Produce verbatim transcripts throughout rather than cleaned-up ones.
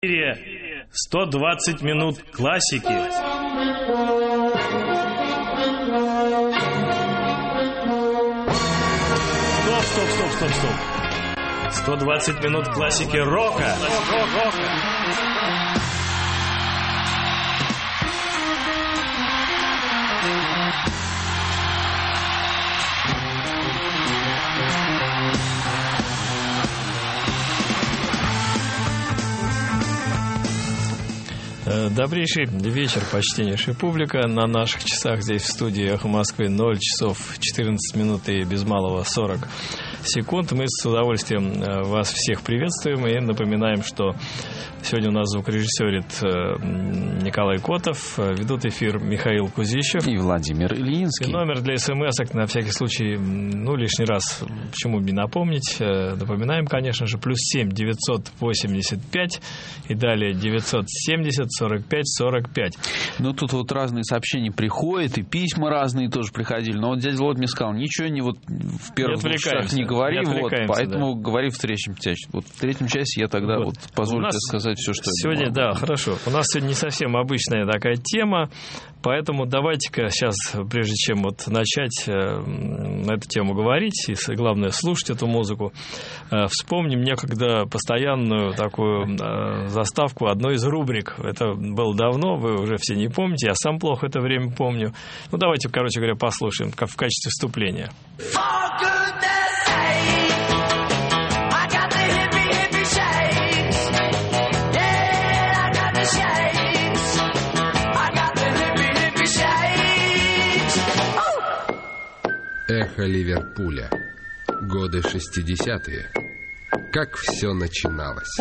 сто двадцать минут классики. Стоп, стоп, стоп, стоп, стоп. сто двадцать минут классики рока. Добрейший вечер, почтеннейшая публика. На наших часах здесь в студии «Эхо Москвы» ноль часов четырнадцать минут и без малого сорок секунд. Мы с удовольствием вас всех приветствуем и напоминаем, что сегодня у нас звукорежиссерит Николай Котов, ведут эфир Михаил Кузищев и Владимир Ильинский. И номер для смс-ок, на всякий случай, ну, лишний раз, почему бы не напомнить, напоминаем, конечно же, плюс семь девятьсот восемьдесят пять и далее девятьсот семьдесят сорок пять сорок пять. Ну, тут вот разные сообщения приходят, и письма разные тоже приходили. Но вот дядя Володя мне сказал, ничего не вот в первых двух шагах не говори, не вот, поэтому да. говори в третьем часе. Вот в третьем часе я тогда вот, вот позволю тебе сказать все, что сегодня, я да, хорошо. У нас сегодня не совсем обычная такая тема, поэтому давайте-ка сейчас, прежде чем вот начать э, на эту тему говорить, и главное слушать эту музыку, э, вспомним некогда постоянную такую э, заставку одной из рубрик. Это было давно, вы уже все не помните, я сам плохо это время помню. Ну, давайте, короче говоря, послушаем, как в качестве вступления. Эхо Ливерпуля. Годы шестидесятые. Как все начиналось.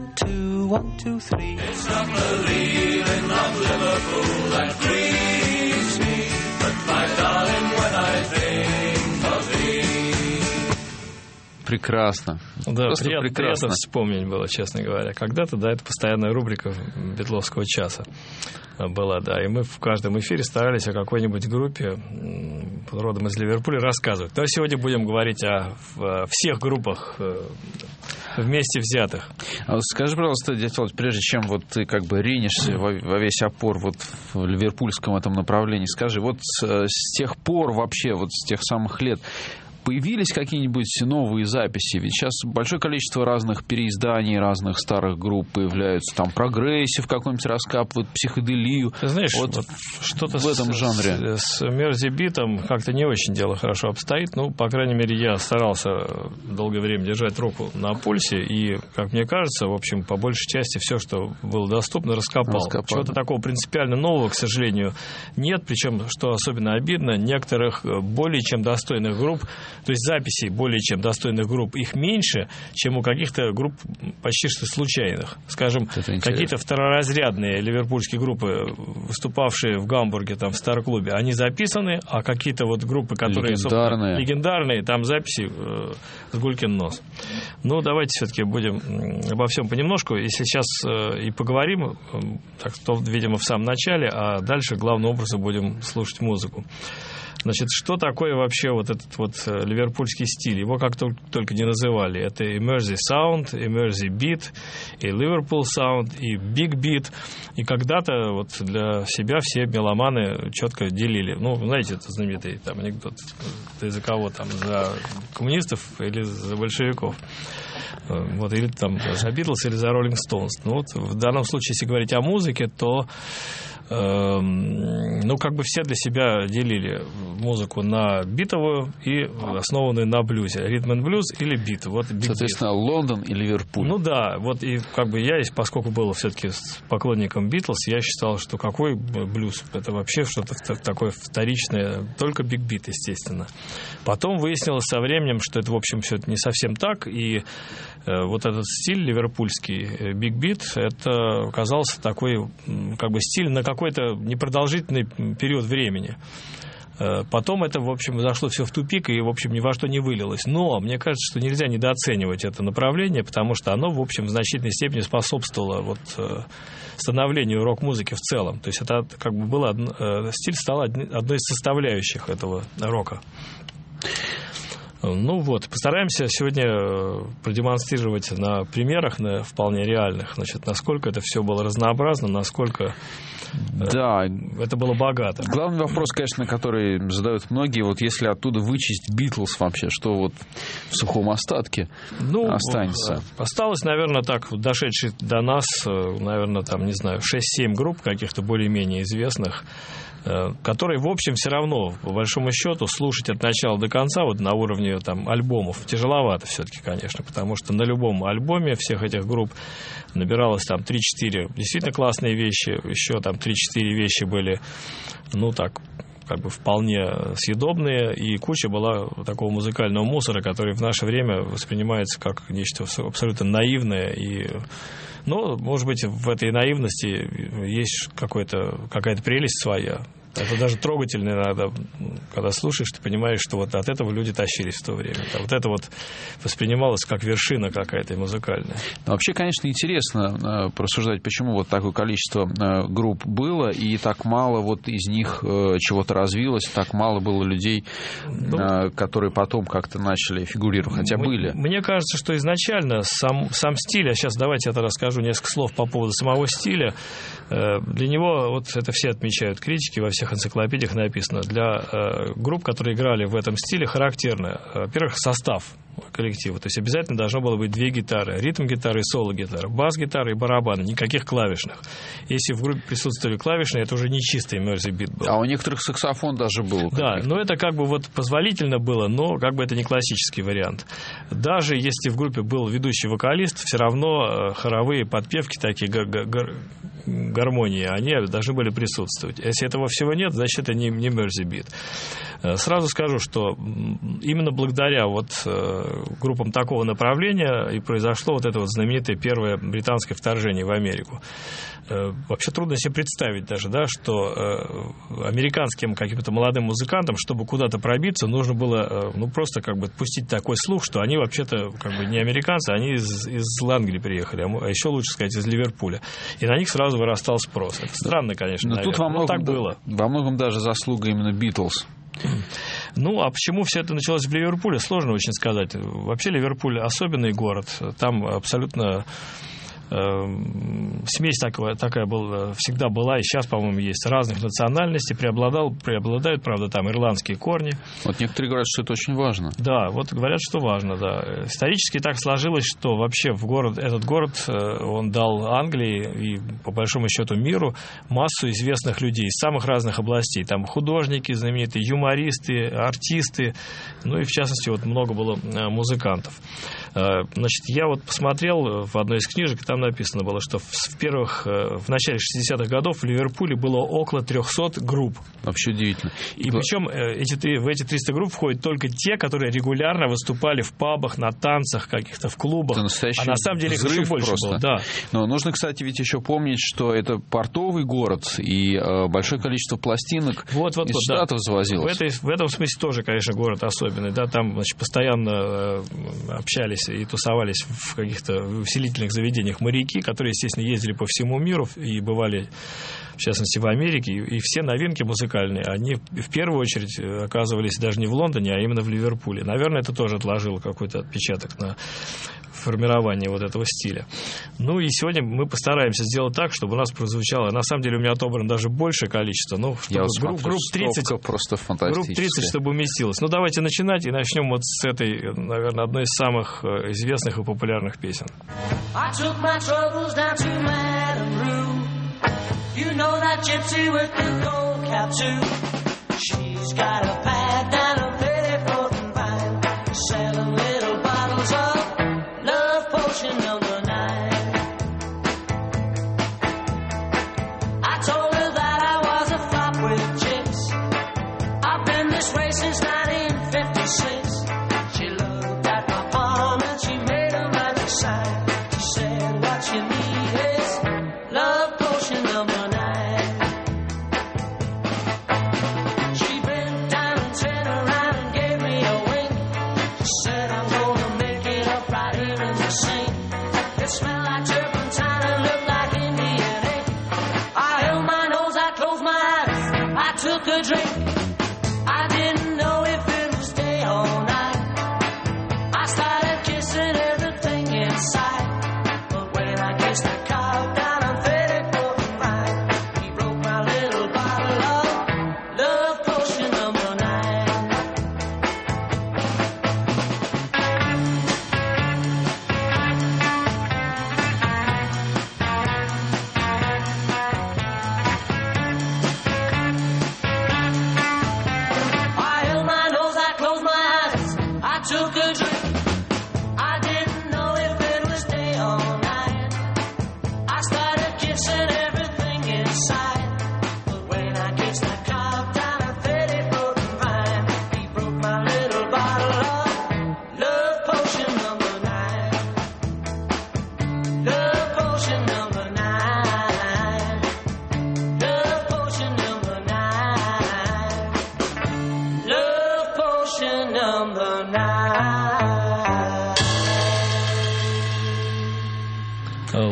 Прекрасно. Да, Просто приятно, прекрасно. приятно вспомнить было, честно говоря. Когда-то, да, это постоянная рубрика Бетловского часа была, да. И мы в каждом эфире старались о какой-нибудь группе родом из Ливерпуля рассказывать. Но сегодня будем говорить о, о всех группах вместе взятых. Скажи, пожалуйста, дядя Володь, прежде чем вот ты как бы ринешься во, во весь опор вот в ливерпульском этом направлении, скажи, вот с, с тех пор вообще, вот с тех самых лет, появились какие-нибудь новые записи? Ведь сейчас большое количество разных переизданий, разных старых групп появляются. Там прогрессив какой-нибудь раскапывают, психоделию. Ты знаешь, вот вот что-то в этом с, жанре. С, с мерзи-битом как-то не очень дело хорошо обстоит. Ну, по крайней мере, я старался долгое время держать руку на пульсе. И, как мне кажется, в общем, по большей части все, что было доступно, раскопал. раскопал. Чего-то такого принципиально нового, к сожалению, нет. Причем, что особенно обидно, некоторых более чем достойных групп, то есть записей более чем достойных групп, их меньше, чем у каких-то групп почти что случайных. Скажем, какие-то второразрядные ливерпульские группы, выступавшие в Гамбурге, там, в Стар-клубе, они записаны, а какие-то вот группы, которые легендарные, легендарные там записи э, с гулькин нос. Ну, давайте все-таки будем обо всем понемножку. Если сейчас э, и поговорим, э, так, то, видимо, в самом начале, а дальше главным образом будем слушать музыку. Значит, что такое вообще вот этот вот ливерпульский стиль? Его как только не называли. Это и Mersey Sound, и Mersey Beat, и Liverpool Sound, и Big Beat. И когда-то вот для себя все меломаны четко делили. Ну, знаете, это знаменитый там анекдот. Ты за кого там? За коммунистов или за большевиков? Вот, или там за Битлз, или за Rolling Stones. Ну, вот в данном случае, если говорить о музыке, то ну, как бы все для себя делили музыку на битовую и основанную на блюзе. Ритм энд блюз или бит. Вот соответственно, Лондон и Ливерпуль. Ну да, вот и как бы я, поскольку был все-таки поклонником Битлз, я считал, что какой блюз? Это вообще что-то такое вторичное, только биг-бит, естественно. Потом выяснилось со временем, что это, в общем, все это не совсем так, и вот этот стиль ливерпульский, биг-бит, это оказался такой, как бы, стиль на какой-то непродолжительный период времени. Потом это, в общем, зашло все в тупик и, в общем, ни во что не вылилось. Но мне кажется, что нельзя недооценивать это направление, потому что оно, в общем, в значительной степени способствовало вот становлению рок-музыки в целом. То есть это как бы было, стиль стал одной из составляющих этого рока. Ну вот, постараемся сегодня продемонстрировать на примерах, на вполне реальных, значит, насколько это все было разнообразно, насколько да. это было богато. Главный вопрос, конечно, который задают многие, вот если оттуда вычесть Битлз вообще, что вот в сухом остатке ну, останется? Осталось, наверное, так, дошедшие до нас, наверное, там, не знаю, шесть-семь групп каких-то более-менее известных, которые, в общем, все равно, по большому счету, слушать от начала до конца, вот на уровне там, альбомов, тяжеловато все-таки, конечно, потому что на любом альбоме всех этих групп набиралось там три-четыре действительно классные вещи, еще там три-четыре вещи были, ну так, как бы вполне съедобные, и куча была такого музыкального мусора, который в наше время воспринимается как нечто абсолютно наивное и... Но, может быть, в этой наивности есть какой-то, какая-то прелесть своя. Это даже трогательно иногда, когда слушаешь, ты понимаешь, что вот от этого люди тащились в то время. Вот это вот воспринималось как вершина какая-то музыкальная. Но вообще, конечно, интересно порассуждать, почему вот такое количество групп было, и так мало вот из них чего-то развилось, так мало было людей, ну, которые потом как-то начали фигурировать, хотя мне, были. Мне кажется, что изначально сам, сам стиль, а сейчас давайте я тогда расскажу несколько слов по поводу самого стиля. Для него, вот это все отмечают критики, во всех энциклопедиях написано, для э, групп, которые играли в этом стиле, характерно, во-первых, состав коллектива, то есть обязательно должно было быть две гитары, ритм-гитара и соло-гитара, бас-гитара и барабаны, никаких клавишных. Если в группе присутствовали клавишные, это уже не чистый Мерзи бит был. А у некоторых саксофон даже был. Да, но это как бы вот позволительно было, но как бы это не классический вариант. Даже если в группе был ведущий вокалист, все равно хоровые подпевки, такие гармонии, они должны были присутствовать. Если этого всего нет, значит, это не, не Мерзи бит. Сразу скажу, что именно благодаря вот группам такого направления и произошло вот это вот знаменитое первое британское вторжение в Америку. Вообще трудно себе представить даже, да, что американским каким-то молодым музыкантам, чтобы куда-то пробиться, нужно было, ну, просто как бы пустить такой слух, что они вообще-то как бы не американцы, они из, из Лангли приехали, а еще лучше сказать, из Ливерпуля. И на них сразу вырастал спрос. Это странно, конечно, но наверное, тут во многом, но так было. Во многом даже заслуга именно Битлз. Ну, а почему все это началось в Ливерпуле, сложно очень сказать. Вообще Ливерпуль особенный город. Там абсолютно э, смесь такая, такая была, всегда была, и сейчас, по-моему, есть. Разных национальностей преобладал, преобладают, правда, там ирландские корни. Вот некоторые говорят, что это очень важно. Да, вот говорят, что важно, да. Исторически так сложилось, что вообще в город, этот город, он дал Англии и, по большому счету, миру массу известных людей из самых разных областей. Там художники знаменитые, юмористы, артисты, ну и, в частности, вот много было музыкантов. Значит, я вот посмотрел в одной из книжек, там написано было, что в первых, в начале шестидесятых годов в Ливерпуле было около трехсот групп. Вообще удивительно. И причем эти, в эти триста групп входят только те, которые регулярно выступали в пабах, на танцах каких-то, в клубах. Это а на самом деле их еще больше просто. было. Да. Но нужно, кстати, ведь еще помнить, что это портовый город, и э, большое количество пластинок вот, вот, из вот, Штатов да. завозилось. В, этой, в этом смысле тоже, конечно, город особенный. Да, там, значит, постоянно э, общались и тусовались в каких-то увеселительных заведениях моряки, которые, естественно, ездили по всему миру и бывали, в частности, в Америке. И, и все новинки музыкальные, они в первую очередь оказывались даже не в Лондоне, а именно в Ливерпуле. Наверное, это тоже отложило какой-то отпечаток на формирование вот этого стиля. Ну и сегодня мы постараемся сделать так, чтобы у нас прозвучало, на самом деле у меня отобрано даже большее количество, ну, чтобы вот групп, групп тридцать, просто групп тридцать, чтобы уместилось. Ну, давайте начинать, и начнем вот с этой, наверное, одной из самых известных и популярных песен. Took a drink. I didn't know if it would stay all night.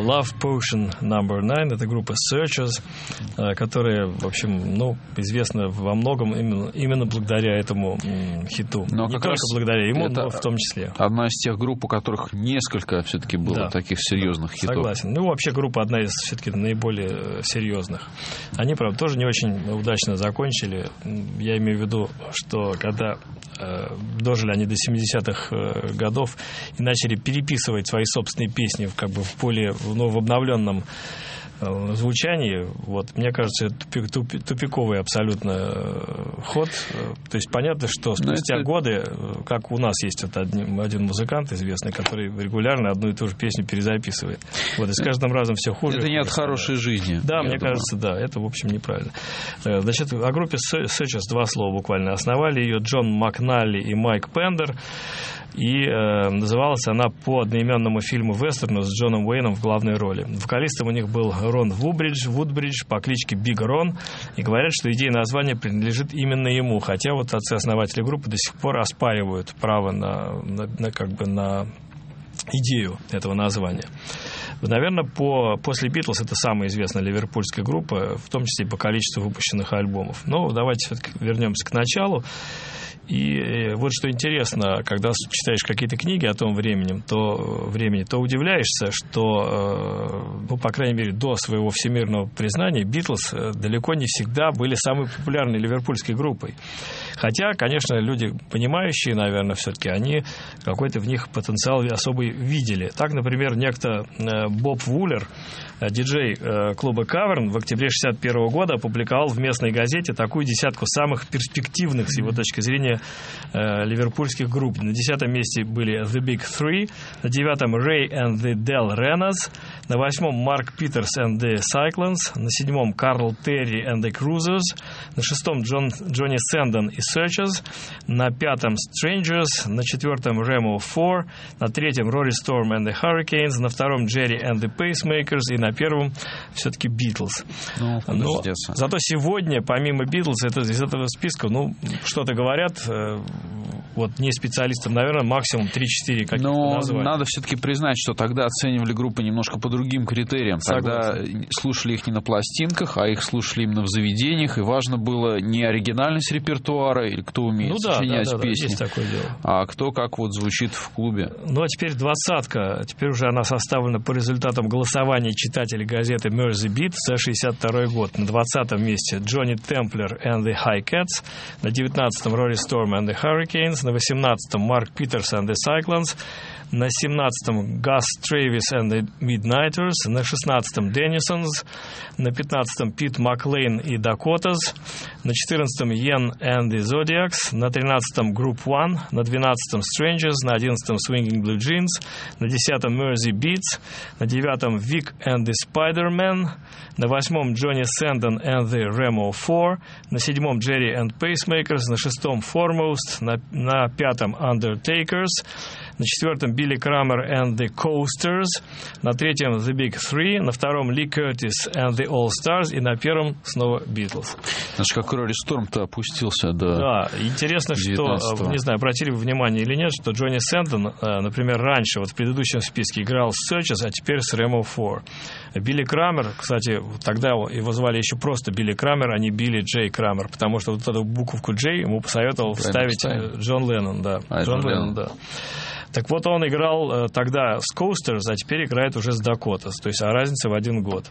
Love Potion номер девять, это группа Searchers, которая, в общем, ну, известна во многом именно, именно благодаря этому м, хиту. Но не как только благодаря ему, но в том числе. Одна из тех групп, у которых несколько все-таки было да. таких серьезных хитов. Согласен. Ну, вообще группа одна из все-таки наиболее серьезных. Они, правда, тоже не очень удачно закончили. Я имею в виду, что когда э, дожили они до семидесятых э, годов и начали переписывать свои собственные песни как бы в более, ну, в обновленном э, звучании, вот, мне кажется, это тупик, тупик, тупиковый абсолютно э, ход. То есть понятно, что спустя это... годы, как у нас есть вот один, один музыкант известный, который регулярно одну и ту же песню перезаписывает. Вот, и с каждым разом все хуже. Это не от хорошей жизни. Да, мне думаю. кажется, да, это, в общем, неправильно. Значит, о группе Searchers два слова буквально. Основали ее Джон Макналли и Майк Пендер. И э, называлась она по одноименному фильму-вестерну с Джоном Уэйном в главной роли. Вокалистом у них был Рон Вудбридж, Вудбридж по кличке Биг Рон. И говорят, что идея названия принадлежит именно ему. Хотя вот отцы-основатели группы до сих пор оспаривают право на, на, на, как бы на идею этого названия. Наверное, по, после Битлз это самая известная ливерпульская группа, в том числе и по количеству выпущенных альбомов. Но давайте все-таки вернемся к началу. И вот что интересно, когда читаешь какие-то книги о том времени, то, времени, то удивляешься, что, ну, по крайней мере, до своего всемирного признания Битлз далеко не всегда были самой популярной ливерпульской группой. Хотя, конечно, люди, понимающие, наверное, все-таки, они какой-то в них потенциал особый видели. Так, например, некто Боб Вуллер, диджей клуба Каверн, в октябре шестьдесят первого года опубликовал в местной газете такую десятку самых перспективных, с его точки зрения, ливерпульских групп. На десятом месте были The Big Three, на девятом Ray and the Del Renas, на восьмом Марк Питерс and the Cyclones, на седьмом Карл Терри and the Cruisers, на шестом Джон, Джонни Сэндон и Searchers, на пятом Strangers, на четвертом Remo Four, на третьем Rory Storm and the Hurricanes, на втором Jerry and the Pacemakers и на первом все-таки Beatles. Ну, Но, зато сегодня, помимо Beatles, это, из этого списка, ну, что-то говорят, э, вот не специалистам, наверное, максимум три-четыре каких-то Но названия. Надо все-таки признать, что тогда оценивали группы немножко по другим критериям. Тогда Согласен. Слушали их не на пластинках, а их слушали именно в заведениях, и важно было не оригинальность репертуара, или кто умеет ну, сочинять да, да, песни, да, есть такое дело. А кто как вот звучит в клубе. Ну, а теперь двадцатка. Теперь уже она составлена по результатам голосования читателей газеты Mersey Beat за шестьдесят второй год. На двадцатом месте Джонни Темплер and the High Cats, на девятнадцатом Rory Storm and the Hurricanes, на восемнадцатом Марк Питерс and the Cyclones, на семнадцатом Gus Travis and the Midnighters, на шестнадцатом Dennisons, на пятнадцатом Пит Маклейн и Dakotas, на четырнадцатом Yen and the Zodiacs, на тринадцатом Group One, на двенадцатом Strangers, на одиннадцатом Swinging Blue Jeans, на десятом Mersey Beats, на девятом Vic and the Spider-Man, на восьмом Johnny Sandon and the Remo Four, на седьмом Jerry and Pacemakers, на шестом Foremost, на, на пятом Undertakers, на четвертом Билли Крамер and the Coasters, на третьем The Big Three, на втором Ли Кертис and the All Stars и на первом снова Beatles. Знаешь, как Rory Storm-то опустился до Да, интересно, девятнадцатого. Что, не знаю, обратили вы внимание или нет, что Джонни Сэндон, например, раньше, вот в предыдущем списке играл с Searchers, а теперь с Remo Four. Билли Крамер, кстати, тогда его звали еще просто Билли Крамер, а не Билли Джей Крамер, потому что вот эту буковку Джей ему посоветовал вставить Джон, Джон Леннон, да. А, Джон Джон Леннон, да. Так вот, он играл тогда с Coasters, а теперь играет уже с Dakotas. То есть, а разница в один год.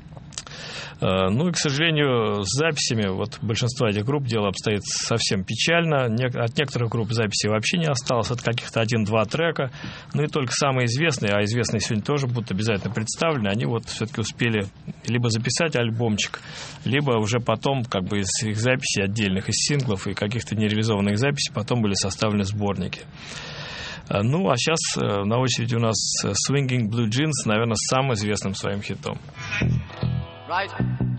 Ну и, к сожалению, с записями вот большинства этих групп дело обстоит совсем печально. От некоторых групп записи вообще не осталось, от каких-то один-два трека. Ну и только самые известные, а известные сегодня тоже будут обязательно представлены, они вот все-таки успели либо записать альбомчик, либо уже потом как бы из их записей отдельных, из синглов и каких-то нереализованных записей потом были составлены сборники. Ну, а сейчас на очереди у нас Swinging Blue Jeans, наверное, с самым известным своим хитом. Right.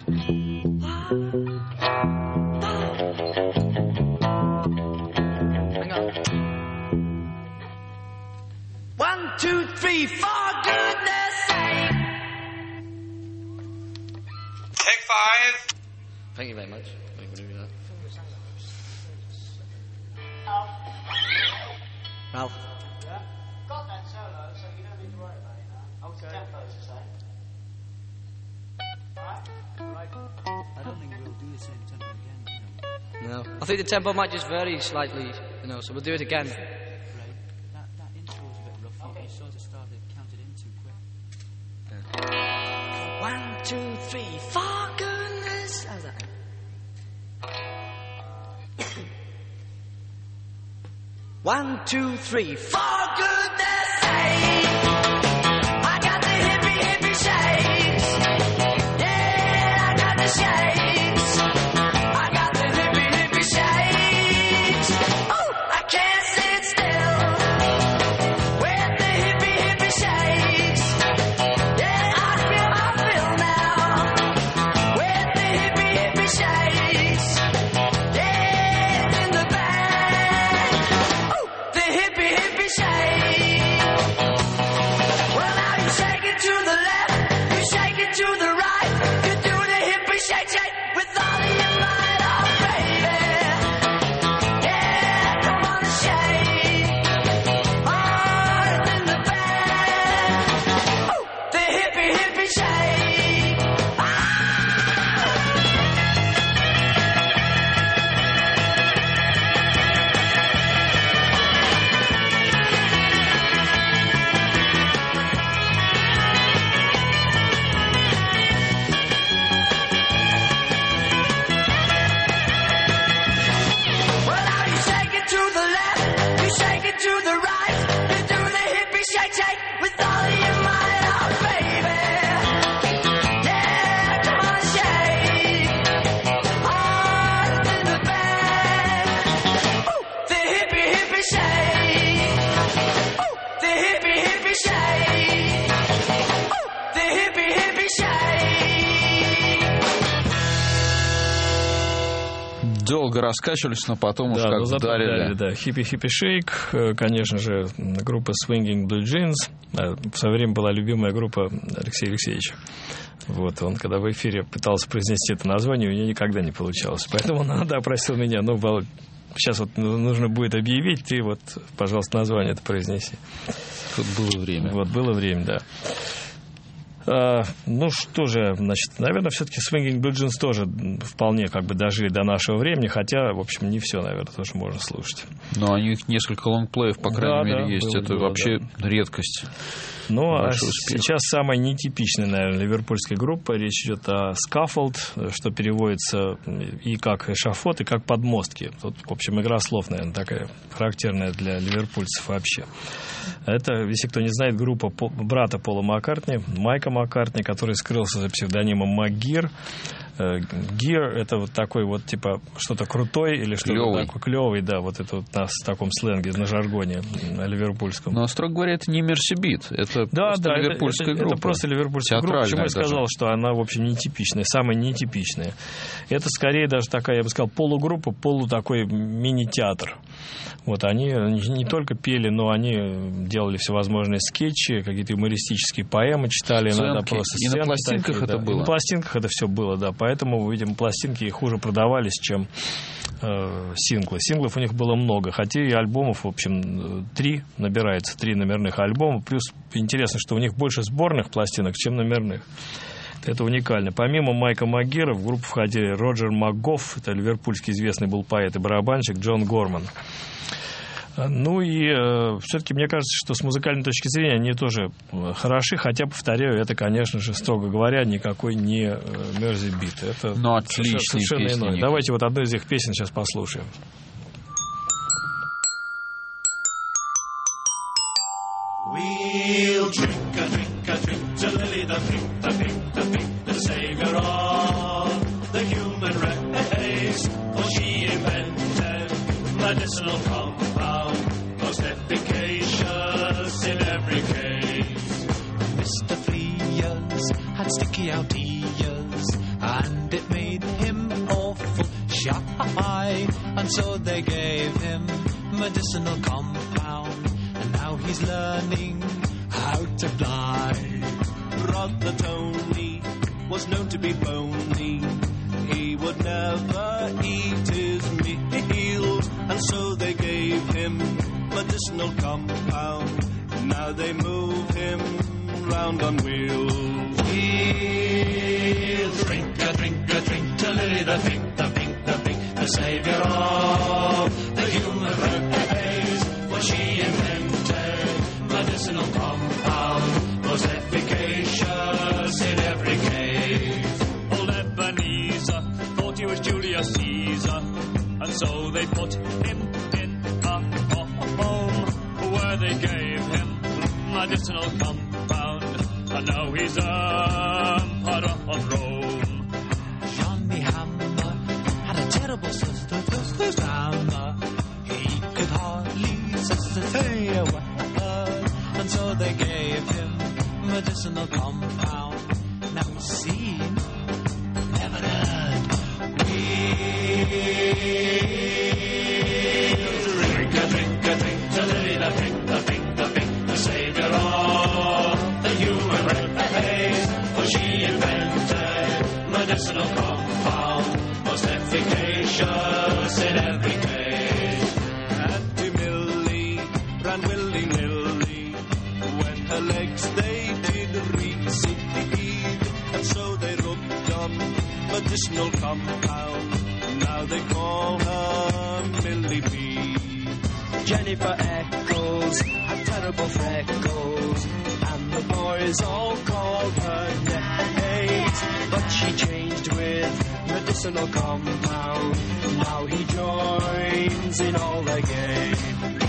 Hang on. One, two, three, for goodness sake. Take five. Thank you very much. Thank you very much. Ralph. Yeah? Got that solo, so you don't need to worry about it now. Oh, tempo, you say? No, I think the tempo might just vary slightly, you know, so we'll do it again. That, that intro was a bit rough. I think you sort of started counted in too quick. Yeah. One, two, three, for goodness. How's that? One, two, three, for goodness sake. I got the hippie, hippie shakes. Yeah, I got the shakes. I got the hippie, hippie shakes. Oh, I can't sit still with the hippie, hippie shakes. Yeah, I feel, I feel now with the hippie, hippie shakes. Yeah, it's in the bag. Oh, the hippie, hippie shake. Well, now you shake it to the left, you shake it to the right. You do the hippie shake, shake with all of your might, oh baby. Yeah, come on and shake. Oh, it's in the bag. Oh, the hippie, hippie shake. Well, now you shake it to the left, you shake it to the right. You do the hippie shake, shake with all of your might, oh baby. Yeah, come on, shake. Oh, it's in the bag. Oh, the hippie, hippie shake. Oh, the hippie, hippie shake. Oh, the hippie, hippie shake. Долго раскачивались, но потом уж Да, но как зато вдарили. вдарили, да. Хиппи-хиппи шейк, э, конечно же, группа Swinging Blue Jeans. Э, В свое время была любимая группа Алексея Алексеевича. Вот, он когда в эфире пытался произнести это название, у него никогда не получалось. Поэтому он иногда просил меня, ну, Володь, сейчас вот нужно будет объявить, ты вот, пожалуйста, название это произнеси. Тут было время. Вот, было время, да. А, ну что же, значит, наверное, все-таки Swinging Blue Jeans тоже вполне как бы дожили до нашего времени, хотя, в общем, не все, наверное, тоже можно слушать. Но у них несколько лонгплеев, по крайней Да, мере, да, есть. было Это дело, вообще да. редкость. Ну, а Большой успех. сейчас самая нетипичная, наверное, ливерпульская группа. Речь идет о Scaffold, что переводится и как эшафот, и как подмостки. Тут, в общем, игра слов, наверное, такая характерная для ливерпульцев вообще. Это, если кто не знает, группа по- брата Пола Маккартни, Майка Маккартни, который скрылся за псевдонимом Макгир. Гир — это вот такой вот, типа, что-то крутой или что-то Клёвый. такое клевый, да, вот это вот на в таком сленге, на жаргоне на ливерпульском. Но, строго говоря, это не Мерсибит. Это Да, просто да, ливерпульская это, это, группа. это просто ливерпульская группа. Почему я Театральная сказал, даже. что она, в общем, нетипичная, самая нетипичная. Это скорее даже такая, я бы сказал, полугруппа, полу такой мини-театр. Вот они не только пели, но они делали всевозможные скетчи, какие-то юмористические поэмы читали, иногда Сценки. просто И на сценки пластинках такие, это да. было? И на пластинках это все было, да. Поэтому, видимо, пластинки хуже продавались, чем э, синглы. Синглов у них было много, хотя и альбомов, в общем, три набирается, три номерных альбома. Плюс интересно, что у них больше сборных пластинок, чем номерных. Это уникально. Помимо Майка Макгира в группу входили Роджер МакГофф, это ливерпульский известный был поэт и барабанщик, Джон Горман. Ну и э, все-таки мне кажется, что с музыкальной точки зрения они тоже э, хороши, хотя, повторяю, это, конечно же, строго говоря, никакой не э, Мерсибит. Это Ну, отличные совершенно песни. иное. Давайте вот одну из их песен сейчас послушаем. We'll drink a drink a drink to Lily the drink, the drink, the drink, the savior of the human race. For she invented medicinal compound, most efficacious in every case. Mister Frears had sticky out ears, and it made him awful shy, and so they gave him medicinal compound. And now he's learning how to fly. Brother Tony was known to be bony. He would never eat his meals, and so they gave him medicinal compound. Now they move him round on wheels. He'll drink a drink a drink to Lily the Pink. So they put him in a home where they gave him medicinal compound, and now he's Emperor of Rome. Johnny Hammer had a terrible sister, Sister Hammer. He could hardly say a word, and so they gave him medicinal compound. Now seen, never heard. Drink a drink a drink a lily, the drink the drink the drink the savior of the human race. For she invented medicinal compound, most efficacious in every case. Auntie Millie ran willy nilly when her legs they did recede, and so they rubbed on medicinal compound. Now they call her Millie B. Jennifer Eccles had terrible freckles, and the boys all called her names. But she changed with medicinal compound. Now he joins in all their games.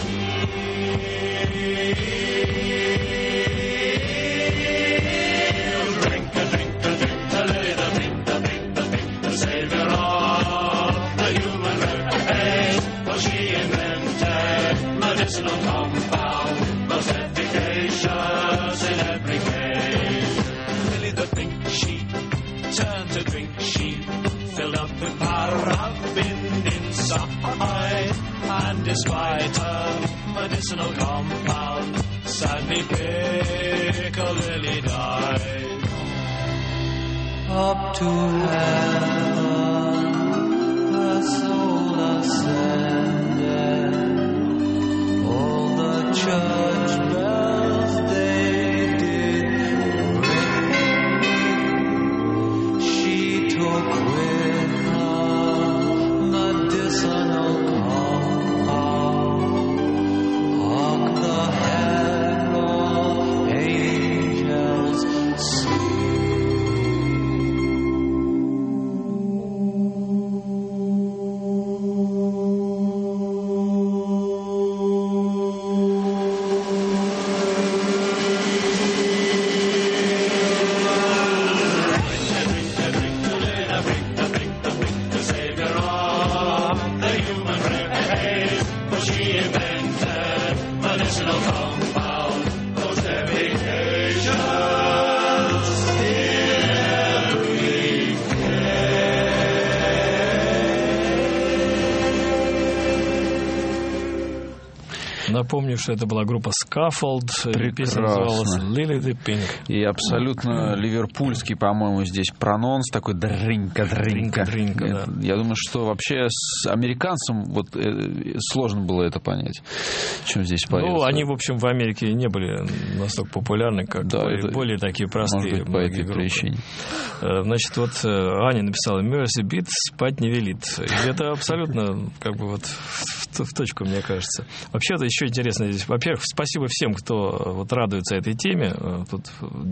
Drink a drink a drink a lily, the drink the drink the drink the savior of the human race. For she invented medicinal compound, most efficacious in every case. Lily the pink sheep turned to drink sheep, filled up with paraffin inside, and despite her medicinal compound, sadly Piccadilly died. Up to heaven her soul ascended, all the church bells they did ring. She took with her medicinal compound. Hark the herald angels sing. Напомню, что это была группа Scaffold, и песня называлась Lily the Pink. И абсолютно ливерпульский, по-моему, здесь прононс такой дрынька-дрынька. Да. Я думаю, что вообще с американцем вот сложно было это понять, чем здесь поется. Ну, они, в общем, в Америке не были настолько популярны, как да, более, это, более такие простые. Может быть, по этой причине. Значит, вот Аня написала Mercy Beat, спать не велит. И это абсолютно как бы вот в, в точку, мне кажется. Вообще-то еще интересно здесь. Во-первых, спасибо всем, кто вот радуется этой теме. Тут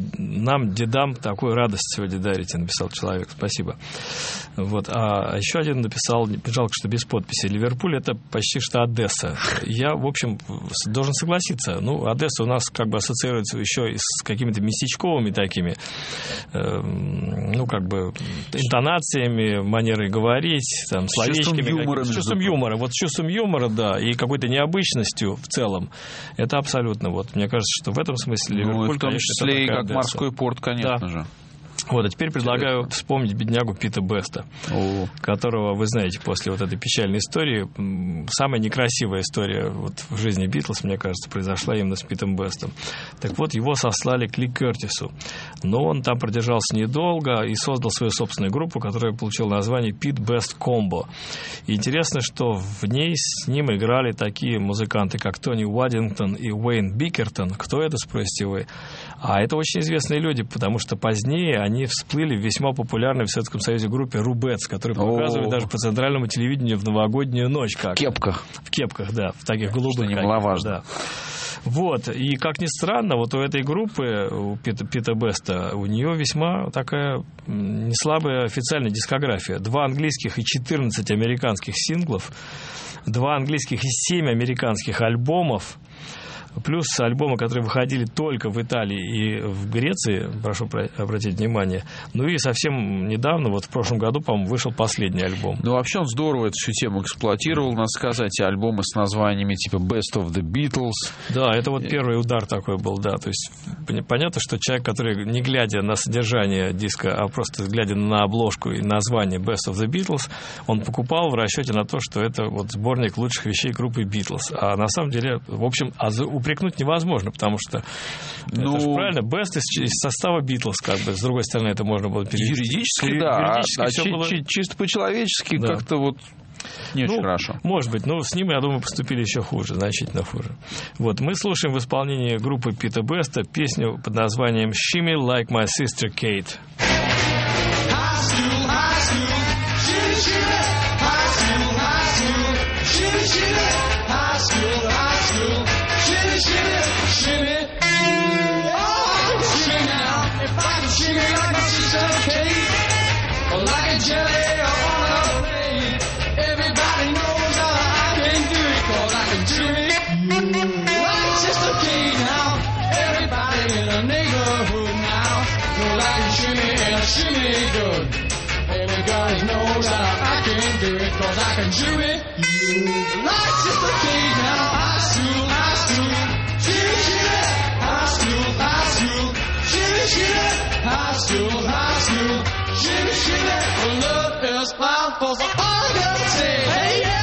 нам, дедам, такую радость сегодня дарите, написал человек. Спасибо. Вот. А еще один написал, жалко, что без подписи. Ливерпуль — это почти что Одесса. Я, в общем, должен согласиться. Ну, Одесса у нас как бы ассоциируется еще и с какими-то местечковыми такими, э, ну, как бы, интонациями, манерой говорить, там, словечками. Чувством юмора. С чувством юмора. Вот с чувством юмора, да, и какой-то необычностью в целом. Это абсолютно, вот, мне кажется, что в этом смысле Ливерпуль, ну, в том конечно, числе и как Одесса. морской порт, конечно да. же. Вот, а теперь предлагаю Интересно. вспомнить беднягу Пита Беста, О. которого, вы знаете, после вот этой печальной истории, самая некрасивая история вот в жизни Битлз, мне кажется, произошла именно с Питом Бестом. Так вот, его сослали к Ли Кертису, но он там продержался недолго и создал свою собственную группу, которая получила название Pete Best Combo. И интересно, что в ней с ним играли такие музыканты, как Тони Уаддингтон и Уэйн Бикертон. Кто это, спросите вы? А это очень известные люди, потому что позднее они всплыли в весьма популярной в Советском Союзе группе Рубец, которую показывают даже по центральному телевидению в новогоднюю ночь. Как? В кепках. В кепках, да, в таких голубых. Что немаловажно. Да. Вот, и как ни странно, вот у этой группы, у Пита, Пита Беста, у нее весьма такая неслабая официальная дискография. Два английских и четырнадцать американских синглов, два английских и семь американских альбомов, плюс альбомы, которые выходили только в Италии и в Греции, прошу обратить внимание. Ну и совсем недавно, вот в прошлом году, по-моему, вышел последний альбом. Ну, вообще он здорово эту всю тему эксплуатировал, надо сказать, и альбомы с названиями типа Best of the Beatles. Да, это вот первый удар такой был, да. То есть понятно, что человек, который, не глядя на содержание диска, а просто глядя на обложку и название Best of the Beatles, он покупал в расчете на то, что это вот сборник лучших вещей группы Beatles. А на самом деле, в общем, упрекнуть невозможно, потому что ну, это же правильно, Best из, из состава Beatles, как бы, с другой стороны, это можно было перевести. Юридически, да, юридически а, все а было... чи- чисто по-человечески да. как-то вот не ну, очень хорошо. Может быть, но с ним, я думаю, поступили еще хуже, значительно хуже. Вот, мы слушаем в исполнении группы Пита Беста песню под названием «Shimmy Like My Sister Kate». Shimmy good. Everybody knows that I can do it, cause I can do it. Like Sister Kate now, high school, high school. Shimmy, shimmy, high school, high school. Shimmy, shimmy, high school, high school. Shimmy, shimmy, well, love is wild, for all girls say, hey, yeah.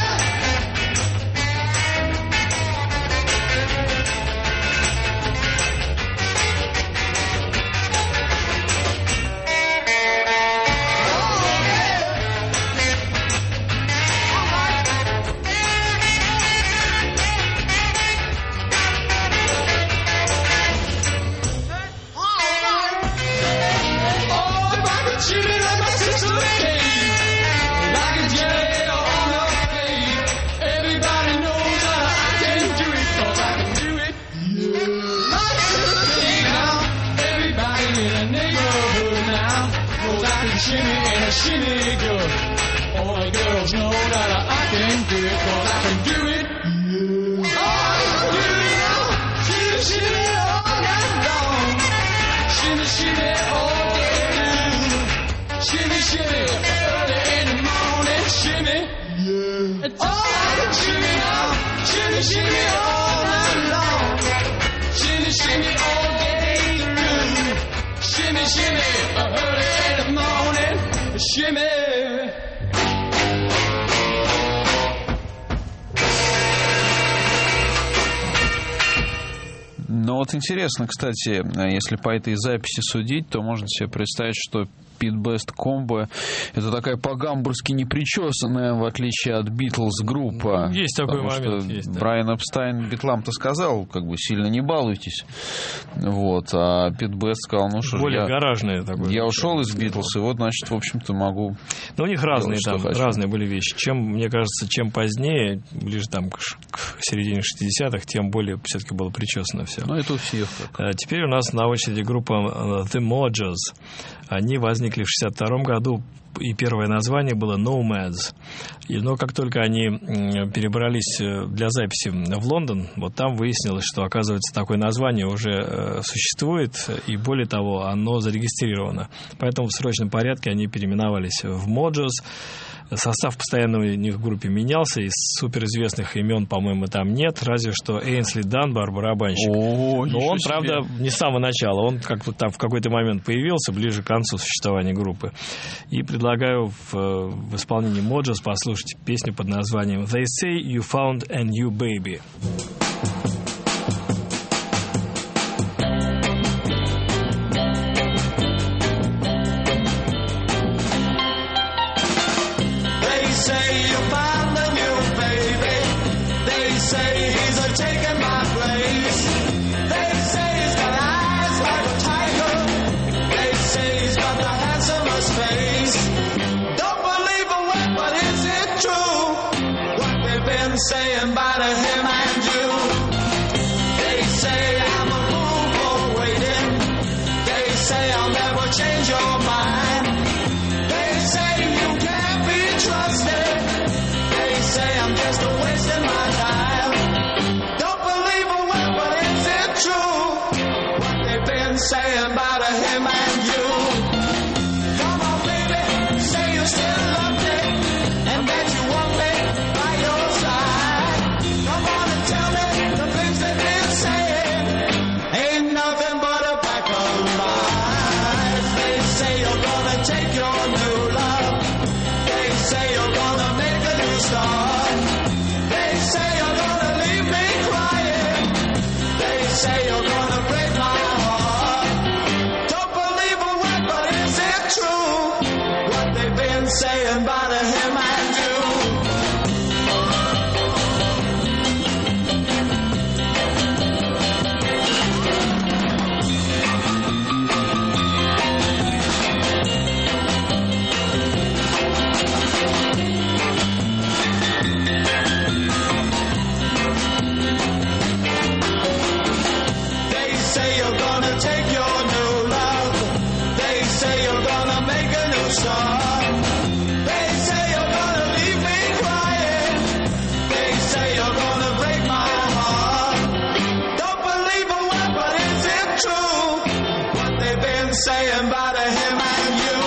Shimmy and a shimmy good. All the girls know that I can do it, cause I can do it. Yeah. Oh, I can do it now. Shimmy, shimmy all night long. Shimmy, shimmy all day. Shimmy, shimmy early in the morning. Shimmy. Yeah. Oh, I can shimmy now. Shimmy, shimmy all night long. Shimmy, shimmy all day through. Shimmy, shimmy early in the morning. Shimmy. Ну вот интересно, кстати, если по этой записи судить, то можно себе представить, что Пит Бест комбо — это такая по-гамбургски непричесанная, в отличие от Битлз, группа. Есть такой момент. Что есть, да. Брайан Эпстайн Битлам-то сказал, как бы сильно не балуйтесь. Вот. А Пит Бест сказал, ну что ж, более я, гаражное такое. Я ушел из Битлз, и вот, значит, в общем-то, могу... Но у них разные делать, там, разные были вещи. Чем, мне кажется, чем позднее, ближе там к, к середине шестидесятых, тем более все-таки было причесано все. Ну, это у всех так. А теперь у нас на очереди группа The Mojas. Они возникли в шестьдесят втором году, и первое название было Nomads. И, но как только они перебрались для записи в Лондон, вот там выяснилось, что, оказывается, такое название уже существует, и более того, оно зарегистрировано. Поэтому в срочном порядке они переименовались в Mojas. Состав постоянно у них в группе менялся, из суперизвестных имен, по-моему, там нет, разве что Эйнсли Данбар, барабанщик. О, но он, себе. Правда, не с самого начала, он как-то там в какой-то момент появился, ближе к концу существования группы. И предлагаю в, в исполнении Mojas послушать песню под названием «They say you found a new baby». Saying bye to him and you. They your new love. They say you're gonna make a new start. They say you're gonna leave me crying. They say you're gonna break my heart. Don't believe a word, but is it true? What they've been saying about him and you. Saying about him and you.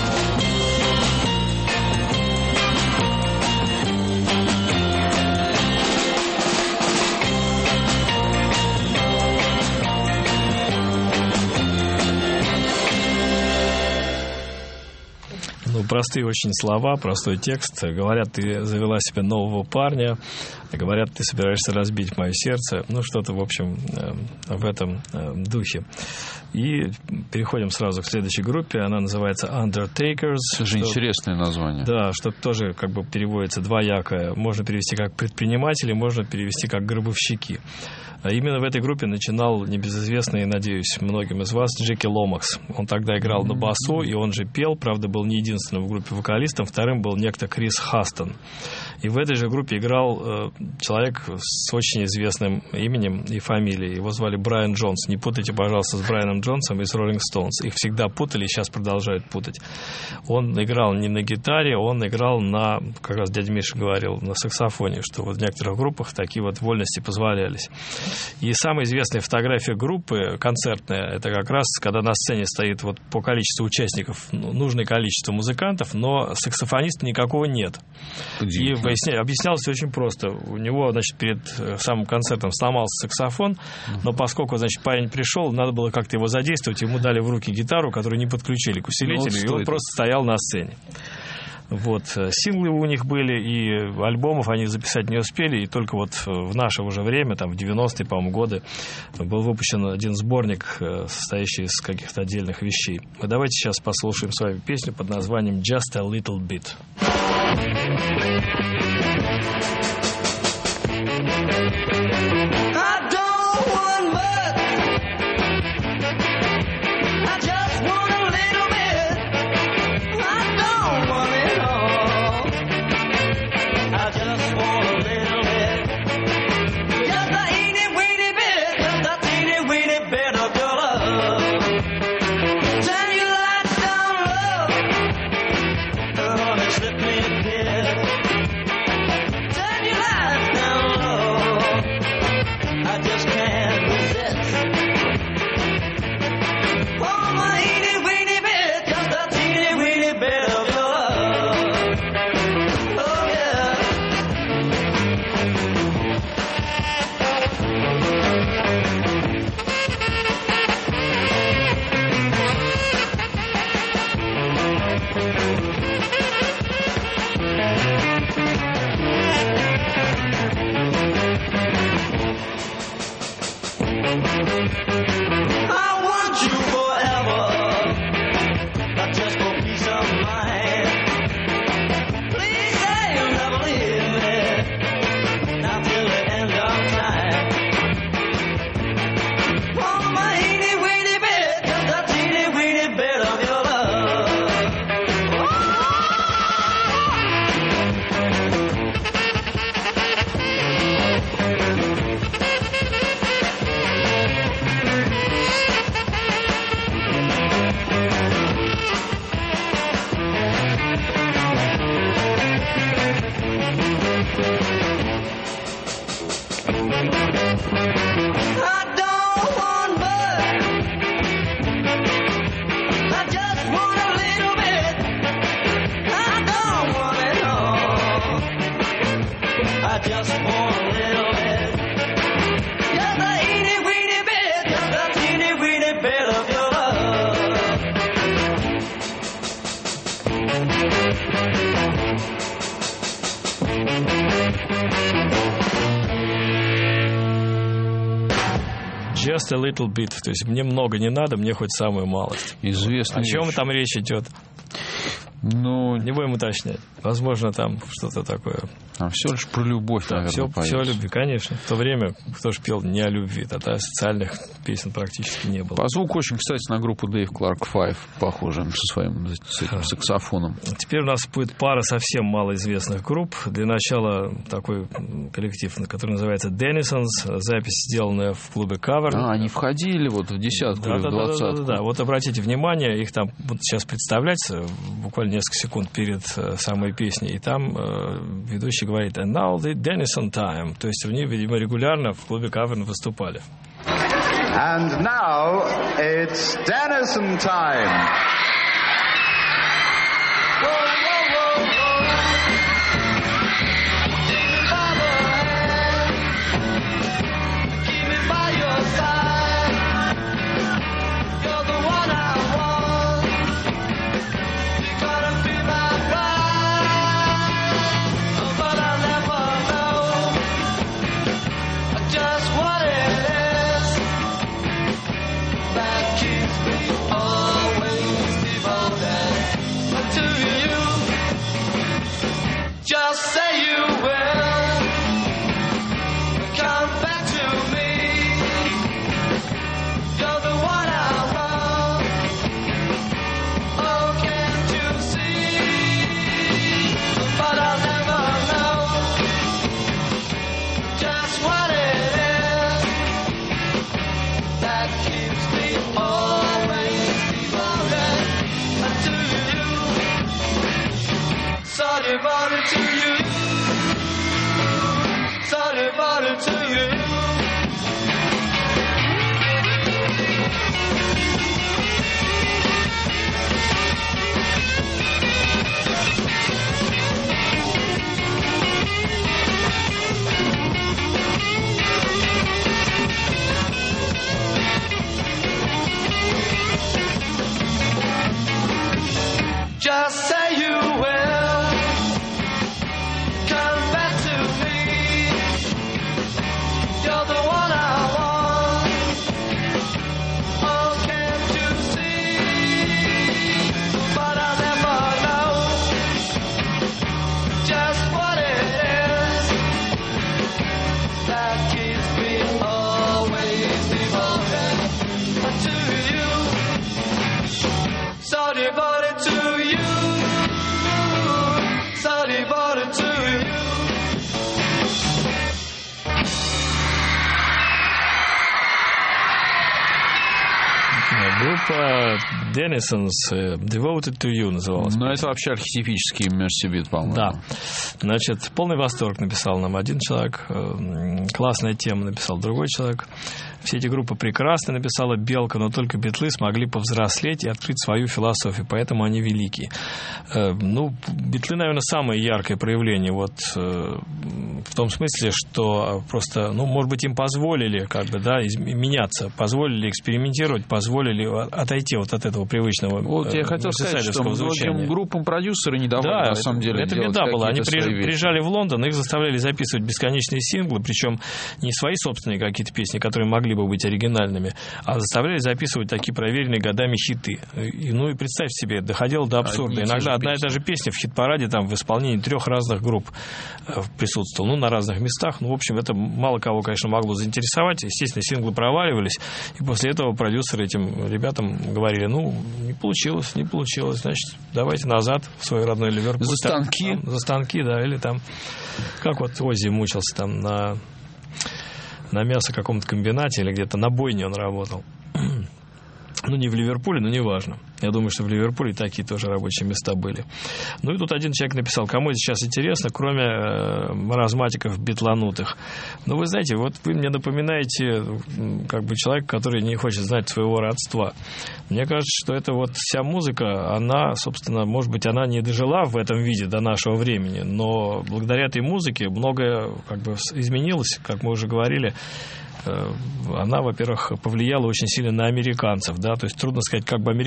Ну, простые очень слова, простой текст. Говорят, ты завела себе нового парня. Говорят, ты собираешься разбить мое сердце. Ну, что-то, в общем, в этом духе. И переходим сразу к следующей группе. Она называется Undertakers. Это же что, интересное название. Да, что тоже как бы переводится двояко. Можно перевести как предприниматели, можно перевести как гробовщики. А именно в этой группе начинал небезызвестный, надеюсь, многим из вас, Джеки Ломакс. Он тогда играл на басу, и он же пел. Правда, был не единственным в группе вокалистом. Вторым был некто Крис Хастон. И в этой же группе играл э, человек с очень известным именем и фамилией. Его звали Брайан Джонс. Не путайте, пожалуйста, с Брайаном Джонсом из Rolling Stones. Их всегда путали и сейчас продолжают путать. Он играл не на гитаре, он играл на, как раз дядя Миша говорил, на саксофоне, что вот в некоторых группах такие вот вольности позволялись. И самая известная фотография группы концертная, это как раз, когда на сцене стоит вот по количеству участников нужное количество музыкантов, но саксофониста никакого нет. И выясня... объяснялось очень просто. У него, значит, перед самым концертом сломался саксофон, но поскольку, значит, парень пришел, надо было как-то его задействовать, ему дали в руки гитару, которую не подключили к усилителю, ну, и он просто стоял на сцене. Вот. Синглы у них были, и альбомов они записать не успели, и только вот в наше уже время, там в девяностые, по-моему, годы, был выпущен один сборник, состоящий из каких-то отдельных вещей. А давайте сейчас послушаем с вами песню под названием «Just a Little Bit». Just a little bit. То есть мне много не надо, мне хоть самую малость. Известно. О чем там речь идет? Ну, не будем уточнять. Возможно, там что-то такое. А все лишь про любовь, да, наверное, все, поется. все о любви, конечно. В то время кто же пел не о любви, тогда социальных песен практически не было. По звуку очень, кстати, на группу Дэйв Кларк Файв похоже со своим с этим саксофоном. Теперь у нас будет пара совсем малоизвестных групп. Для начала такой коллектив, который называется Dennisons. Запись, сделанная в клубе Cover. А, они входили вот в десятку да, или да, в двадцатку. Да, да, да, да. Вот обратите внимание, их там будут сейчас представлять буквально несколько секунд перед самой песней. И там э, ведущий говорит «And now the Dennison time». То есть они, видимо, регулярно в клубе Каверн выступали. And now it's Dennison time. Just say you will come back to me. You're the one I want. Oh, can't you see? But I'll never know just what it is that keeps me always devoted to you. So devoted to you. So devoted to you. Just say you will come back to me. You're the one I want. Oh, can't you see? But I'll never know just what it is that keeps me always devoted to you. So devoted to you. So devoted to you. Группа Dennisons Devoted to You называлась. Ну, это вообще архетипический мерсибит, по-моему. Да. Значит, полный восторг написал нам один человек, классная тема написал другой человек. Все эти группы прекрасно написала Белка, но только Битлы смогли повзрослеть и открыть свою философию, поэтому они великие. Ну, Битлы, наверное, самое яркое проявление, вот в том смысле, что просто, ну, может быть, им позволили, как бы, да, меняться, позволили экспериментировать, позволили отойти вот от этого привычного. Вот я хотел сказать, что многим группам продюсеры не давали, да, на самом деле, это делать беда была. Они при, вещи. приезжали в Лондон, их заставляли записывать бесконечные синглы, причем не свои собственные какие-то песни, которые могли бы быть оригинальными, а заставляли записывать такие проверенные годами хиты. И, ну и представь себе, доходило до абсурда. Одни Иногда одна песни. И та же песня в хит-параде там в исполнении трех разных групп присутствовала, ну, на разных местах. Ну, в общем, это мало кого, конечно, могло заинтересовать. Естественно, синглы проваливались, и после этого продюсеры этим ребятам говорили: ну, не получилось, не получилось, значит, давайте назад в свой родной Ливерпуль. За станки? Там, за станки, да, или там, как вот Оззи мучился там на, на мясо каком-то комбинате или где-то на бойне он работал. Ну, не в Ливерпуле, но неважно. Я думаю, что в Ливерпуле такие тоже рабочие места были. Ну, и тут один человек написал: кому это сейчас интересно, кроме э, маразматиков битланутых. Ну, вы знаете, вот вы мне напоминаете как бы человека, который не хочет знать своего родства. Мне кажется, что это вот вся музыка, она, собственно, может быть, она не дожила в этом виде до нашего времени, но благодаря этой музыке многое как бы изменилось, как мы уже говорили. Она, во-первых, повлияла очень сильно на американцев, да, то есть трудно сказать, как бы американская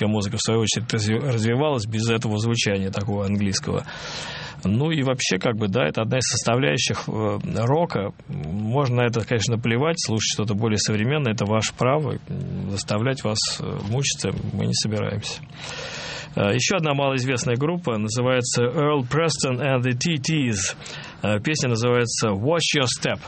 музыка, в свою очередь, развивалась без этого звучания такого английского. Ну и вообще, как бы, да, это одна из составляющих э, рока. Можно на это, конечно, плевать, слушать что-то более современное, это ваше право. Заставлять вас э, мучиться мы не собираемся. Э, еще одна малоизвестная группа называется Earl Preston and the T T's. Э, песня называется Watch Your Step.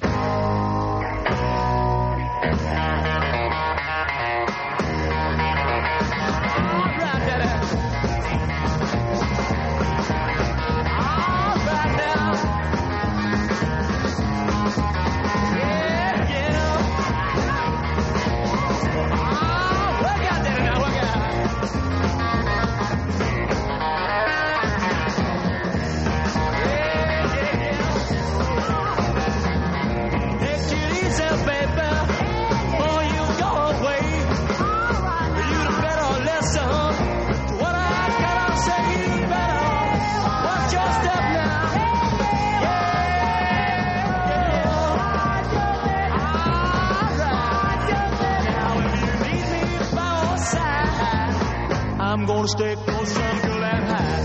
I'm gonna stay close until I'm high.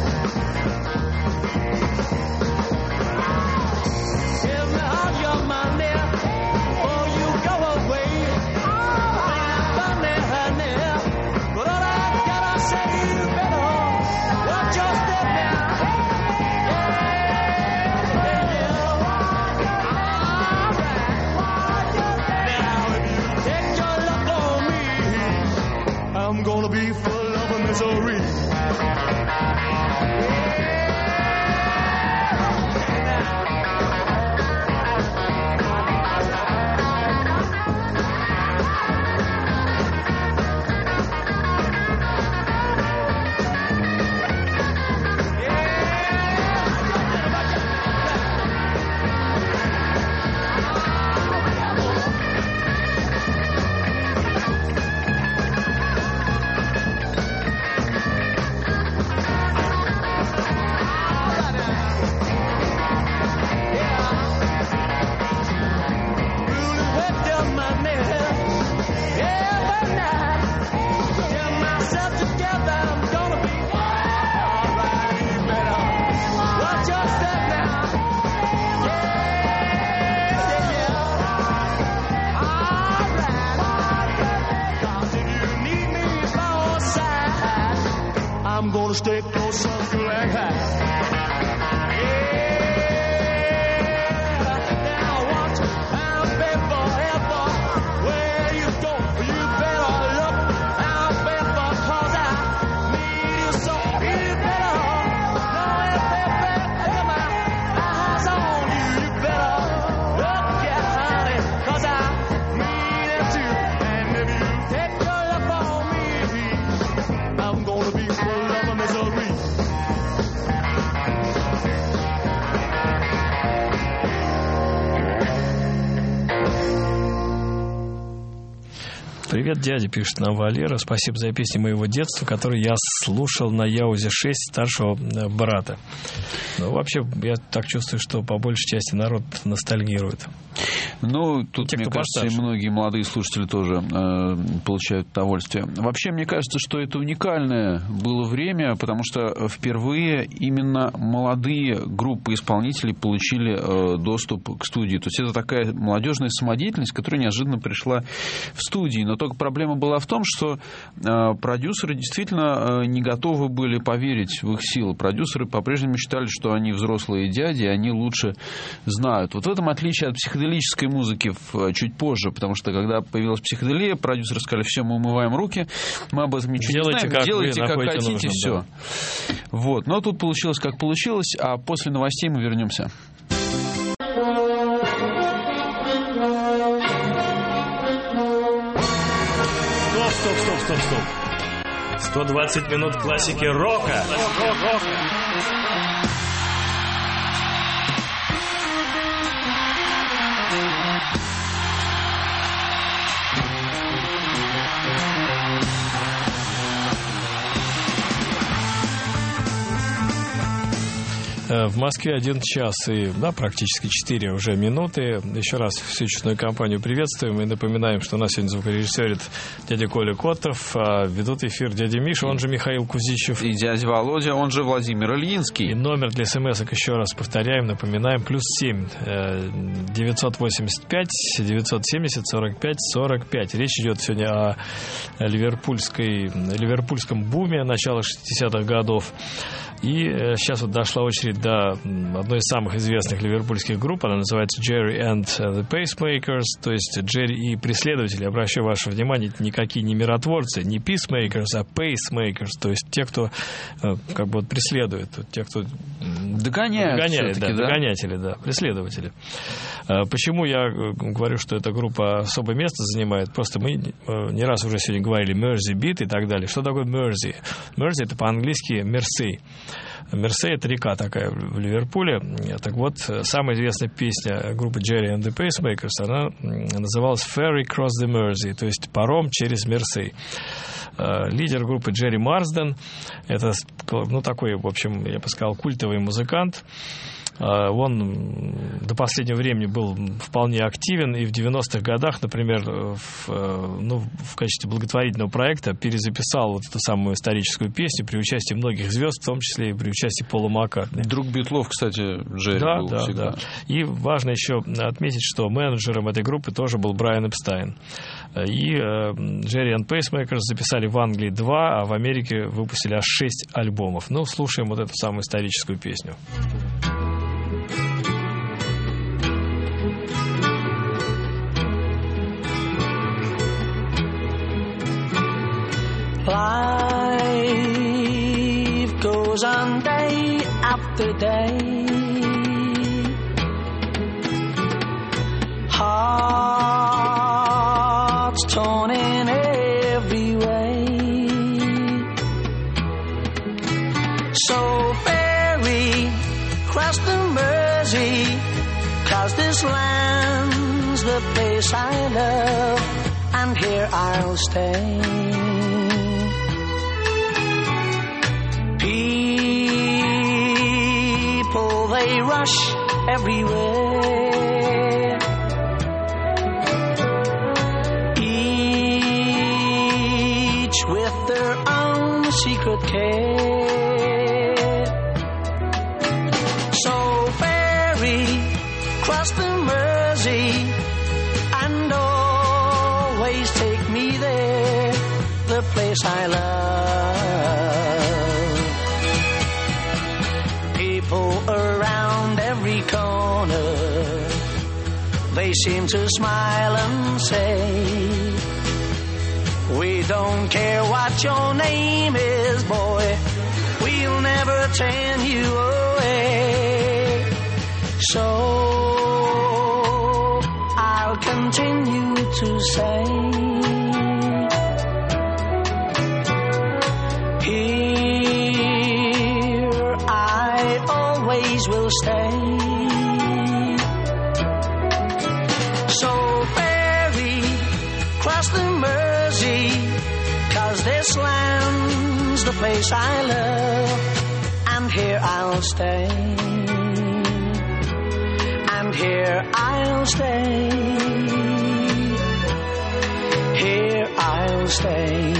Give me all your money before you go away. I'm funny, honey, but all I gotta say, you better watch your step now. Yeah, yeah. Alright. Now if you take your luck on me, I'm gonna be full of misery. I'm gonna stay close until I high. Привет, дядя, пишет нам Валера. Спасибо за песни моего детства, которые я слушал на Яузе шесть старшего брата. Ну, вообще, я так чувствую, что по большей части народ ностальгирует. Ну, тут, Те, мне кажется, постарше. и многие молодые слушатели тоже э, получают удовольствие. Вообще, мне кажется, что это уникальное было время, потому что впервые именно молодые группы исполнителей получили э, доступ к студии. То есть это такая молодежная самодеятельность, которая неожиданно пришла в студии. Но только проблема была в том, что э, продюсеры действительно э, не готовы были поверить в их силы. Продюсеры по-прежнему считали, что они взрослые дяди, и они лучше знают. Вот в этом отличие от психоделической музыки в, чуть позже, потому что когда появилась психоделия, продюсеры сказали: все, мы умываем руки, мы об этом ничего делайте, не знаем, как делайте как хотите, нужным, все. да. Вот. Но тут получилось как получилось, а после новостей мы вернемся. Стоп, стоп, стоп, стоп, стоп. сто двадцать минут классики рока. В Москве один час и, да, практически четыре уже минуты. Еще раз всю честную компанию приветствуем и напоминаем, что у нас сегодня звукорежиссерит дядя Коля Котов, а ведут эфир дядя Миша, он же Михаил Кузичев. И дядя Володя, он же Владимир Ильинский. И номер для смс-ок еще раз повторяем, напоминаем, плюс семь девятьсот восемьдесят пять девятьсот семьдесят сорок пять сорок пять. Речь идет сегодня о ливерпульской, ливерпульском буме начала шестидесятых годов. И сейчас вот дошла очередь до одной из самых известных ливерпульских групп. Она называется Jerry and the Pacemakers, то есть Джерри и преследователи. Обращаю ваше внимание, это никакие не миротворцы, не peacemakers, а pacemakers, то есть те, кто как бы вот преследует, те, кто догоняют, догоняет, да, да? догонятели, да, преследователи. Почему я говорю, что эта группа особое место занимает? Просто мы не раз уже сегодня говорили Mersey Beat и так далее. Что такое Mersey? Mersey — это по-английски Мерсей. Мерсей — это река такая в Ливерпуле. Так вот, самая известная песня группы Jerry and the Pacemakers, она называлась Ferry Cross the Mersey, то есть паром через Мерсей. Лидер группы Джерри Марсден, это, ну, такой, в общем, я бы сказал, культовый музыкант. Он до последнего времени был вполне активен, и в девяностых годах, например, в, ну, в качестве благотворительного проекта перезаписал вот эту самую историческую песню при участии многих звезд, в том числе и при участии Пола Маккартни. Друг Битлов, кстати, Джерри да, был да, всегда. Да. И важно еще отметить, что менеджером этой группы тоже был Брайан Эпстайн. И Jerry and Pacemakers записали в Англии два, а в Америке выпустили аж шесть альбомов. Ну, слушаем вот эту самую историческую песню. Life goes on day after day. Hearts torn in every way. So ferry cross the Mersey, 'cause this land's the place I love, and here I'll stay. People, they rush everywhere, each with their own secret care. So ferry cross the Mersey and always take me there, the place I love. People around every corner, they seem to smile and say, we don't care what your name is, boy, we'll never turn you away. So I'll continue to say, here I always will stay. So ferry cross the Mersey, 'cause this land's the place I love, and here I'll stay, and here I'll stay, here I'll stay.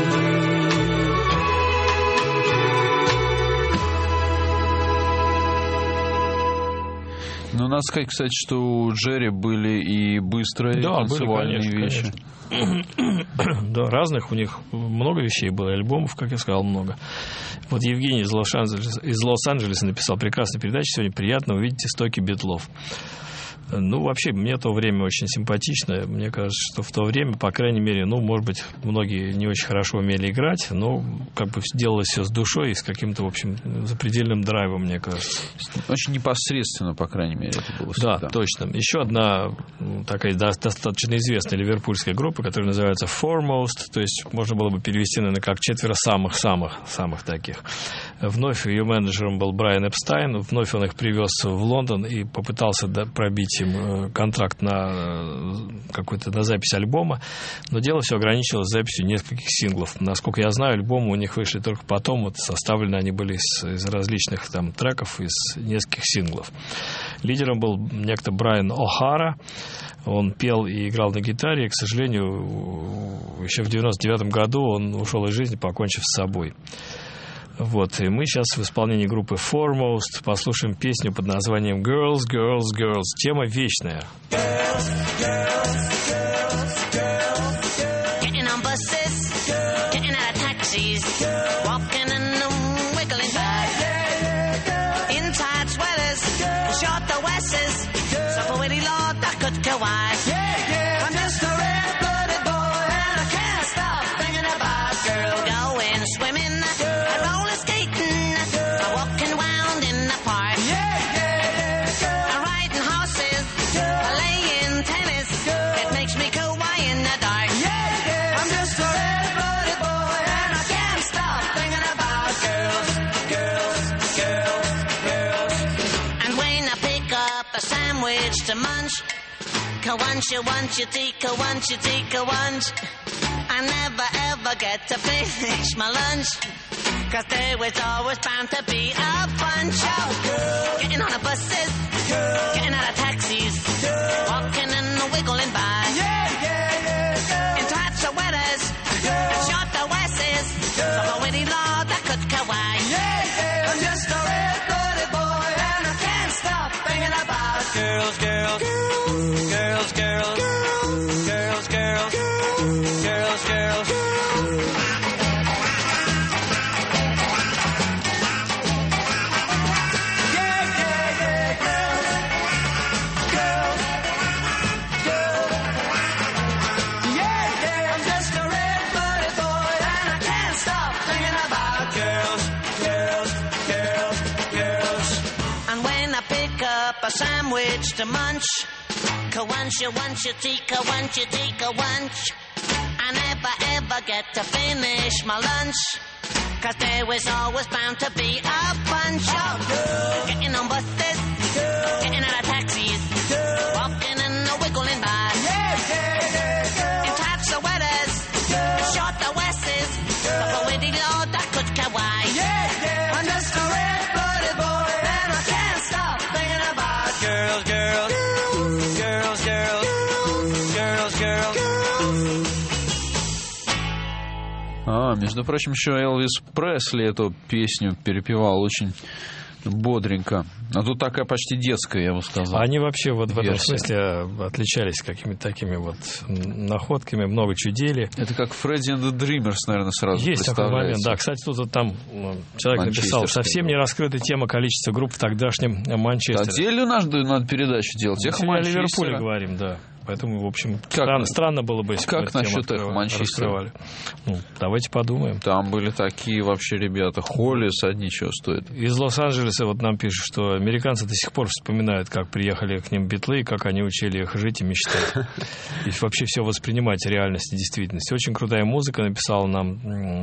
Ну, надо сказать, кстати, что у Джерри были и быстрые да, танцевальные были, конечно, вещи. Конечно. Да, разных у них много вещей было, альбомов, как я сказал, много. Вот Евгений из Лос-Анджелеса, из Лос-Анджелеса написал: прекрасная передача, сегодня приятно увидеть истоки Битлов. Ну, вообще, мне то время очень симпатично. Мне кажется, что в то время, по крайней мере, ну, может быть, многие не очень хорошо умели играть, но как бы делалось все с душой и с каким-то, в общем, запредельным драйвом, мне кажется. Очень непосредственно, по крайней мере, это было всегда. Да, точно. Еще одна такая достаточно известная ливерпульская группа, которая называется Foremost, то есть можно было бы перевести, наверное, как четверо самых-самых самых таких. Вновь ее менеджером был Брайан Эпстайн. Вновь он их привез в Лондон и попытался пробить им контракт на какой-то на запись альбома. Но дело все ограничилось записью нескольких синглов. Насколько я знаю, альбомы у них вышли только потом. Вот составлены они были из, из различных там треков, из нескольких синглов. Лидером был некто Брайан О'Хара. Он пел и играл на гитаре. И, к сожалению, еще в девяносто девятом году он ушел из жизни, покончив с собой. Вот, и мы сейчас в исполнении группы Foremost послушаем песню под названием Girls, Girls, Girls. Тема вечная. Getting on buses, getting out of taxis, walking and wiggling by. In tight sweaters, short the wesses, so for any lord that could go wide. I'm just a red-blooded boy and I can't stop thinking about girls. Going swimming. To munch, ka-wunch, you-wunch, you-tee, ka-wunch, you-tee, ka-wunch. I never ever get to finish my lunch, cause there was always bound to be a bunch of girls getting on the buses, getting out of taxis, walking and wiggling by. In tight sweaters, and short the wesses, so for any law that could kawaii. I'm just a red-blooded boy and I can't stop thinking about girls, girls, girls, girls, girls, girls, girls, girls, girls. Yeah, yeah, yeah, girls, girls, girls. Yeah, yeah, I'm just a red-blooded boy and I can't stop thinking about girls, girls, girls, girls. And when I pick up a sandwich to munch, ka-wunch, you-wunch, you-tee, ka-wunch, you-tee, ka-wunch. I never ever get to finish my lunch, cause there was always bound to be a bunch of girls getting on buses, getting out of taxis, walking and wiggling by. In tight sweaters, short the wesses, but for witty lord that could kawaii. I'm just a red-blooded boy and I can't stop thinking about girls, girls, girls, girls, girls, girls, girls. А, между прочим, еще Элвис Пресли эту песню перепевал очень бодренько. А тут такая почти детская, я бы сказал. Они вообще вот в этом версия. смысле отличались какими-то такими вот находками, много чудили. Это как Фредди and the Dreamers, наверное, сразу Есть такой момент, да. Кстати, тут вот там человек написал, совсем не раскрыта тема количества групп в тогдашнем Манчестере. Отдельную надо, надо передачу делать. Эхо Мы о Манчестера. Ливерпуле говорим, да. Поэтому, в общем, Как, странно, странно было бы, если бы как эту тему насчет Эхо Манчестера? Ну, давайте подумаем. Там были такие вообще ребята. Холлис одни чего стоят. Из Лос-Анджелеса вот нам пишут, что американцы до сих пор вспоминают, как приехали к ним битлы, как они учили их жить и мечтать. И вообще все воспринимать реальность и действительность. Очень крутая музыка, написала нам...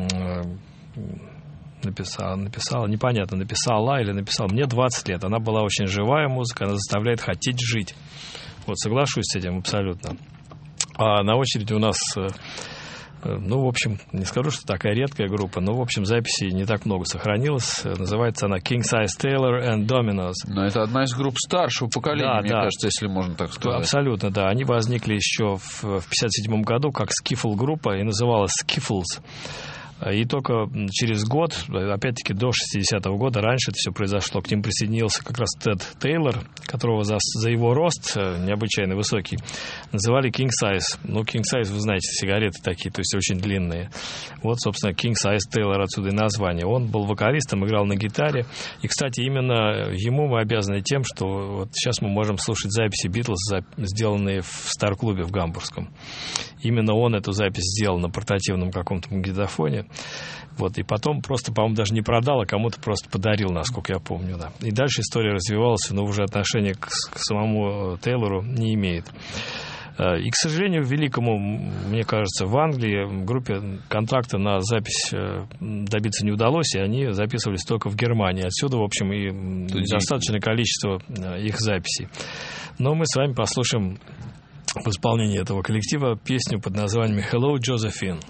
Написала, написала, непонятно, написала или написала. Мне двадцать лет, она была очень живая музыка, она заставляет хотеть жить. Вот, соглашусь с этим абсолютно. А на очереди у нас, ну, в общем, не скажу, что такая редкая группа, но, в общем, записей не так много сохранилось. Называется она King Size Taylor and Dominoes. Но это одна из групп старшего поколения, да, мне да. кажется, если можно так сказать. Абсолютно, да. Они возникли еще в, в пятьдесят седьмом году как скифл-группа и называлась Skiffles. И только через год, опять-таки до шестидесятого года, раньше это все произошло, к ним присоединился как раз Тед Тейлор, которого за, за его рост, необычайно высокий, называли King Size. Ну, King Size, вы знаете, сигареты такие, то есть очень длинные. Вот, собственно, King Size Taylor, отсюда и название. Он был вокалистом, играл на гитаре. И, кстати, именно ему мы обязаны тем, что вот сейчас мы можем слушать записи Битлз, сделанные в Стар-клубе в Гамбургском. Именно он эту запись сделал на портативном каком-то магнитофоне. Вот, и потом просто, по-моему, даже не продал, а кому-то просто подарил, насколько я помню. Да. И дальше история развивалась, но уже отношения к, к самому Тейлору не имеет. И, к сожалению, великому, мне кажется, в Англии группе контракта на запись добиться не удалось, и они записывались только в Германии. Отсюда, в общем, и недостаточное количество их записей. Но мы с вами послушаем в исполнении этого коллектива песню под названием «Hello, Josephine».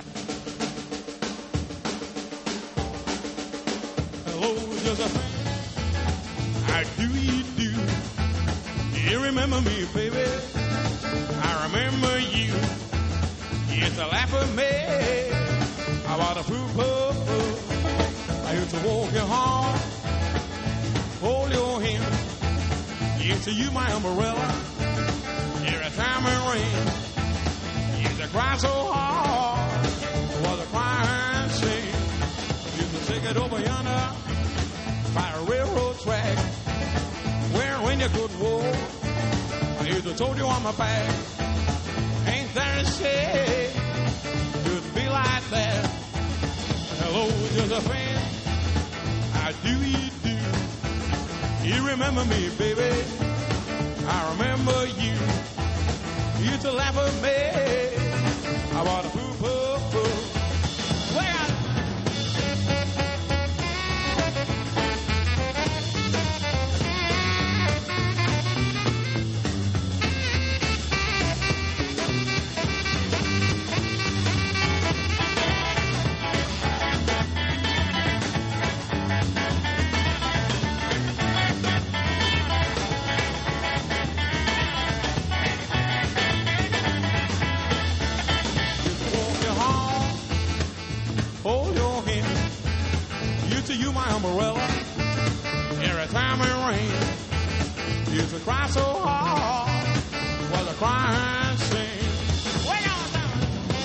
Hello, Josephine. How do you do? You remember me, baby? I remember you. You used to laugh at me about a poo-poo. I used to walk you home, hold your hand. You used to use my umbrella every time it rained. You used to cry so hard, was a crying scene. You used to take it over yonder by a railroad track, where when you could walk, I used to told you on my back. Ain't that a shame? You'd be like that. Hello, Josephine. How do you do? You remember me, baby? I remember you. You used to laugh at me about a poo-poo-poo. Way out. You my umbrella every time it rained. Used to cry so hard, was a crying scene. Way on down.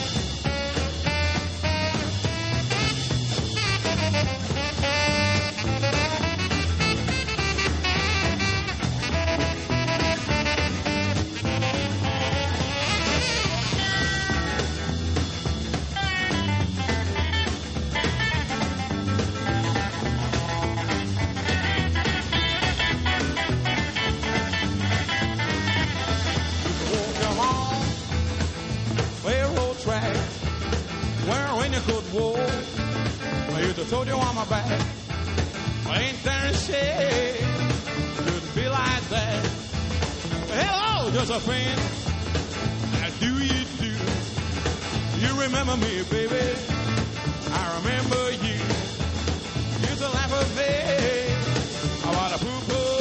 Told you on my back. Ain't there a shame? Couldn't be like that. Hello, Josephine. How do you do? You remember me, baby? I remember you. Used to laugh at me about a poo-poo.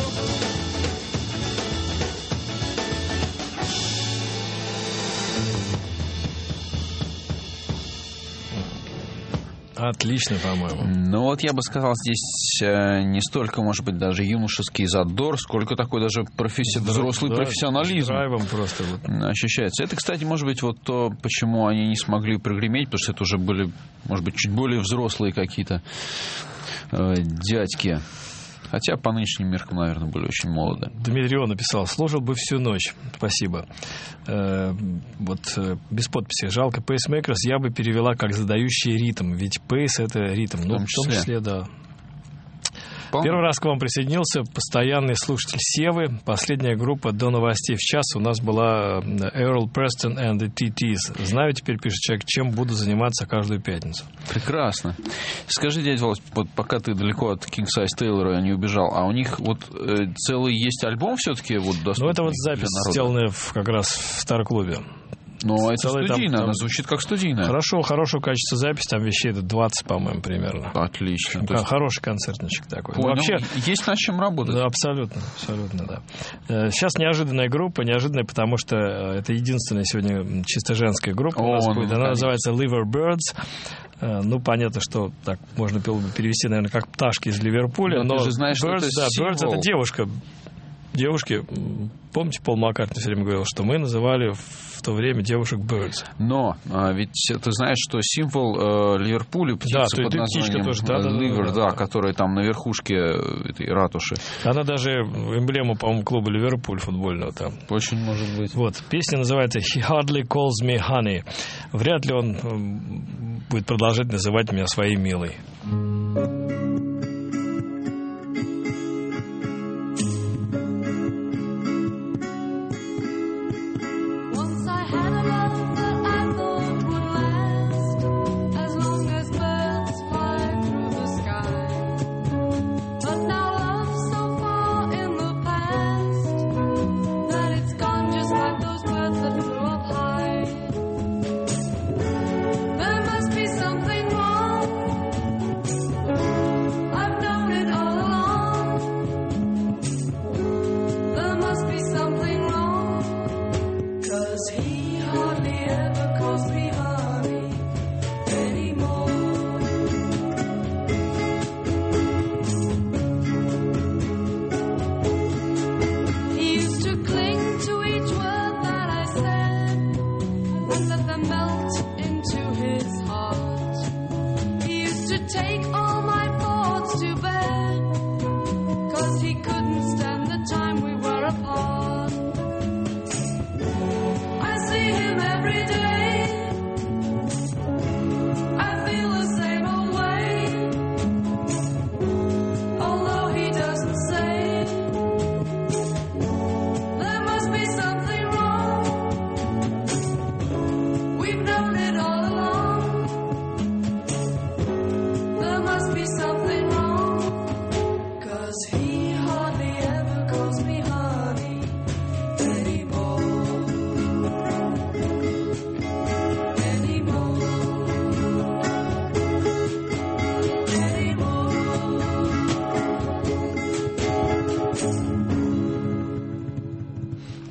Отлично, по-моему. Ну вот я бы сказал, здесь э, не столько, может быть, даже юношеский задор, сколько такой даже професси... да, взрослый да, профессионализм драйвом просто вот. Ощущается. Это, кстати, может быть, вот то, почему они не смогли прогреметь, потому что это уже были, может быть, чуть более взрослые какие-то э, дядьки. Хотя по нынешним меркам, наверное, были очень молоды. Дмитрио написал: служил бы всю ночь. Спасибо. Э, вот э, без подписи. Жалко, пейсмейкерс я бы перевела как задающий ритм. Ведь пейс — это ритм. Ну, в том числе, в том числе да. Помню. Первый раз к вам присоединился постоянный слушатель Севы. Последняя группа до новостей в час у нас была Эрл Престон and the ти тис. Знаю теперь, пишет человек, чем буду заниматься каждую пятницу. Прекрасно. Скажи, дядя Володь, вот пока ты далеко от King Size Taylor не убежал, а у них вот э, целый есть альбом все-таки вот доступный? Ну, это вот запись, сделанная в, как раз в Старклубе. Ну, это студийная, там, она звучит как студийная. Хорошо, хорошего качества запись, там вещей двадцать, по-моему, примерно. Отлично. Есть... Хороший концертничек такой. Понял. Вообще, есть над чем работать. Да, абсолютно, абсолютно, да. Сейчас неожиданная группа, неожиданная, потому что это единственная сегодня чисто женская группа. О, у нас будет. Она конечно. Называется Liver Birds. Ну, понятно, что так можно перевести, наверное, как пташки из Ливерпуля. Но, но ты же знаешь, Birds, что это да, Birds — это девушка. Девушки, помните, Пол Маккартни все время говорил, что мы называли в то время девушек Birds. Но а, ведь ты знаешь, что символ э, Ливерпуля, птица да, под названием тоже, да, Ливер, да, да, да, да, которая там на верхушке этой ратуши. Она даже эмблема, по-моему, клуба Ливерпуль футбольного там. Очень может быть. Вот, песня называется «He hardly calls me honey». Вряд ли он будет продолжать называть меня своей милой. One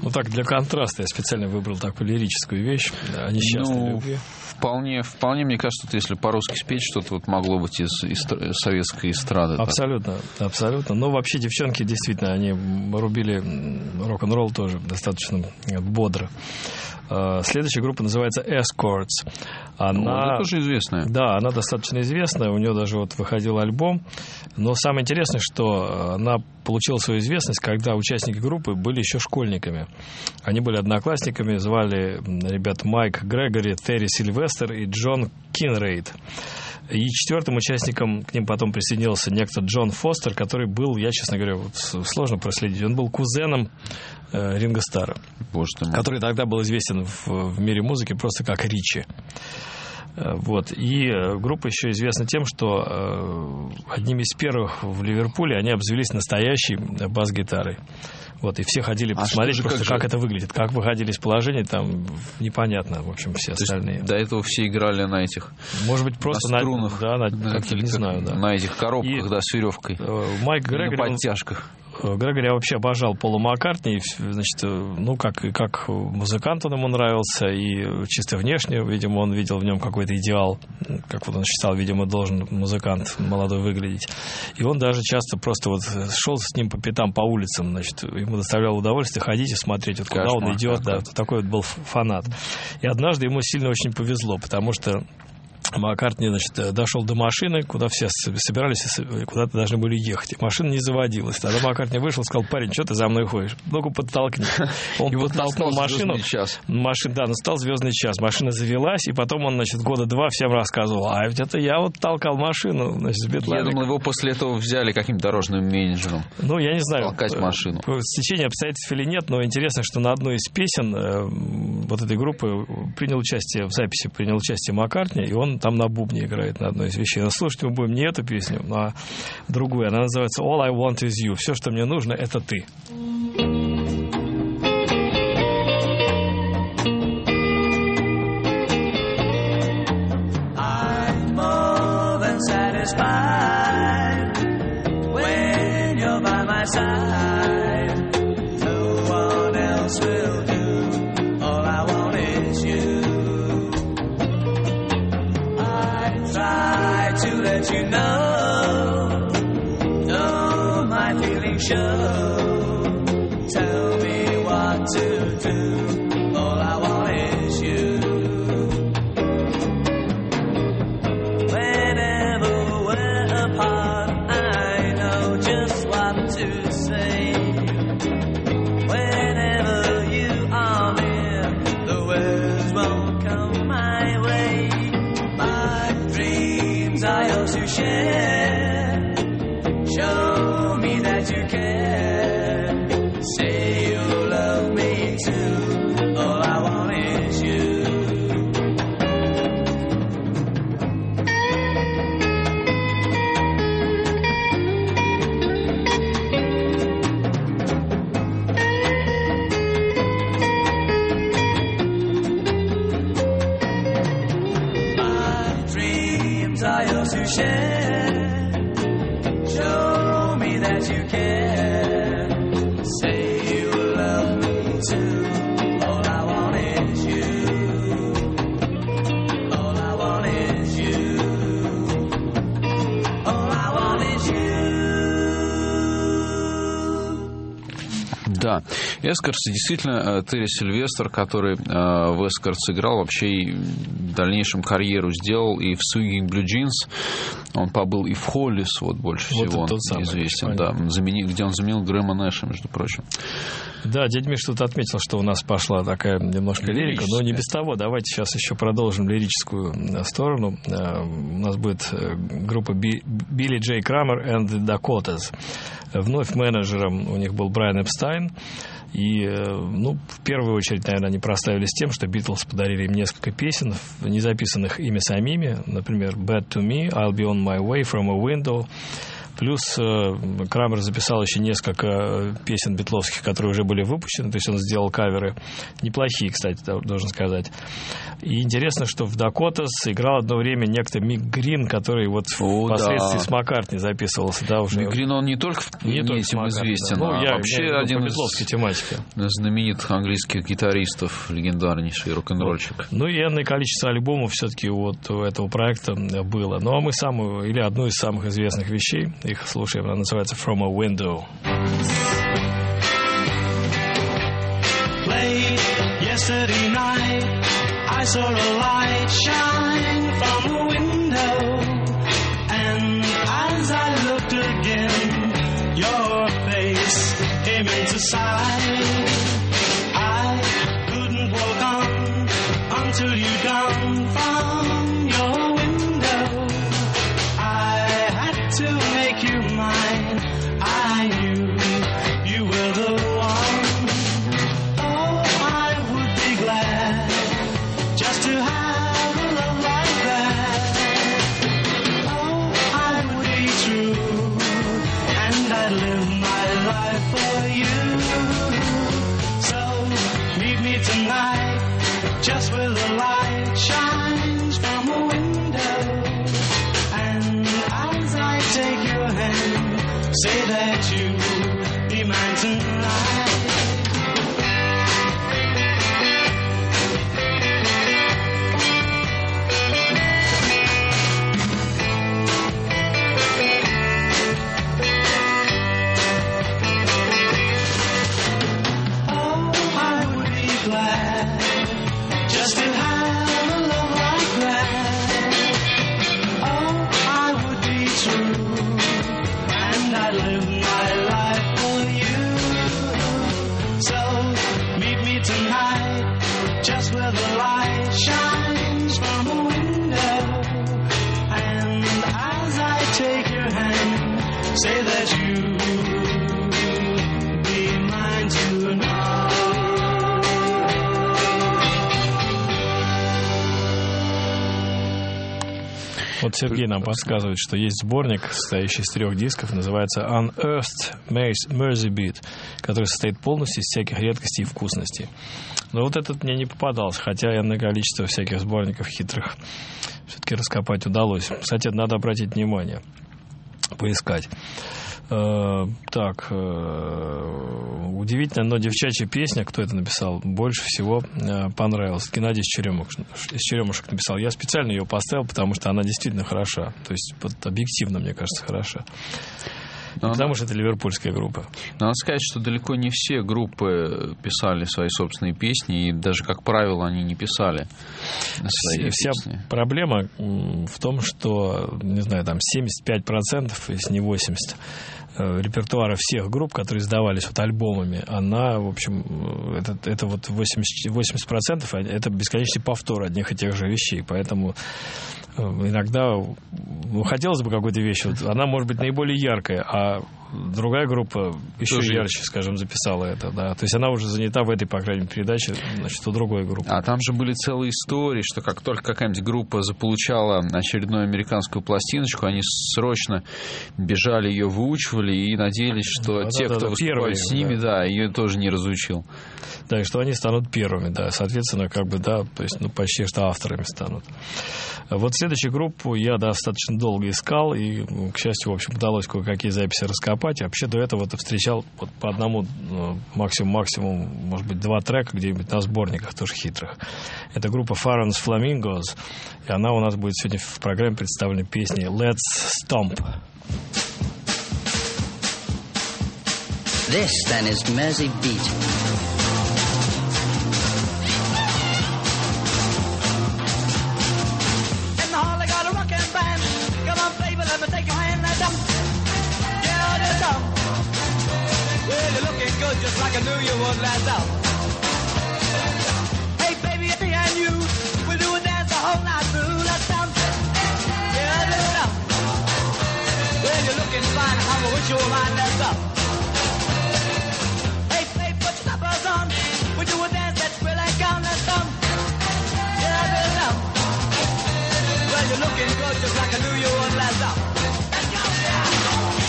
Ну так, для контраста я специально выбрал такую лирическую вещь о несчастной Ну, любви. Вполне, вполне, мне кажется, вот если по-русски спеть, что-то вот могло быть из, из советской эстрады. так. Абсолютно, абсолютно. Но вообще девчонки действительно, они рубили рок-н-ролл тоже достаточно бодро. Э, Следующая группа называется Escorts. Она Ну, это тоже известная. Да, она достаточно известная. У нее даже вот выходил альбом. Но самое интересное, что она получила свою известность, когда участники группы были еще школьниками. Они были одноклассниками, звали ребят Майк Грегори, Терри Сильвестер и Джон Кинрейд. И четвертым участником к ним потом присоединился некто Джон Фостер, который был, я, честно говоря, вот сложно проследить, он был кузеном э, Ринго Старра, Боже ты мой. который тогда был известен в, в мире музыки просто как Ричи. Э, Вот. И э, группа еще известна тем, что э, одними из первых в Ливерпуле они обзавелись настоящей бас-гитарой. Вот, и все ходили А посмотреть что же, просто, как как, же? это выглядит. Как выходили из положения, там непонятно, в общем, все То есть остальные. до этого все играли на этих Может быть, просто на на струнах, да, на, да, как-то, или не как- знаю, да. на этих коробках, И, да, с веревкой. Э, Майк Или на Грегори, он- подтяжках. э, Грегори вообще обожал Пола Маккартни, и, значит, э, ну, как, и как музыкант он ему нравился, и чисто внешне, видимо, он видел в нем какой-то идеал, как вот он считал, видимо, должен музыкант молодой выглядеть. И он даже часто просто вот шел с ним по пятам по улицам, значит, ему доставляло удовольствие ходить и смотреть, вот куда Кошмар он идет, какой. да, вот такой вот был фанат. И однажды ему сильно очень повезло, потому что Маккартни, значит, дошел до машины, куда все собирались и куда-то должны были ехать. И машина не заводилась. Тогда Маккартни вышел и сказал: парень, что ты за мной ходишь? Ну-ка, подтолкни. Он И вот подтолкнул настал машину. звездный час. Машина, да, настал звездный час. Машина завелась, и потом он, значит, года два всем рассказывал: а ведь это я вот толкал машину, значит, с Я Бетлами. думал, его после этого взяли каким-то дорожным менеджером. Ну, я не знаю, Толкать э, машину. по стечению обстоятельств или нет, но интересно, что на одной из песен э, вот этой группы принял участие, в записи принял участие Маккартни, и он там на бубне играет на одной из вещей. Но слушать мы будем не эту песню, а другую. Она называется All I Want Is You. Все, что мне нужно, это ты. I'm more than satisfied when you're by my side. No one else will do. All I want is you. I try to let you know, though my feelings show. Tell me what to do. All I want is you. Whenever we're apart, I know just what to say. Whenever you are near, the words won't come my way. My dreams are yours to share. Show me that you care. Say you love me too. All I want is you. My dreams are yours to share. Show me that you care. Say you love me too. All I want is you. All I want is you. All I want is you. Да. Эскорс, действительно, э, Терри Сильвестр, который э, в Эскорс играл, вообще и в дальнейшем карьеру сделал и в Swinging Blue Jeans. Он побыл и в Холлис, вот больше Вот всего это он тот самый, известен. Да, замени- где он заменил Грэма Нэша, между прочим. Да, дядя Миш тут отметил, что у нас пошла такая немножко лирика, но не без того. Давайте сейчас еще продолжим лирическую э, сторону. Э, У нас будет э, группа Би- Билли Джей Крамер and the Dakotas. Вновь менеджером у них был Брайан Эпстайн. И, э, ну, в первую очередь, наверное, они прославились тем, что Битлз подарили им несколько песен, не записанных ими самими. Например, Bad to Me, I'll be on my way from a window. Плюс э, Крамер записал еще несколько песен битловских, которые уже были выпущены, то есть он сделал каверы, неплохие, кстати, должен сказать. И интересно, что в Дакотас играл одно время некто Мик Грин, который вот О, впоследствии да. с Маккартни записывался, да, уже. Мик Грин, он не только не только этим известен, да. Ну, а я, вообще я один из битловской тематики. знаменитых английских гитаристов, легендарнейший рок-н-ролльщик. Ну и энное количество альбомов все-таки вот у этого проекта было. Ну а мы самую, или одну из самых известных вещей, их слушаем, она называется From a Window. Late yesterday night, I saw a light shine from a window, and as I looked again, your face came into sight. I couldn't walk on until you'd gone from your window. I had to make you mine. I knew you were the one. Oh, I would be glad just to have a love like that. Oh, I would be true, and I'd live my life for you. So meet me tonight, just where the light shines from a window. And as I take your hand, say that you'll be mine tonight. Oh, I would be glad just to have a love like that. Oh, I would be true, and I'd live my life for you. So meet me tonight, just where the light shines from a window. And as I take your hand, say that you'll be mine tonight. Вот Сергей нам подсказывает, что есть сборник, состоящий из трех дисков, называется Unearthed Mersey Beat, который состоит полностью из всяких редкостей и вкусностей. Но вот этот мне не попадался, хотя энное количество всяких сборников хитрых все-таки раскопать удалось. Кстати, надо обратить внимание, поискать. Э, так, э, удивительно, но девчачья песня, кто это написал, больше всего э, понравилась. Геннадий из Черемушек, из Черемушек написал. Я специально ее поставил, потому что она действительно хороша. То есть вот, объективно, мне кажется, хороша. Но потому она... что это ливерпульская группа. Но надо сказать, что далеко не все группы писали свои собственные песни, и даже, как правило, они не писали свои Вся песни. проблема в том, что, не знаю, там семьдесят пять процентов, если не восемьдесят процентов, репертуара всех групп, которые издавались вот альбомами, она, в общем, это, это вот восемьдесят процентов это бесконечный повтор одних и тех же вещей, поэтому иногда, ну, хотелось бы какой-то вещи, вот, она может быть наиболее яркая, а другая группа еще Тоже ярче, скажем, записала это, да. То есть она уже занята в этой, по крайней мере, передаче, значит, у другой группы. А там же были целые истории, что как только какая-нибудь группа заполучала очередную американскую пластиночку, они срочно бежали, ее выучивали и надеялись, что да, те, да, кто да, выступает первые, с ними, да. да, ее тоже не разучил. Да, и что они станут первыми, да, соответственно, как бы, да, то есть, ну, почти что авторами станут. Вот следующую группу я достаточно долго искал, и, к счастью, в общем, удалось кое-какие записи раскопать. Вообще до этого ты встречал вот по одному, максимум-максимум, может быть, два трека где-нибудь на сборниках тоже хитрых. Это группа Farron's Flamingos, и она у нас будет сегодня в программе представлена песней Let's Stomp. This, then, is Mersey Beat. Just like I knew you would last out. Hey baby, me and you, we'll do a dance the whole night through. Let's dance, yeah, let's dance. Well, you're looking fine, I wish you were mine. That's up. Hey babe, put your slippers on. We'll do a dance that's really gone. Let's dance, yeah, let's dance. Well, you're looking good, just like I knew you would last out. Let's go, yeah.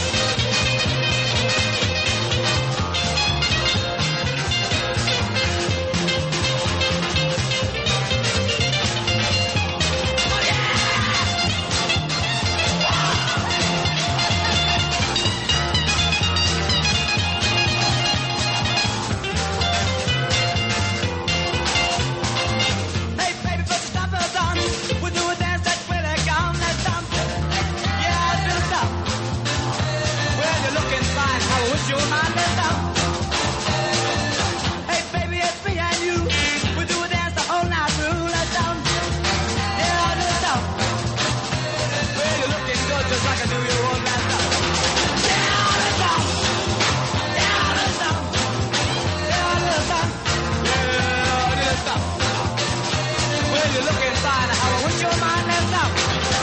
wish you were mine left out. Hey, baby, it's me and you. We do a dance the whole night through. Let's down. Yeah, let's down. Well, you're looking good just like I knew you would. Let's down. Yeah, let's down. Yeah, let's down. Yeah, let's down. Yeah, let's down. Well, you're looking fine. How I wish you were mine left out.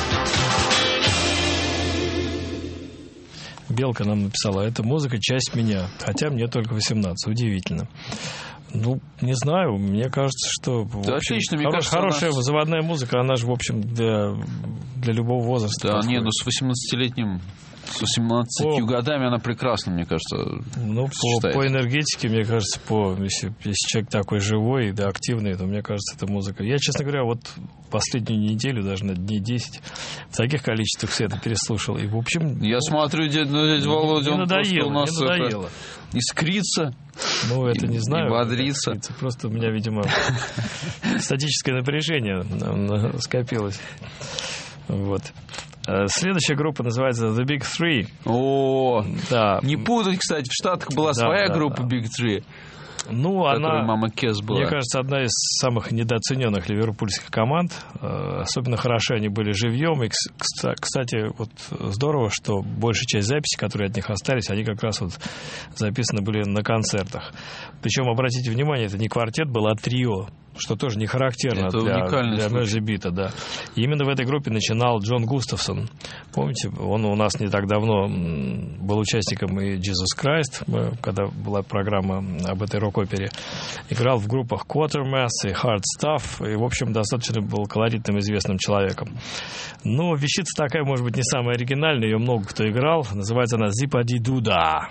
Белка нам написала, эта музыка часть меня, хотя мне только восемнадцать. Удивительно. Ну, не знаю, мне кажется, что в Да, общем, отлично, мне хоро- кажется, хорошая она- заводная музыка, она же, в общем, для, для любого возраста. Да, подходит. не, ну с восемнадцатилетним, с восемнадцатью О. годами она прекрасна, мне кажется. Ну, по, сочетается. по энергетике, мне кажется, по, если, если человек такой живой, да, активный, то, мне кажется, это музыка. Я, честно говоря, вот последнюю неделю, даже на дней десять, в таких количествах все это переслушал. И, в общем... Я ну, смотрю, дядя, ну, дядя Володя, не он просто надоело, у нас не надоело. это, искрится. Ну, это и- не знаю. и бодрится. как говорится. Просто у меня, видимо, статическое напряжение на- на- скопилось. Вот. Э, Следующая группа называется The Big Three. О, Да. не путать, кстати, в Штатах была Да, своя да, группа да. Big Three, Ну, которая она, Мама Кес была. мне кажется, одна из самых недооцененных ливерпульских команд. Э, Особенно хороши они были живьем. И, кс- кста- кстати, вот здорово, что большая часть записей, которые от них остались, они как раз вот записаны были на концертах. Причем, обратите внимание, это не квартет был, а трио, что тоже не характерно Это для, уникальный для случай. Мерзи Бита, да. И именно в этой группе начинал Джон Густавсон. Помните, он у нас не так давно м, был участником и Jesus Christ, мы- когда была программа об этой рок-опере. Играл в группах Quatermass и Hard Stuff, и, в общем, достаточно был колоритным, известным человеком. Но вещица такая, может быть, не самая оригинальная, ее много кто играл. Называется она «Зипа-ди-дуда».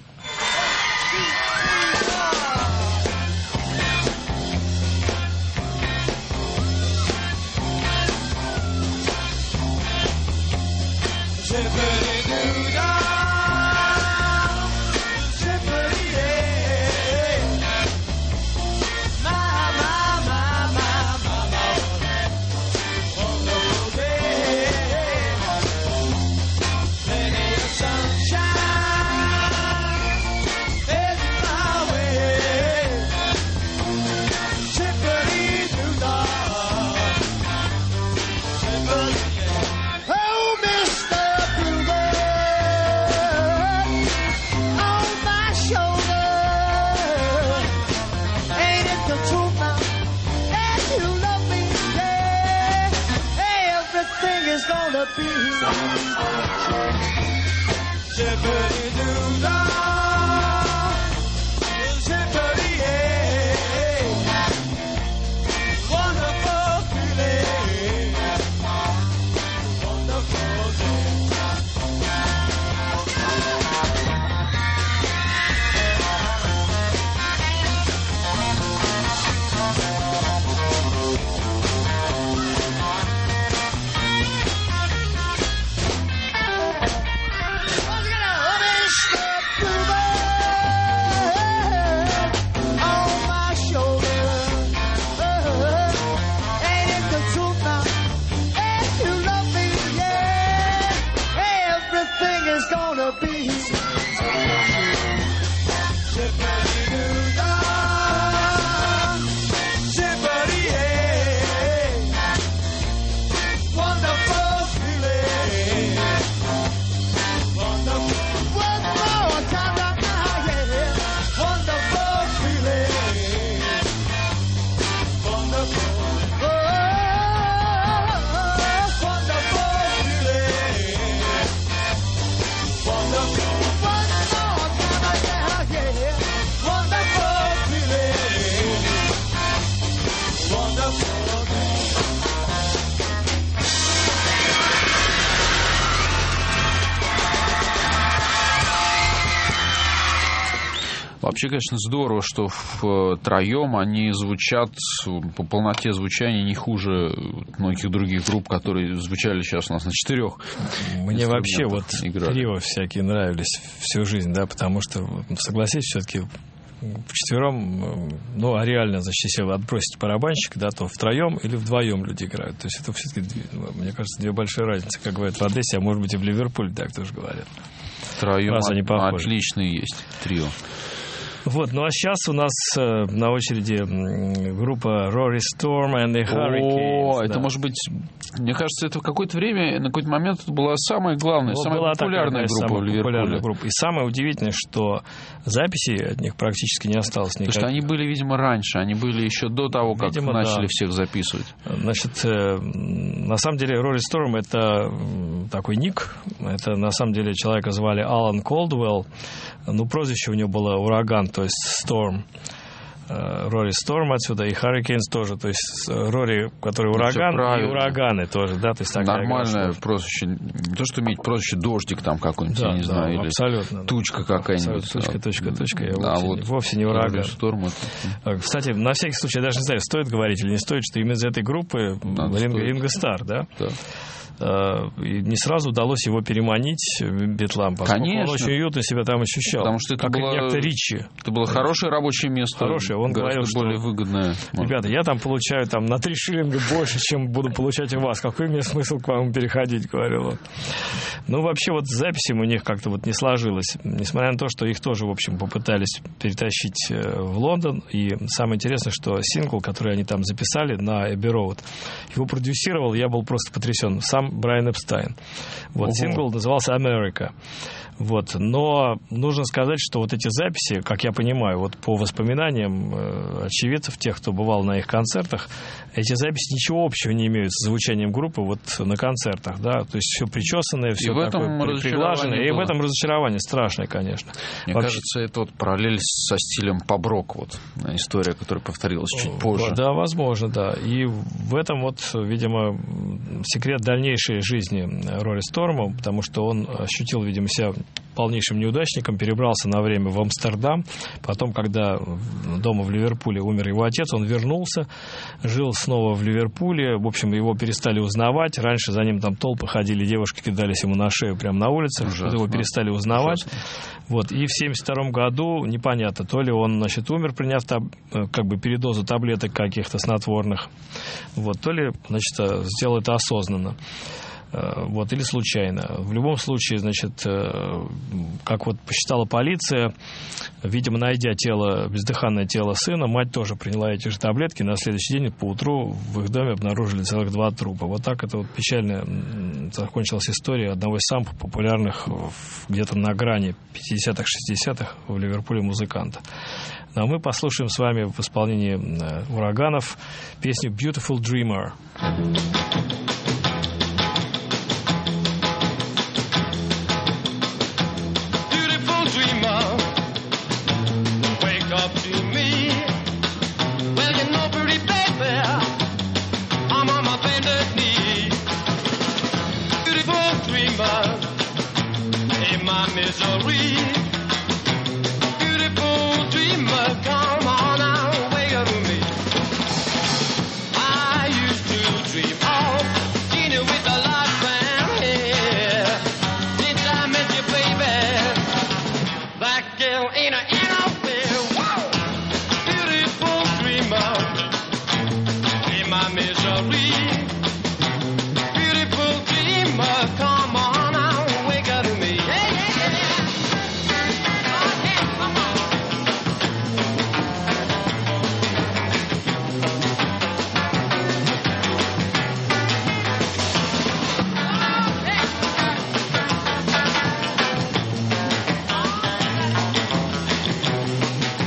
Oh, Mister Bluebird, on my shoulder. Ain't it the truth now? And you love me, yeah. Everything is gonna be zippity-doo-dah, zippity-yeah. Wonderful feeling. Gonna be zippity-doo-dah, zippity-yeah. Wonderful feeling. Wonderful. One more time right now, yeah. Wonderful feeling. Wonderful. Oh, wonderful feeling. Wonderful. One more time right now, yeah. Wonderful feeling. Wonderful. Вообще, конечно, здорово, что втроем они звучат по полноте звучания не хуже многих других групп, которые звучали сейчас у нас на четырех. Мне вообще вот играли. трио всякие нравились всю жизнь, да, потому что, согласись, все-таки вчетвером, ну, а реально, значит, если отбросить барабанщика, да, то втроем или вдвоем люди играют. То есть это все-таки, мне кажется, две большие разницы, как говорят в Одессе, а может быть и в Ливерпуле так тоже говорят. Втроем раз они похожи. Отличный есть трио. Вот, ну а сейчас у нас э, на очереди м, группа Rory Storm and the Hurricanes. О, да. это может быть, мне кажется, это в какое-то время, на какой-то момент это была самая главная, Ну, самая была популярная такая, группа самая в Ливерпуле. популярная группа. И самое удивительное, что записей от них практически не осталось никаких. Потому что они были, видимо, раньше, они были еще до того, как Видимо, начали да. всех записывать. Значит, э, на самом деле Rory Storm — это м, такой ник. Это на самом деле человека звали Алан Колдуэлл. Ну, прозвище у него было Ураган, то есть Storm. Рори Сторм отсюда, и Hurricanes тоже. То есть Рори, который ураган, и ураганы тоже, да? То есть нормальное прозвище. Не то, что иметь прозвище дождик там какой-нибудь, да, я не да, знаю, или абсолютно, тучка да. какая-нибудь. Абсолютно. Тучка, точка, точка. Я да, вовсе, вот не, вовсе не ураган. Сторм это... Кстати, на всякий случай, я даже не знаю, стоит говорить или не стоит, что именно из этой группы Ринго, Ринго Стар, да? Да. И не сразу удалось его переманить в Битлам, поскольку Конечно. он очень уютно себя там ощущал. Потому что это как было, и некто Ричи. Это было хорошее рабочее место. Хорошее. Он говорил, что более выгодное. Ребята, я там получаю там, на три шиллинга больше, чем буду получать у вас. Какой мне смысл к вам переходить, говорил он. Ну, вообще, вот с записями у них как-то вот не сложилось. Несмотря на то, что их тоже, в общем, попытались перетащить в Лондон. И самое интересное, что сингл, который они там записали на Эбби Роуд, его продюсировал, я был просто потрясен, сам Брайан Эпстайн. Вот, Ого. сингл назывался «America». Вот. Но нужно сказать, что вот эти записи, как я понимаю, вот по воспоминаниям э, очевидцев, тех, кто бывал на их концертах, эти записи ничего общего не имеют с звучанием группы вот на концертах, да, то есть все причесанное, все такое приглаженное, и в этом разочарование страшное, конечно. Мне Вообще... кажется, это вот параллель со стилем поб-рок, вот история, которая повторилась чуть позже. Да, возможно, да. И в этом вот, видимо, секрет дальнейшей жизни Рори Сторма, потому что он ощутил, видимо, себя полнейшим неудачником, перебрался на время в Амстердам. Потом, когда дома в Ливерпуле умер его отец, он вернулся, жил снова в Ливерпуле. В общем, его перестали узнавать. Раньше за ним там толпы ходили, девушки кидались ему на шею прямо на улице. Ужасно. Его перестали узнавать. Вот. И в семьдесят втором году, непонятно, то ли он, значит, умер, приняв таб... как бы передозу таблеток каких-то снотворных, вот, то ли, значит, сделал это осознанно. Вот, или случайно. В любом случае, значит, как вот посчитала полиция, видимо, найдя тело, бездыханное тело сына, мать тоже приняла эти же таблетки. На следующий день поутру в их доме обнаружили целых два трупа. Вот так это вот печально закончилась история одного из самых популярных где-то на грани пятидесятых, шестидесятых в Ливерпуле музыканта. А мы послушаем с вами в исполнении Ураганов песню «Beautiful Dreamer».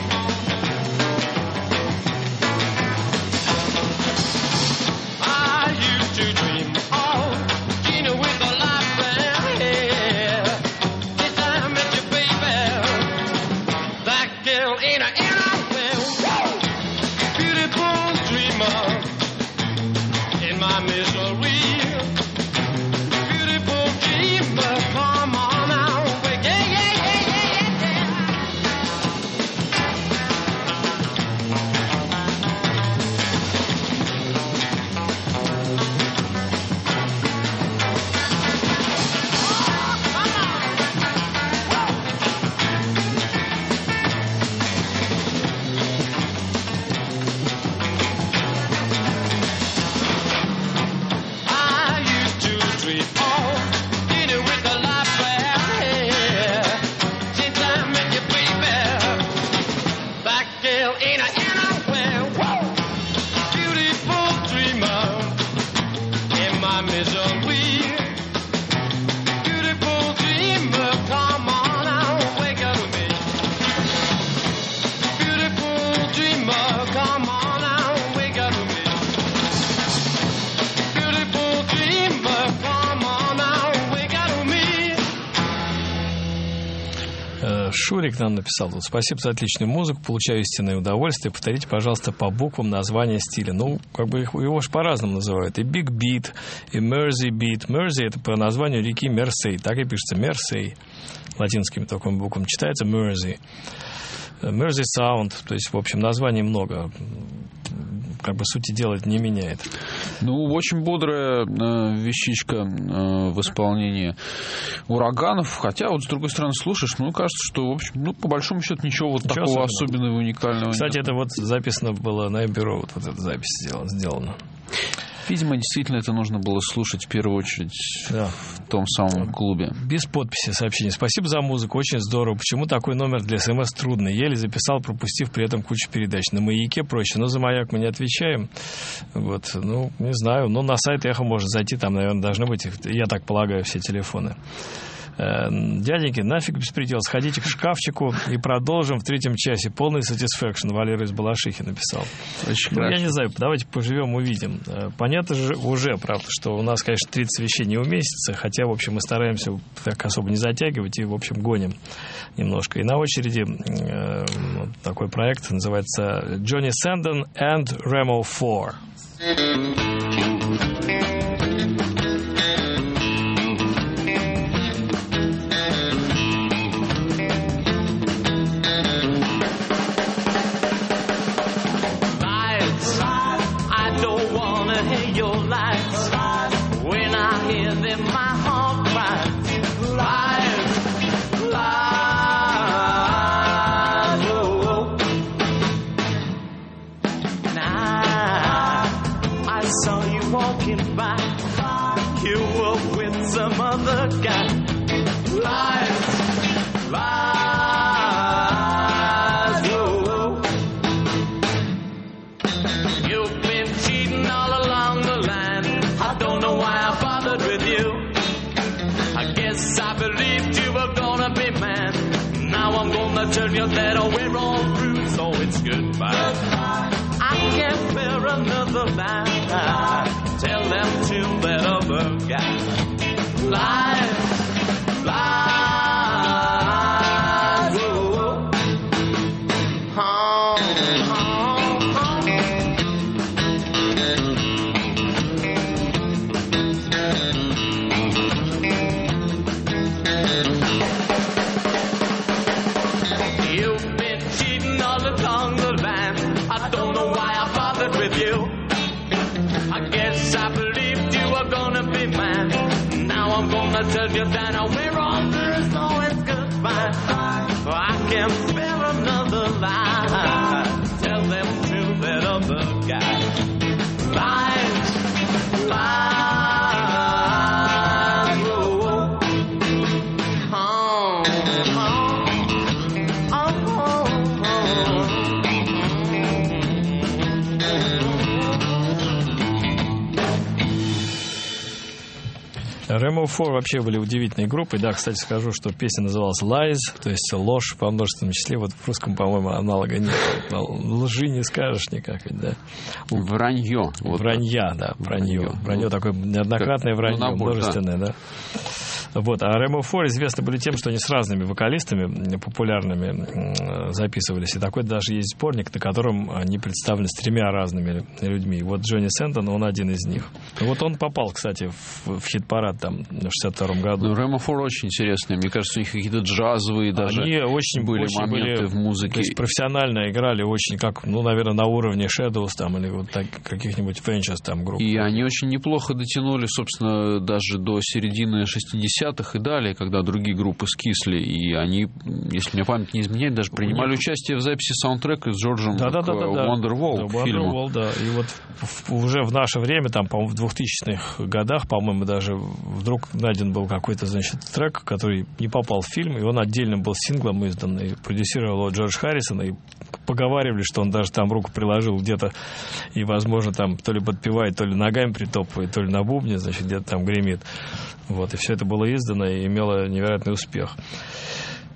I Шурик нам написал тут: спасибо за отличную музыку, получаю истинное удовольствие. Повторите, пожалуйста, по буквам название стиля. Ну, как бы их, его же по-разному называют. И Big Beat, и Mersey Beat. Mersey — это по названию реки Мерсей. Так и пишется Мерсей. Латинскими такими буквами читается Mersey. Mersey Sound. То есть, в общем, названий много. Как бы сути дела это не меняет. Ну, очень бодрая э, вещичка э, в исполнении Ураганов. Хотя, вот с другой стороны, слушаешь, ну, кажется, что, в общем, ну, по большому счету, ничего вот ничего такого особенного, уникального. Кстати, нет. это вот записано было на бюро, вот, вот эта запись сделана. сделана. Видимо, действительно, это нужно было слушать в первую очередь да. в том самом клубе. Без подписи сообщение. Спасибо за музыку, очень здорово. Почему такой номер для СМС трудный? Еле записал, пропустив при этом кучу передач. На Маяке проще, но за Маяк мы не отвечаем. Вот, ну, не знаю. Но на сайт Эхо можно зайти, там, наверное, должны быть, я так полагаю, все телефоны. Дяденьки, нафиг беспредел, сходите к шкафчику и продолжим в третьем часе. Полный satisfaction. Валера из Балашихи написал. Ну, я не знаю, давайте поживем, увидим. Понятно же уже, правда, что у нас, конечно, тридцать вещей не уместится, хотя, в общем, мы стараемся так особо не затягивать и, в общем, гоним немножко. И на очереди э, такой проект называется Johnny Sandon and Remo four. Turn your that we're all through, so it's goodbye. I can't bear another lie. Tell them to that other guy. Lies, lies, whoa. Oh, oh, I tell you that we're on through, so it's goodbye. I can't bear another lie. Tell them to that other guy. Lies, lies, oh, oh, oh, oh, Remo four вообще были удивительной группой. Да, кстати, скажу, что песня называлась Lies, то есть ложь по множественном числе. Вот в русском, по-моему, аналога нет. Лжи не скажешь никак, ведь, да? Вранье. Вот вранья, да, вранье. Вранье, вранье такое неоднократное как, вранье, ну, набор, множественное, да. да. Вот. А Remo four известны были тем, что они с разными вокалистами популярными записывались. И такой даже есть сборник, на котором они представлены с тремя разными людьми. Вот Джонни Сэндон, он один из них. Вот он попал, кстати, в, в хит-парад там в шестьдесят втором году. Ну, Remo four очень интересные. Мне кажется, у них какие-то джазовые даже они очень, были очень моменты были, в музыке. То есть профессионально играли очень, как, ну, наверное, на уровне Shadows там, или вот так, каких-нибудь Ventures там групп. И они очень неплохо дотянули, собственно, даже до середины шестидесятых и далее, когда другие группы скисли, и они, если мне память не изменяет, даже принимали Нет. участие в записи саундтрека с Джорджем да, да, да, да, да. Wonderwall к фильму. Wonderwall, да. И вот в, уже в наше время, там, по-моему, в двухтысячных годах, по-моему, даже вдруг найден был какой-то, значит, трек, который не попал в фильм, и он отдельно был синглом издан, и продюсировал его Джордж Харрисон, и поговаривали, что он даже там руку приложил где-то, и, возможно, там то ли подпевает, то ли ногами притопывает, то ли на бубне, значит, где-то там гремит. Вот, и все это было издано и имело невероятный успех.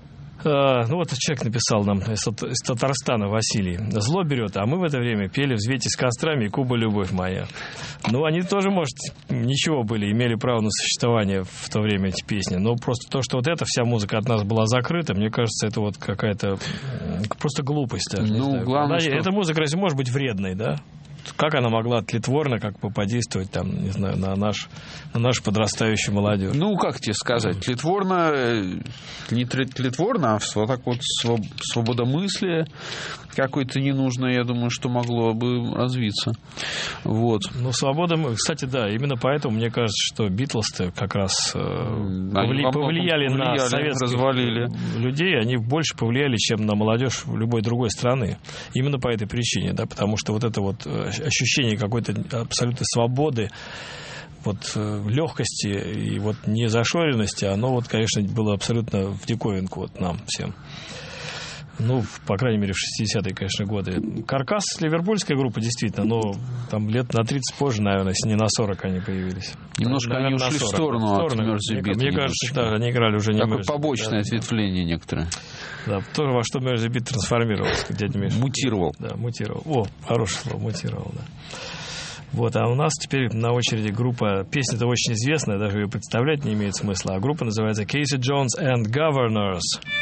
Э, ну, вот человек написал нам из, Тат- из Татарстана, Василий. Зло берет, а мы в это время пели «Взвейтесь кострами» и «Куба, любовь моя». Ну, они тоже, может, ничего были, имели право на существование в то время, эти песни. Но просто то, что вот эта вся музыка от нас была закрыта, мне кажется, это вот какая-то м, просто глупость даже. не Ну, знаю. главное, Она- что- Эта музыка разве может быть вредной, да? Как она могла тлетворно как бы подействовать там, не знаю, на, наш, на нашу подрастающую молодежь? Ну, как тебе сказать, тлетворно, э, не тле- тлетворно, а вот так вот своб- свободомыслие какое-то ненужное, я думаю, что могло бы развиться. Вот. Ну, свобода... мы- Кстати, да, именно поэтому мне кажется, что Битлз-то как раз э, повли- во многом повлияли на повлияли, советских развалили. людей, они больше повлияли, чем на молодежь любой другой страны. Именно по этой причине, да, потому что вот это вот э, ощущение какой-то абсолютной свободы, вот э, легкости и вот незашоренности, оно вот, конечно, было абсолютно в диковинку вот нам всем. Ну, по крайней мере, в шестидесятые, конечно, годы. «Каркас» — ливерпульская группа, действительно, но там лет на тридцать позже, наверное, если не на сорок они появились. Немножко Наверное, они на ушли в сорок. сторону от Мне- Mercy Beat Мне кажется, немножечко. да, они играли уже не Такое Mercy Beat, побочное да. ответвление некоторое. Да, тоже во что Mercy Beat трансформировался, дядя Миша. Мутировал. Да, мутировал. О, хорошее слово, мутировал, да. Вот, а у нас теперь на очереди группа, песня-то очень известная, даже ее представлять не имеет смысла, а группа называется Casey Jones and Governors.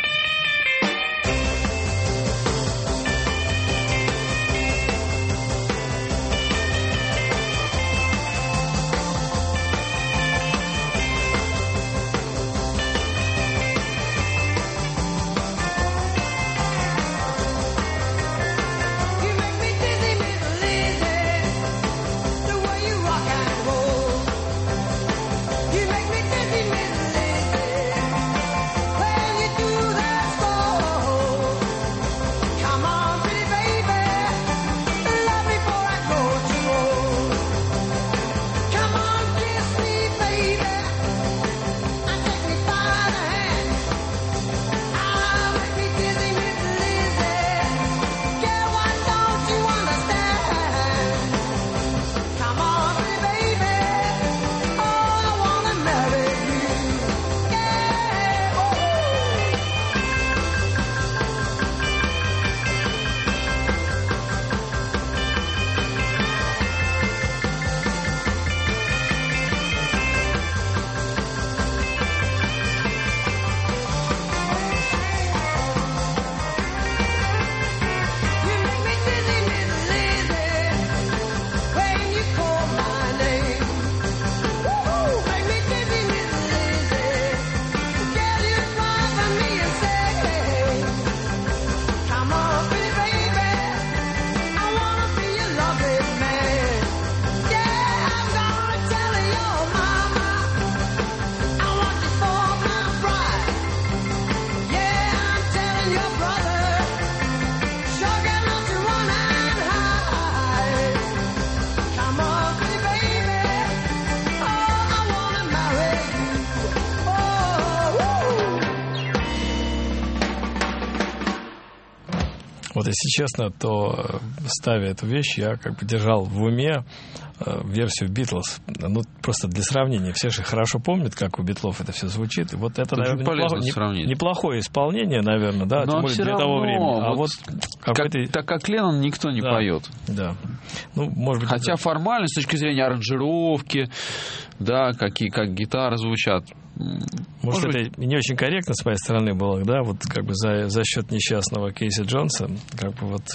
You make me dizzy, Miss Lizzie, the way you rock and roll. You make me dizzy, Miss Lizzie, when you do that stroll. Come on, pretty baby, love me before I go too old. Come on, kiss me, baby, and take me by the hand. Ah, make me dizzy, Miss Lizzie. Yeah, why don't you understand? Come on, pretty baby. Oh, I wanna marry you. Yeah, oh. You make me dizzy, Miss Lizzie, when you call my name. Woo-hoo, make me dizzy, Miss Lizzie. Girl, you smile for me and say, come on, pretty baby, I wanna be your lovely man. Yeah, I'm gonna tell your mama, I want you for my bride. Yeah, I'm telling your brother. Sure get enough to run and hide. Come on, pretty baby. Oh, I wanna marry you. Oh, woo. Вот если честно, то э, ставя эту вещь, я как бы держал в уме э, версию Битлз. Ну, просто для сравнения. Все же хорошо помнят, как у Битлов это все звучит. И вот это, Очень наверное, полезно неплохо- не- сравнить. неплохое исполнение, наверное, да, Но тем более всё для того равно, времени. А вот вот какой-то... Как- так как Леннон никто не Да. поет. Да. Ну, может быть, Хотя формально, с точки зрения аранжировки, да, какие, как гитары звучат. Может, Может это не очень корректно с моей стороны было, да, вот как бы за, за счет несчастного Кейси Джонса, как бы вот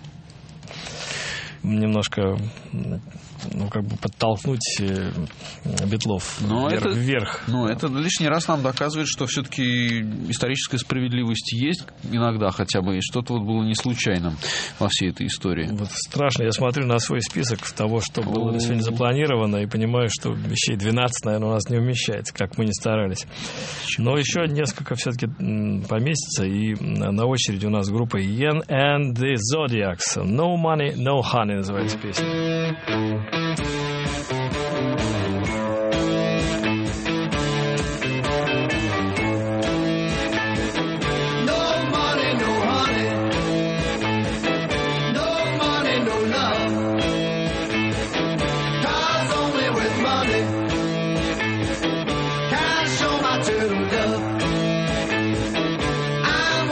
немножко, ну, как бы подтолкнуть э, Битлов Но вверх, это, вверх. ну, это лишний раз нам доказывает, что все-таки историческая справедливость есть иногда хотя бы, и что-то вот было не случайным во всей этой истории. Вот страшно, я смотрю на свой список того, что было на сегодня запланировано, и понимаю, что вещей двенадцать, наверное, у нас не умещается, как мы ни старались. Но еще несколько все-таки поместится, и на очереди у нас группа Yen and the Zodiacs. No Money, No Honey называется песня. No money, no honey. No money, no love. 'Cause only with money can I show my true love. I'm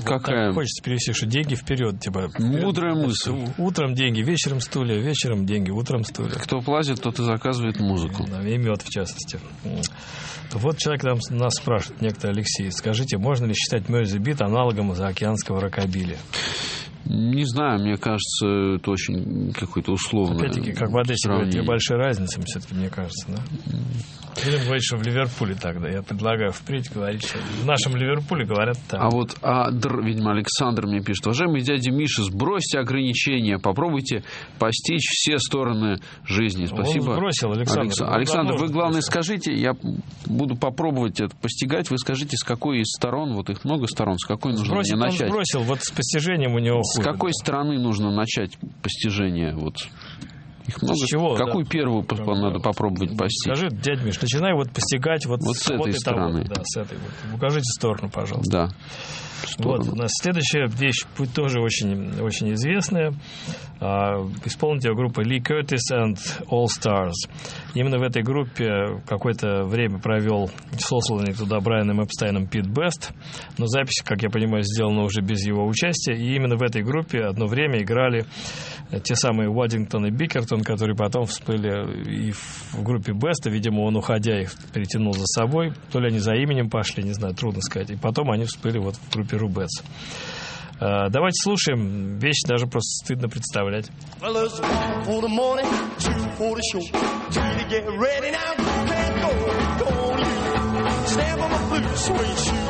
Какая? Так хочется перевести, что деньги вперед. Типа, Мудрая мысль. Утром деньги, вечером стулья, вечером деньги, утром стулья. Кто платит, тот и заказывает музыку. Да, и мед, в частности. Вот человек нам, нас спрашивает, некто Алексей, скажите, можно ли считать Мерзи Бит аналогом заокеанского рокобили? Не знаю, мне кажется, это очень какой-то условный. Опять-таки, как в Одессе говорят, две большие разницы, все-таки, мне кажется, да? Будем говорить, что в Ливерпуле тогда. Я предлагаю впредь говорить, что в нашем Ливерпуле говорят так. А вот, а, др, видимо, Александр мне пишет: уважаемый дядя Миша, сбросьте ограничения, попробуйте постичь все стороны жизни. Спасибо. Он сбросил, Александр. Алекс... Александр, вы, главное, скажите, я буду попробовать это постигать, вы скажите, с какой из сторон, вот их много сторон, с какой нужно Сбросил, мне начать? Он сбросил, вот с постижением у него С хуже, какой да. стороны нужно начать постижение? Вот. Их много. С чего? Какую Да. первую надо попробовать постичь? Скажи, дядя Миш, начинай вот постигать вот, Вот с этой вот стороны. Того, да, с этой. Вот. Укажите сторону, пожалуйста. Да. Вот, у нас следующая вещь будет тоже очень, очень известная. А, исполнит ее группа Lee Curtis and All Stars. Именно в этой группе какое-то время провел сосланный туда Брайаном Эпстайном Пит Бест, но запись, как я понимаю, сделана уже без его участия. И именно в этой группе одно время играли те самые Уаддингтон и Бикертон, которые потом всплыли и в группе Беста. Видимо, он, уходя, их перетянул за собой. То ли они за именем пошли, не знаю, трудно сказать. И потом они всплыли вот в группе Рубец. Давайте слушаем. Вещь даже просто стыдно представлять. Well, there's one for the morning, two for the show, three to get ready now. Can't go, go on you. Stamp on my blue suede shoe.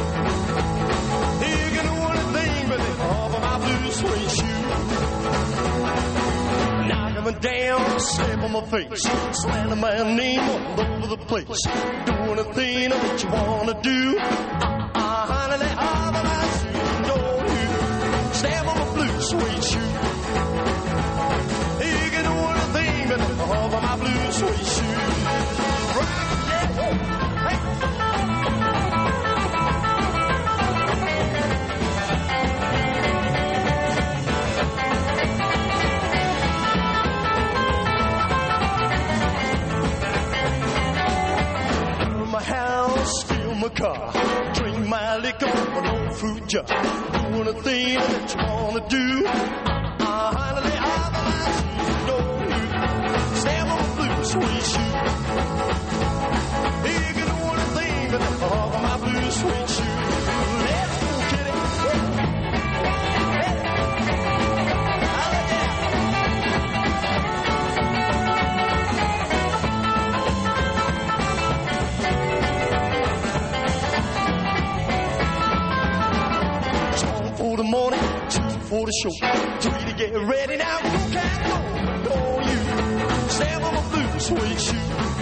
You can do anything but the off of my blue suede shoe. Knock him down, step on my face, slam my name all over the place. Do anything that you wanna do. Ah, honey, they off of my shoe, don't you? Stamp on my blue suede shoe. You can do anything but the off of my blue suede shoe. My house, fill my car, drink my liquor, an old fruit jar. Do anything that you wanna do. Ah, honey, they are the last shoes, don't you? Stamp on my blue suede shoe. You can do anything but the off of my blue suede shoe. Let's go, kitty. For the morning, two for the show, three to get ready now. Go, cat, go, go you. Stamp on my blue suede shoe.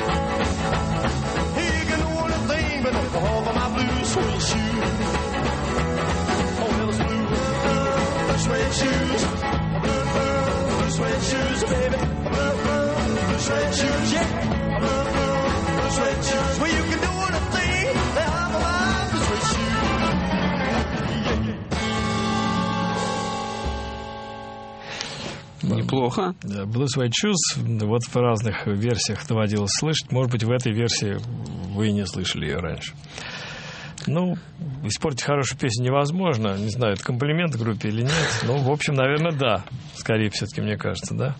He can do anything but the off of my blue suede shoe. Oh, those blue, blue, blue suede shoes. Blue, blue, blue suede shoes, baby. Blue, blue, blue suede shoes, yeah. Blue, blue, blue suede shoes. Well, you can do anything the off of my blue suede shoe. Неплохо. Да, Blue Suede Shoes, вот в разных версиях доводилось слышать. Может быть, в этой версии вы и не слышали ее раньше. Ну, испортить хорошую песню невозможно. Не знаю, это комплимент группе или нет. Ну, в общем, наверное, да. Скорее, все-таки, мне кажется, да.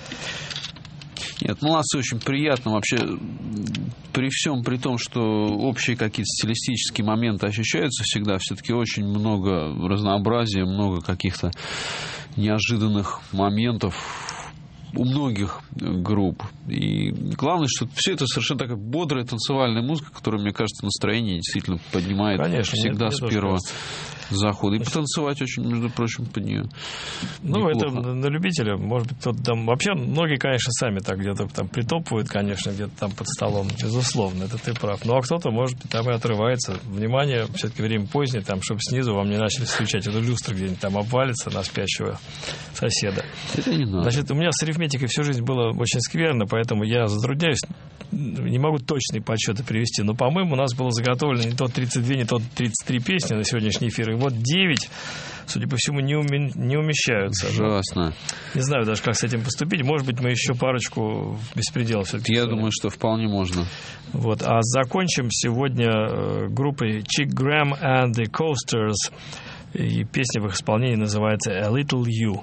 Нет, молодцы, очень приятно вообще, при всем, при том, что общие какие-то стилистические моменты ощущаются всегда, все-таки очень много разнообразия, много каких-то неожиданных моментов у многих групп. И главное, что все это совершенно такая бодрая танцевальная музыка, которая, мне кажется, настроение действительно поднимает. Конечно, всегда мне, с мне первого захода. И потанцевать очень, между прочим, под нее. Ну, неплохо. Это на любителя. Может быть, тот там... Вообще, многие, конечно, сами так где-то там притопывают, конечно, где-то там под столом. Безусловно, это ты прав. Ну, а кто-то, может быть, там и отрывается. Внимание, все-таки время позднее, там, чтобы снизу вам не начали стучать эту люстру где-нибудь там обвалится на спящего соседа. Это не надо. Значит, у меня с арифметикой всю жизнь было очень скверно, поэтому я затрудняюсь. Не могу точные подсчеты привести, но, по-моему, у нас было заготовлено не то тридцать две, не то тридцать три песни на сегодняшний эфир. И вот девять, судя по всему, не, уме... не умещаются. Ужасно. Не знаю даже, как с этим поступить. Может быть, мы еще парочку беспредела все-таки. Я думаю, что вполне можно. Вот. А закончим сегодня группой Chick Graham and the Coasters И песня в их исполнении называется «A Little You».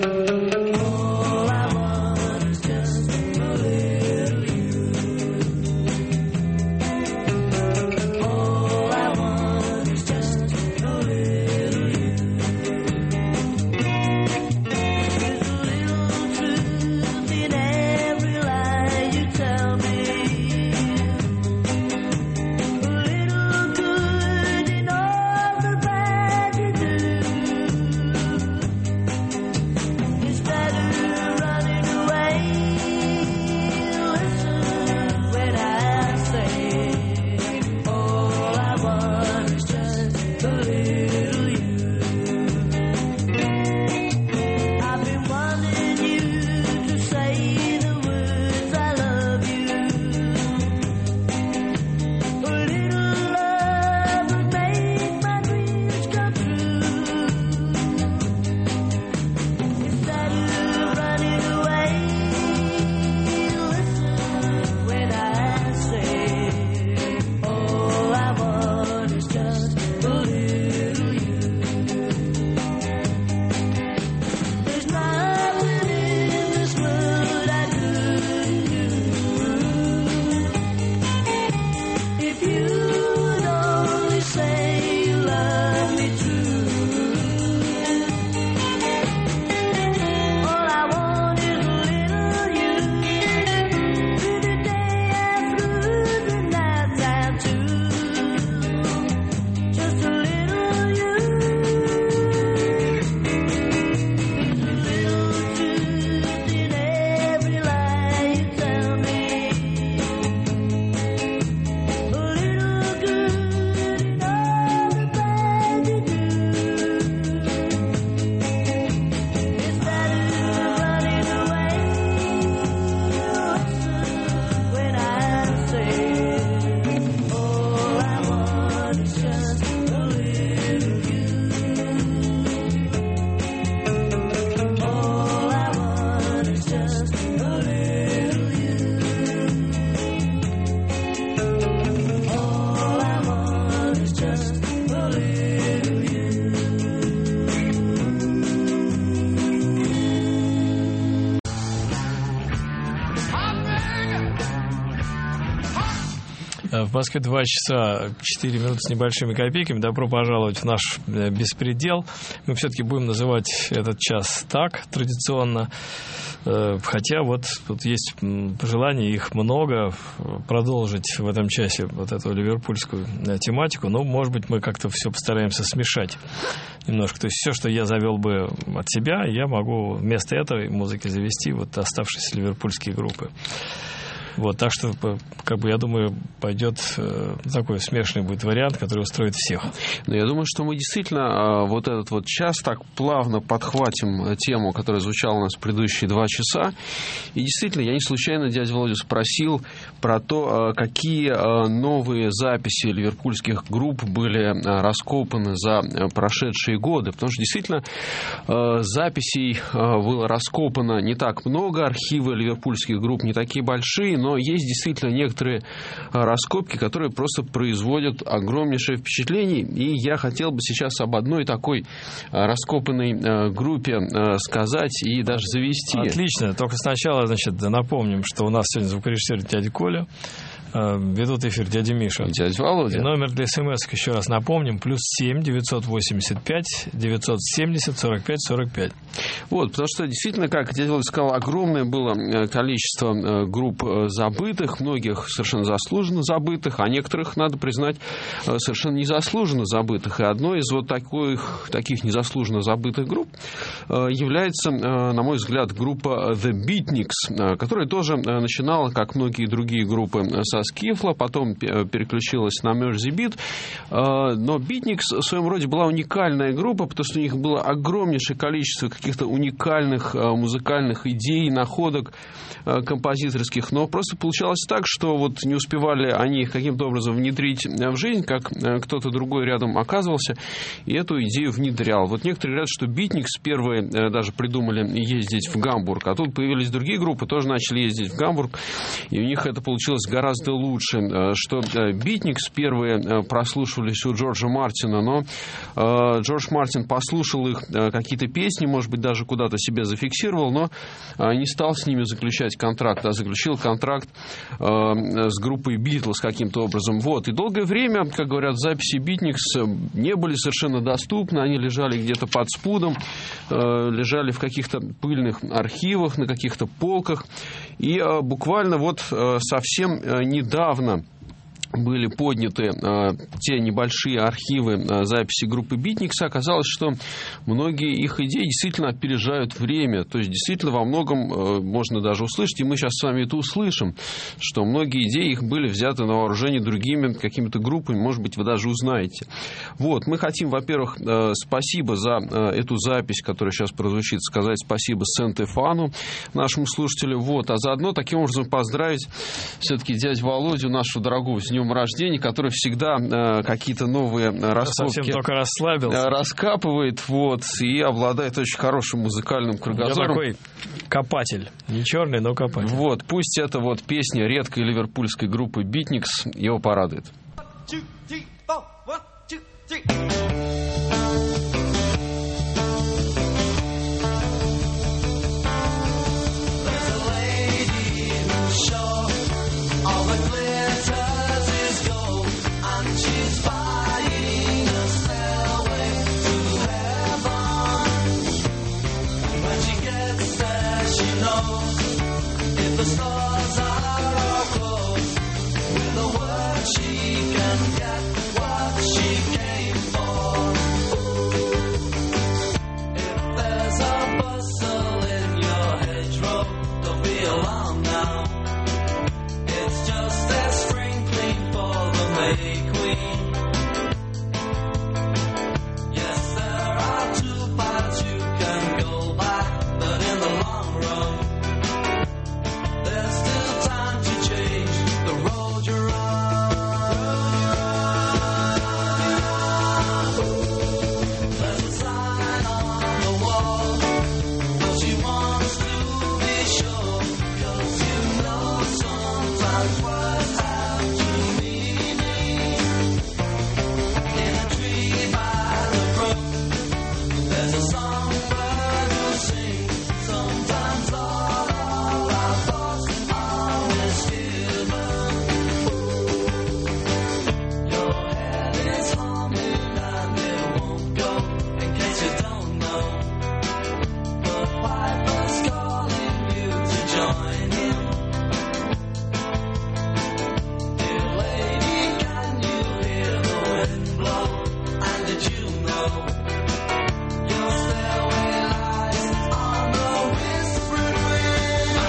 В Москве два часа четыре минуты с небольшими копейками. Добро пожаловать в наш беспредел. Мы все-таки будем называть этот час так, традиционно. Хотя вот тут есть пожелания, их много, продолжить в этом часе вот эту ливерпульскую тематику. Но, может быть, мы как-то все постараемся смешать немножко. То есть все, что я завел бы от себя, я могу вместо этой музыки завести вот оставшиеся ливерпульские группы. Вот, так что, как бы, я думаю, пойдет э, такой смешанный будет вариант, который устроит всех. Но я думаю, что мы действительно э, вот этот вот час так плавно подхватим тему, которая звучала у нас в предыдущие два часа. И действительно, я не случайно дядя Володю спросил про то, э, какие э, новые записи ливерпульских групп были э, раскопаны за э, прошедшие годы. Потому что действительно э, записей э, было раскопано не так много, архивы ливерпульских групп не такие большие, но Но есть действительно некоторые раскопки, которые просто производят огромнейшее впечатление. И я хотел бы сейчас об одной такой раскопанной группе сказать и даже завести. Отлично. Только сначала, значит, напомним, что у нас сегодня звукорежиссер дядя Коля. Ведут эфир дядя Миша. И дядя Володя. И номер для смс, еще раз напомним, плюс семь девятьсот восемьдесят пять девятьсот семьдесят сорок пять сорок пять. Вот, потому что действительно, как дядя Володя сказал, огромное было количество групп забытых, многих совершенно заслуженно забытых, а некоторых, надо признать, совершенно незаслуженно забытых. И одной из вот таких, таких незаслуженно забытых групп является, на мой взгляд, группа The Beatniks, которая тоже начинала, как многие другие группы, с Скифла, потом переключилась на Mersey Beat. Но Beatniks в своем роде была уникальная группа, потому что у них было огромнейшее количество каких-то уникальных музыкальных идей, находок композиторских, но просто получалось так, что вот не успевали они их каким-то образом внедрить в жизнь, как кто-то другой рядом оказывался и эту идею внедрял. Вот некоторые говорят, что Beatniks первые даже придумали ездить в Гамбург, а тут появились другие группы, тоже начали ездить в Гамбург, и у них это получилось гораздо это лучше, что Beatniks первые прослушивались у Джорджа Мартина, но Джордж Мартин послушал их какие-то песни, может быть, даже куда-то себе зафиксировал, но не стал с ними заключать контракт, а заключил контракт с группой Битлз каким-то образом. Вот. И долгое время, как говорят, записи Beatniks не были совершенно доступны, они лежали где-то под спудом, лежали в каких-то пыльных архивах, на каких-то полках. И буквально вот совсем недавно были подняты э, те небольшие архивы э, записи группы Beatniks, оказалось, что многие их идеи действительно опережают время. То есть, действительно, во многом э, можно даже услышать, и мы сейчас с вами это услышим, что многие идеи их были взяты на вооружение другими какими-то группами, может быть, вы даже узнаете. Вот, мы хотим, во-первых, э, спасибо за э, эту запись, которая сейчас прозвучит, сказать спасибо Сент-Эфану, нашему слушателю, вот, а заодно таким образом поздравить все-таки дядю Володю, нашего дорогого, с днем рождения, который всегда э, какие-то новые раскопки совсем только расслабился. раскапывает, вот, и обладает очень хорошим музыкальным кругозором. Я такой копатель. Не черный, но копатель. Вот, пусть эта вот песня редкой ливерпульской группы Beatniks его порадует. Two, three, four, one, two, three. There's a lady who's sure all the glitters is gold, and she's buying a stairway to heaven. When she gets there, she knows if the stars are all closed, with a word she can get what she came for. If there's a bustle in your hedgerow, don't be alarmed now. It's just a sprinkling for the May Queen. Yes, there are two paths you can go back, but in the long run, there's still time to change the road you're on. There's a sign on the wall, but she wants to be sure, 'cause you know sometimes words have two meanings. In a tree by the brook, there's a songbird who sings. Sometimes all our thoughts are misgiven. Your head is humming and it won't go, in case you don't know. But Piper's calling you to join him. Dear lady, can you hear the wind blow? And did you know your stairway lies on the whispering wind?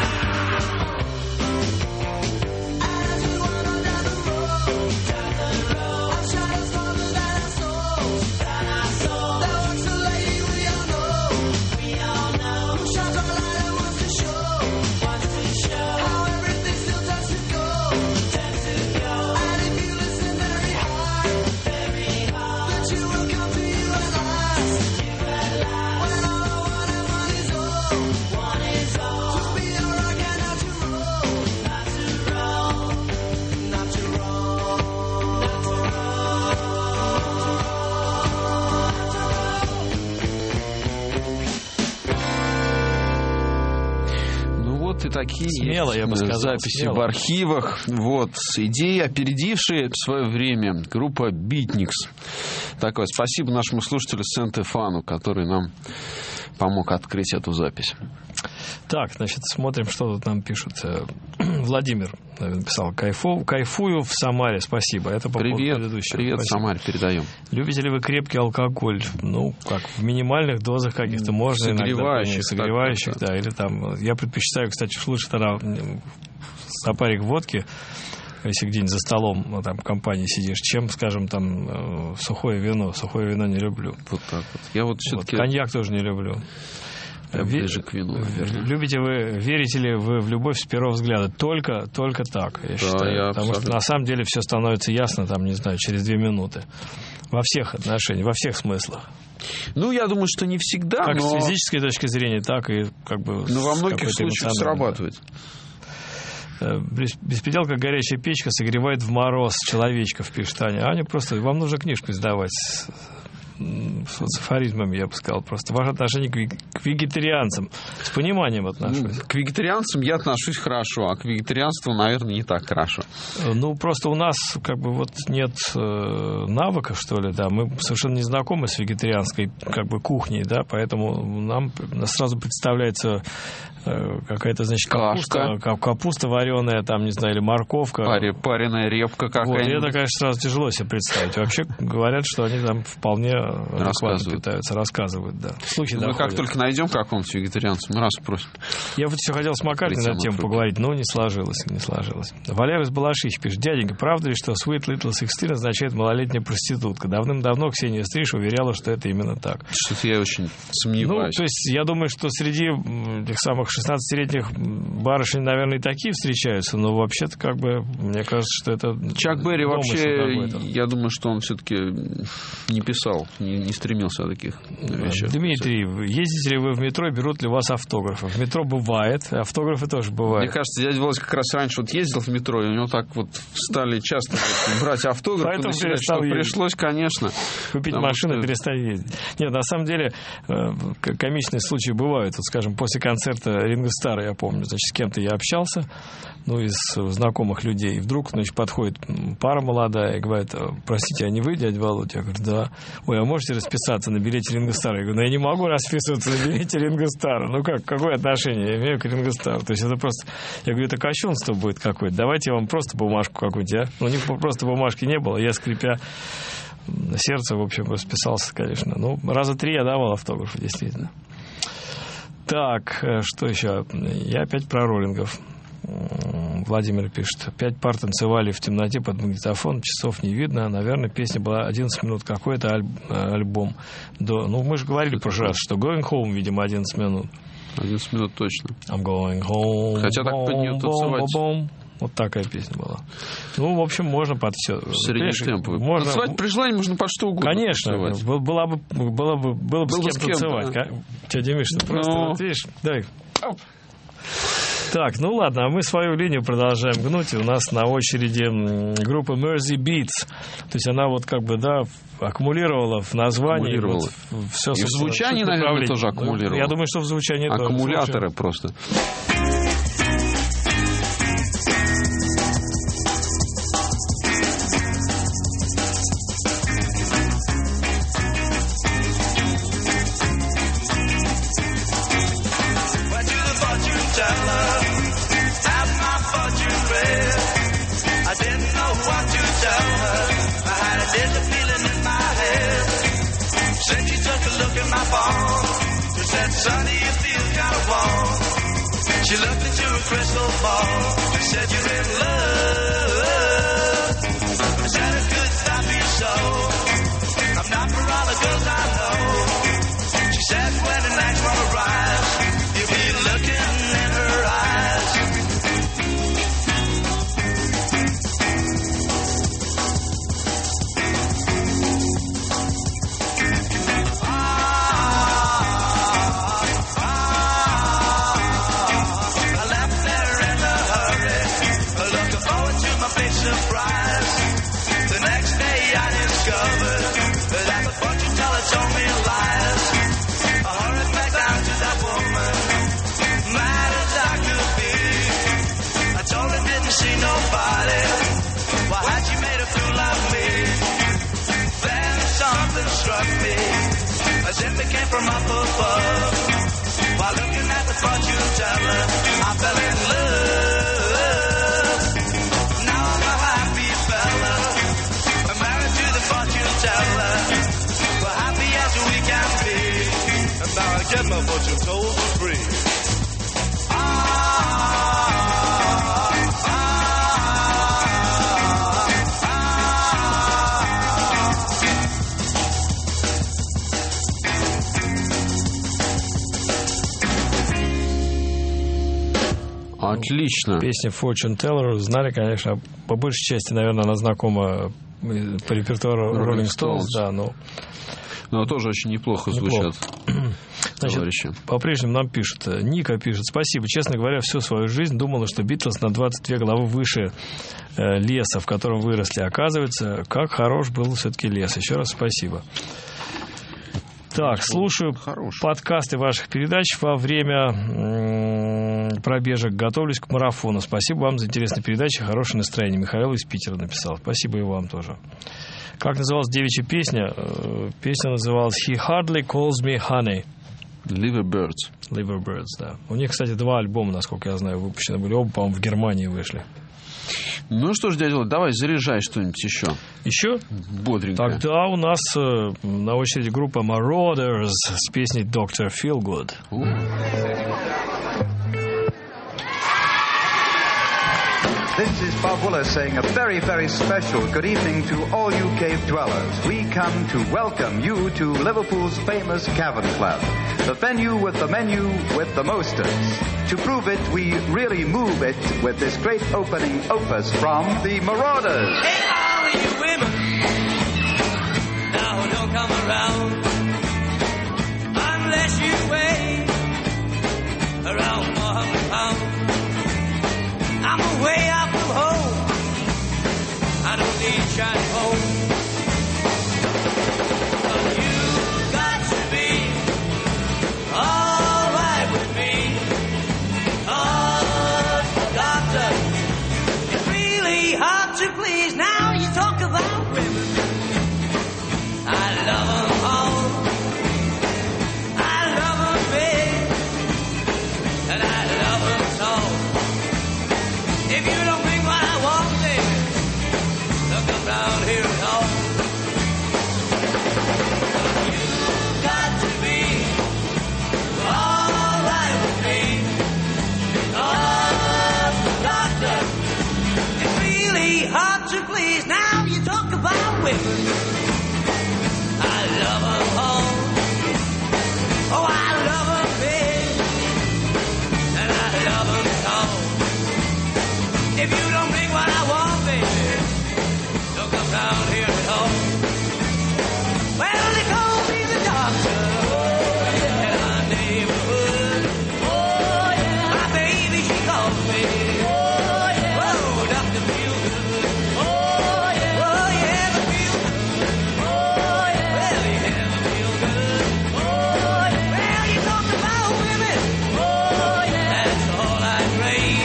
As we wander down the road, down the road, our shadows farther than our souls, than our souls. There walks a lady we all know, we all know, who shines our light and wants to show, wants to show how everything still tends to go, tends to go. And if you listen very hard, very hard, that you will come to you at last, you at last. When all I want and one is all, one is all. To be a rock and not to roll, not to roll, not to roll, not to Ну вот и такие Смело, есть я бы сказал, записи смело. в архивах. Вот, идеи, опередившие в свое время группа Beatniks. Такое спасибо нашему слушателю Сент-Эфану, который нам помог открыть эту запись. Так, значит, смотрим, что тут нам пишут. Э, Владимир написал: Кайфу, кайфую в Самаре, спасибо. Это по Привет, поводу предыдущего. привет, Спасибо. Самаре, передаем. Любите ли вы крепкий алкоголь? Ну, как, в минимальных дозах каких-то можно Согревающих, иногда, согревающих, так, да, или там, я предпочитаю, кстати, слушать тогда стопарик водки, если где-нибудь за столом, ну, там, в компании сидишь, чем, скажем, там, сухое вино. Сухое вино не люблю. Вот так вот. Я вот все-таки... Вот, коньяк тоже не люблю. Я ближе к вину, наверное. Любите вы, верите ли вы в любовь с первого взгляда? Только, только так, я Да, считаю. я Потому что абсолютно. на самом деле все становится ясно, там, не знаю, через две минуты. Во всех отношениях, во всех смыслах. Ну, я думаю, что не всегда, Как но... с физической точки зрения, так и как бы... Но во с многих какой-то случаях эмоциональной. срабатывает. Беспредел, как горячая печка, согревает в мороз человечков, пишет Аня. Аня просто, вам нужно книжку издавать с афоризмами, я бы сказал, просто ваше отношение к вегетарианцам. С пониманием отношусь. К вегетарианцам я отношусь хорошо, а к вегетарианству, наверное, не так хорошо. Ну, просто у нас как бы вот нет э, навыка, что ли, да, мы совершенно не знакомы с вегетарианской как бы кухней, да, поэтому нам сразу представляется э, какая-то, значит, капуста, Кашка. капуста вареная, там, не знаю, или морковка. Паре, пареная репка какая-нибудь. Вот, и это, конечно, сразу тяжело себе представить. Вообще говорят, что они там вполне адекватно питаются, рассказывают, да. Слухи Мы доходят. как только найдем какого-нибудь вегетарианца, мы раз спросим. Я вот все хотел с Макариной на эту тему поговорить, но не сложилось, не сложилось. Валер из Балашихи пишет: дяденька, правда ли, что Sweet Little Sixteen означает малолетняя проститутка? Давным-давно Ксения Стриж уверяла, что это именно так. Что-то я очень сомневаюсь. Ну, то есть, я думаю, что среди этих самых шестнадцатилетних барышень, наверное, и такие встречаются, но вообще-то, как бы, мне кажется, что это... Чак Берри вообще, я думаю, что он все-таки не писал, не, не стремился о таких вещах. Дмитрий, ездите ли вы в метро, берут ли вас автографы? В метро бывает, автографы тоже бывают. Мне кажется, дядя Володя как раз раньше вот ездил в метро, и у него так вот стали часто вот брать автографы. Поэтому перестал ездить. Пришлось, конечно. Купить машину, что... перестать ездить. Нет, на самом деле, комичные случаи бывают. Вот, скажем, после концерта Ринго Старра, я помню, значит, с кем-то я общался, ну, из знакомых людей. И вдруг, значит, подходит пара молодая и говорит: простите, а не вы, дядя Володя? Я говорю: да. Ой, а можете расписаться на билете Ринго Старра? Я говорю: ну, я не могу расписываться на билете Ринго Старра. Ну, как, какое отношение я имею к Ринго Старру? То есть это просто... Я говорю, это кощунство будет какое-то. Давайте я вам просто бумажку какую-нибудь, а? Ну, не, просто бумажки не было. Я, скрипя сердце, в общем, расписался, конечно. Ну, раза три я давал автографы, действительно. Так, что еще? Я опять про роллингов. Владимир пишет: пять пар танцевали в темноте под магнитофон, часов не видно. Наверное, песня была одиннадцать минут. Какой-то аль- альбом. До... Ну, мы же говорили в прошлый раз, что Going Home, видимо, одиннадцать минут. одиннадцать минут точно. I'm going home. Хотя так под нее танцевать. Вот такая песня была. Ну, в общем, можно под все. Среднетемповый. Можно... Танцевать при желании можно под что угодно. Конечно. Было, было бы, было бы, было бы Был с кем танцевать. Да. Тетя Миша, ты просто, Но... вот, видишь, дай. Так, ну ладно, а мы свою линию продолжаем гнуть. У нас на очереди группа Mersey Beats. То есть она вот как бы, да, аккумулировала в названии. Аккумулировала. Вот, все, и в звучании, наверное, тоже аккумулировала. Я думаю, что в звучании тоже. Аккумуляторы просто. Sonny, you feel kind of warm. She looked into a crystal ball and said, you're in love. I said, it could not be so. I'm not for all the girls I know. She said, when the next one arrives, you'll be looking in her eyes. Surprise. The next day I discovered that the fortune teller told me lies. I hurried back down to that woman, mad as I could be. I told her didn't see nobody. Why had she made a fool of me? Then something struck me, as if it came from up above. While looking at the fortune teller, I fell in love. We're happy as we can be, and now I get my fortune told for free. Ah, ah, ah. Отлично. Песня Fortune Teller знали, конечно, по большей части, наверное, она знакома по репертуару Rolling Stones, да, но... Но тоже очень неплохо звучат. товарищи. По-прежнему нам пишут. Ника пишет: спасибо. Честно говоря, всю свою жизнь думала, что Битлз на двадцать две головы выше э, леса, в котором выросли. Оказывается, как хорош был все-таки лес. Еще раз спасибо. Так, слушаю Хороший. подкасты ваших передач во время м- пробежек. Готовлюсь к марафону. Спасибо вам за интересные передачи. Хорошее настроение. Михаил из Питера написал. Спасибо и вам тоже. Как называлась девичья песня? Песня называлась «He hardly calls me honey». Liverbirds. Liverbirds, да. У них, кстати, два альбома, насколько я знаю, выпущены были. Оба, по-моему, в Германии вышли. Ну что ж, дядя Володь, давай заряжай что-нибудь еще. Еще? Бодренько. Тогда у нас э, на очереди группа Marauders с песней «доктор Feelgood». This is Bob Willis saying a very, very special good evening to all you cave dwellers. We come to welcome you to Liverpool's famous Cavern Club, the venue with the menu with the mosters. To prove it, we really move it with this great opening opus from the Marauders. Hey, all of you women, now don't come around unless you weigh around four hundred pounds. I'm away out from home. I don't need shiny home. But you got to be all right with me. Oh, doctor, it's really hard to please. Now you talk about women. I love them all. I love them big. And I love them tall. If you don't bring what I want, baby, don't come round here at all. You've got to be all right with me. Oh, doctor, it's really hard to please. Now you talk about women. I love them all. Oh, I love them big. And I love them tall. If you don't bring what I want, baby, don't come down here at all. Well, they call me the doctor, oh, yeah, in my neighborhood. Oh, yeah. My baby, she calls me, oh, yeah. Whoa, Doctor Feelgood. Oh, yeah. Oh, yeah, the Feelgood. Oh, yeah. Well, yeah, the Feelgood. Oh, yeah. Well, you talk about women. Oh, yeah. That's all I crave.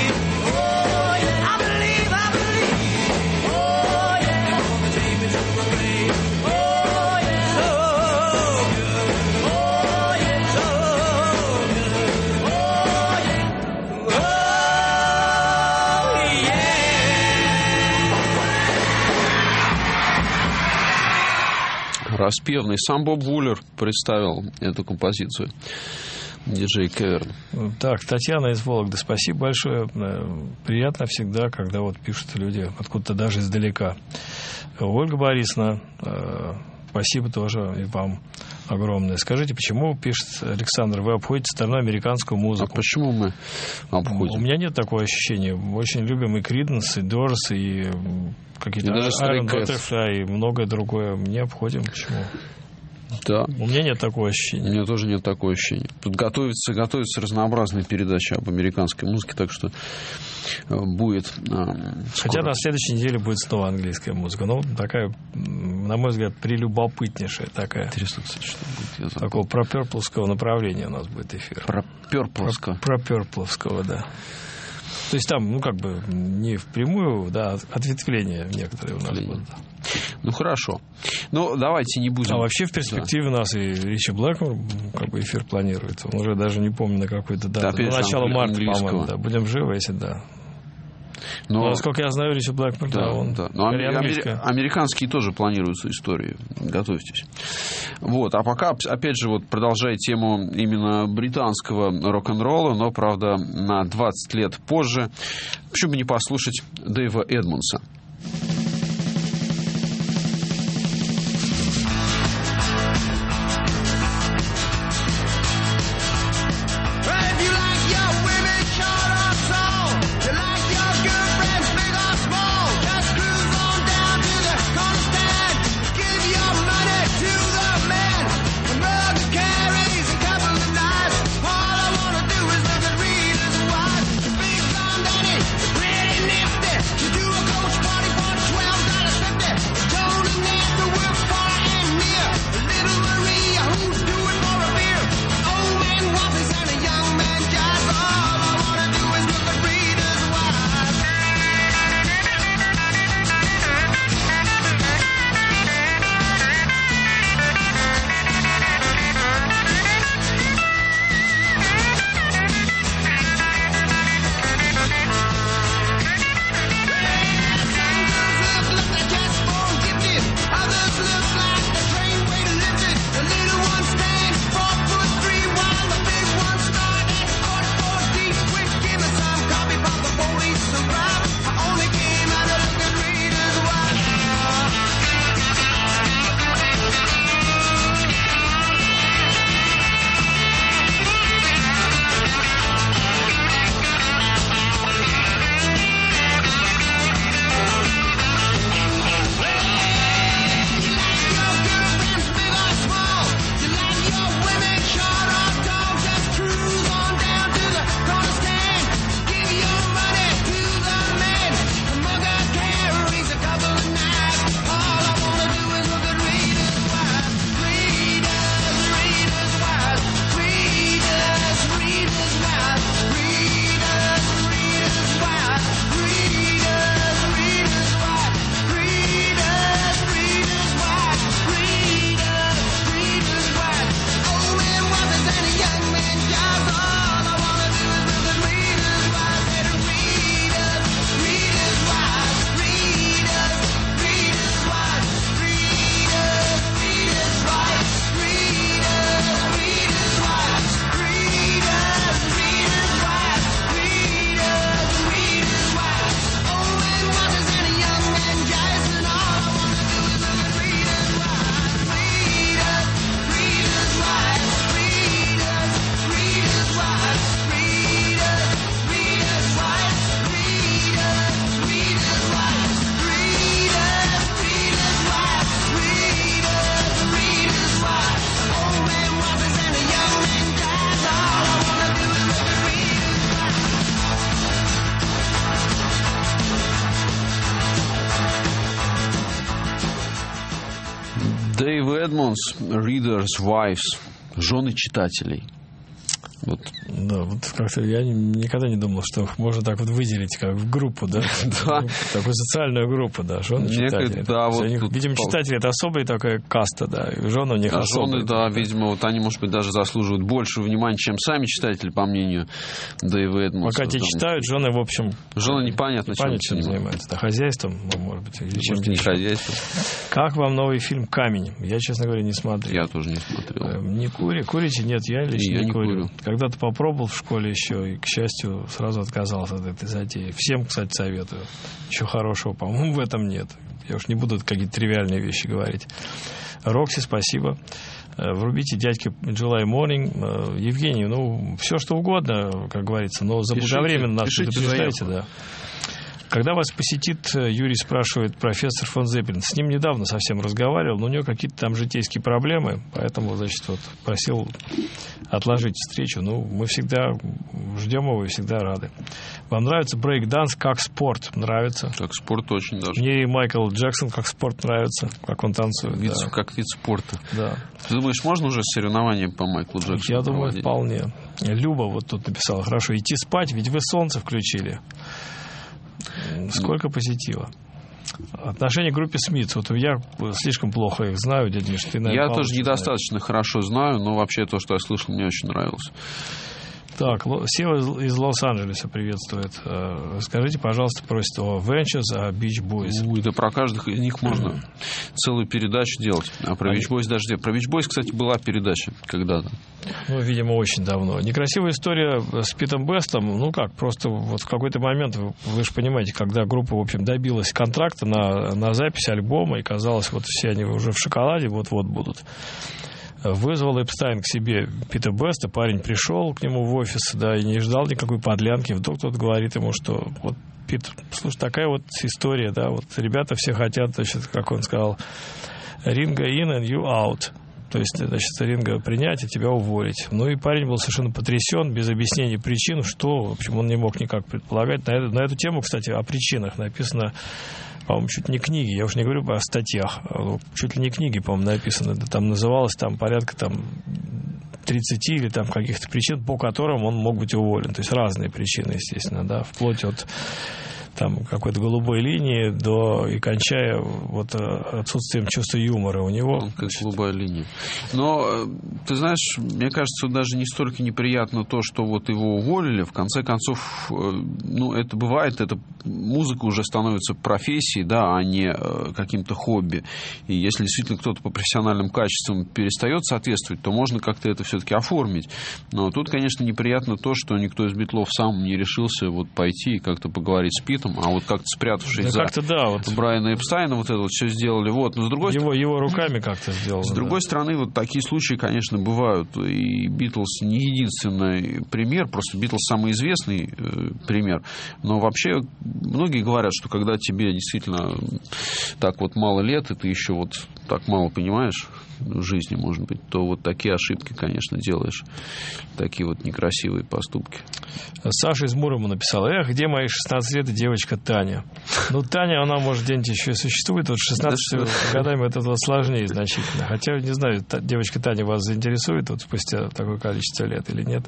Распевный. Сам Боб Вуллер представил эту композицию. Диджей Кеверн. Так, Татьяна из Вологды, спасибо большое. Приятно всегда, когда вот пишут люди откуда-то даже издалека. Ольга Борисовна, спасибо тоже и вам огромное. Скажите, почему, пишет Александр, вы обходите стороной американскую музыку? А почему мы обходим? У меня нет такого ощущения. Мы очень любим и Creedence, и Doors, и какие-то Iron Butterfly, и многое другое. Не обходим. Почему? Да. У меня нет такого ощущения. У меня тоже нет такого ощущения. Тут готовятся, готовятся разнообразные передачи об американской музыке, так что будет... Э, Хотя на следующей неделе будет снова английская музыка. Ну, такая, на мой взгляд, прелюбопытнейшая такая. Интересно, кстати, что будет. Такого пропёрпловского направления у нас будет эфир. Пропёрпловского? Пропёрпловского, да. То есть там, ну, как бы, не впрямую, да, ответвления некоторые у нас будут. Ну, хорошо. Ну, давайте не будем... А вообще, в перспективе, да, у нас и Ричи Блэкмор, как бы, эфир планируется. Он уже даже не помню, на какой-то дату. Да, на начало марта, по-моему, да. Будем живы, если да. Но, Но насколько я знаю, Ричи Блэкмор, да, да, он... Да. Но ами- ами- американские тоже планируются истории. Готовьтесь. Вот. А пока, опять же, вот продолжая тему именно британского рок-н-ролла, но, правда, на двадцать лет позже, почему бы не послушать Дэйва Эдмонса? Give your money to the man, a mug of carries, a couple of knives. Дэйв Эдмондс, Readers' Wives, жены читателей. Вот. Да, вот как-то я никогда не думал, что их можно так вот выделить, как в группу, да? Да. Такую социальную группу, да, жены читателей. Да, вот них, тут видимо, пол... читатели — это особая такая каста, да, и жены у них а особые. Жены, да, видимо, вот они, может быть, даже заслуживают большего внимания, чем сами читатели, по мнению Дэйва Эдмондса. Пока те читают, жены, в общем... Жены непонятно, непонятно чем, чем занимаются. Да, хозяйством, может быть, или чем-то не хозяйством. Как вам новый фильм «Камень»? Я, честно говоря, не смотрел. Я тоже не смотрел. Не кури, курите? Нет, я лично я не, не курю. курю. Когда-то попробовал в школе еще, и, к счастью, сразу отказался от этой затеи. Всем, кстати, советую. Ничего хорошего, по-моему, в этом нет. Я уж не буду какие-то тривиальные вещи говорить. Рокси, спасибо. Врубите «Дядьки July Morning». Евгений, ну, все что угодно, как говорится, но заблаговременно нас предупреждайте, да. Когда вас посетит, Юрий спрашивает, профессор фон Зеппелин. С ним недавно совсем разговаривал, но у него какие-то там житейские проблемы, поэтому, значит, вот просил отложить встречу. Ну, мы всегда ждем его и всегда рады. Вам нравится брейк-данс как спорт? Нравится. Как спорт очень даже. Мне и Майкл Джексон как спорт нравится, как он танцует. Вид, да. Как вид спорта. Да. Ты думаешь, можно уже соревнования по Майклу Джексону Я думаю, проводить? вполне. Люба вот тут написала, хорошо, идти спать, ведь вы солнце включили. Сколько позитива. Отношение к группе Смитс. Вот я слишком плохо их знаю, дядя Миш, ты, наверное, Я тоже недостаточно знаешь. Хорошо знаю, но вообще то, что я слышал, мне очень нравилось. Так, Сева из Лос-Анджелеса приветствует. Скажите, пожалуйста, просит о Ventures, о Beach Boys. Ой, да про каждых из них можно целую передачу делать. А про Beach Boys даже... Про Beach Boys, кстати, была передача когда-то. Ну, видимо, очень давно. Некрасивая история с Питом Бестом. Ну как, просто вот в какой-то момент, вы, вы же понимаете, когда группа, в общем, добилась контракта на, на запись альбома, и казалось, вот все они уже в шоколаде вот-вот будут. Вызвал Эпстайн к себе Пита Беста, парень пришел к нему в офис, да, и не ждал никакой подлянки. Вдруг тот говорит ему, что вот, Пит, слушай, такая вот история, да, вот ребята все хотят, значит, как он сказал, Ринго in and you out. То есть, значит, Ринго принять и тебя уволить. Ну и парень был совершенно потрясен, без объяснения причин, что, в общем, он не мог никак предполагать. На эту, на эту тему, кстати, о причинах написано, по-моему, чуть не книги, я уж не говорю о статьях, чуть ли не книги, по-моему, написаны. Там называлось там порядка там тридцать или там каких-то причин, по которым он мог быть уволен. То есть разные причины, естественно, да, вплоть от там какой-то голубой линии до и кончая вот отсутствием чувства юмора у него. Как голубая линия. Но, ты знаешь, мне кажется, даже не столько неприятно то, что вот его уволили. В конце концов, ну, это бывает, это музыка уже становится профессией, да, а не каким-то хобби. И если действительно кто-то по профессиональным качествам перестает соответствовать, то можно как-то это все-таки оформить. Но тут, конечно, неприятно то, что никто из Битлов сам не решился вот пойти и как-то поговорить с Питом. А вот как-то спрятавшись да за как-то, да, вот. Брайана Эпстайна, вот это вот все сделали. Вот. Но с другой его, стороны, его руками как-то сделано. С другой да. стороны, вот такие случаи, конечно, бывают. И Битлз не единственный пример, просто Битлз самый известный э, пример. Но вообще многие говорят, что когда тебе действительно так вот мало лет, и ты еще вот так мало понимаешь в жизни, может быть, то вот такие ошибки, конечно, делаешь. Такие вот некрасивые поступки. Саша из Мурома написал: эх, где мои шестнадцать лет и девочка Таня? Ну, Таня, она, может, где-нибудь еще и существует. Вот шестнадцатью годами это вот сложнее значительно. Хотя, не знаю, та, девочка Таня вас заинтересует вот спустя такое количество лет или нет.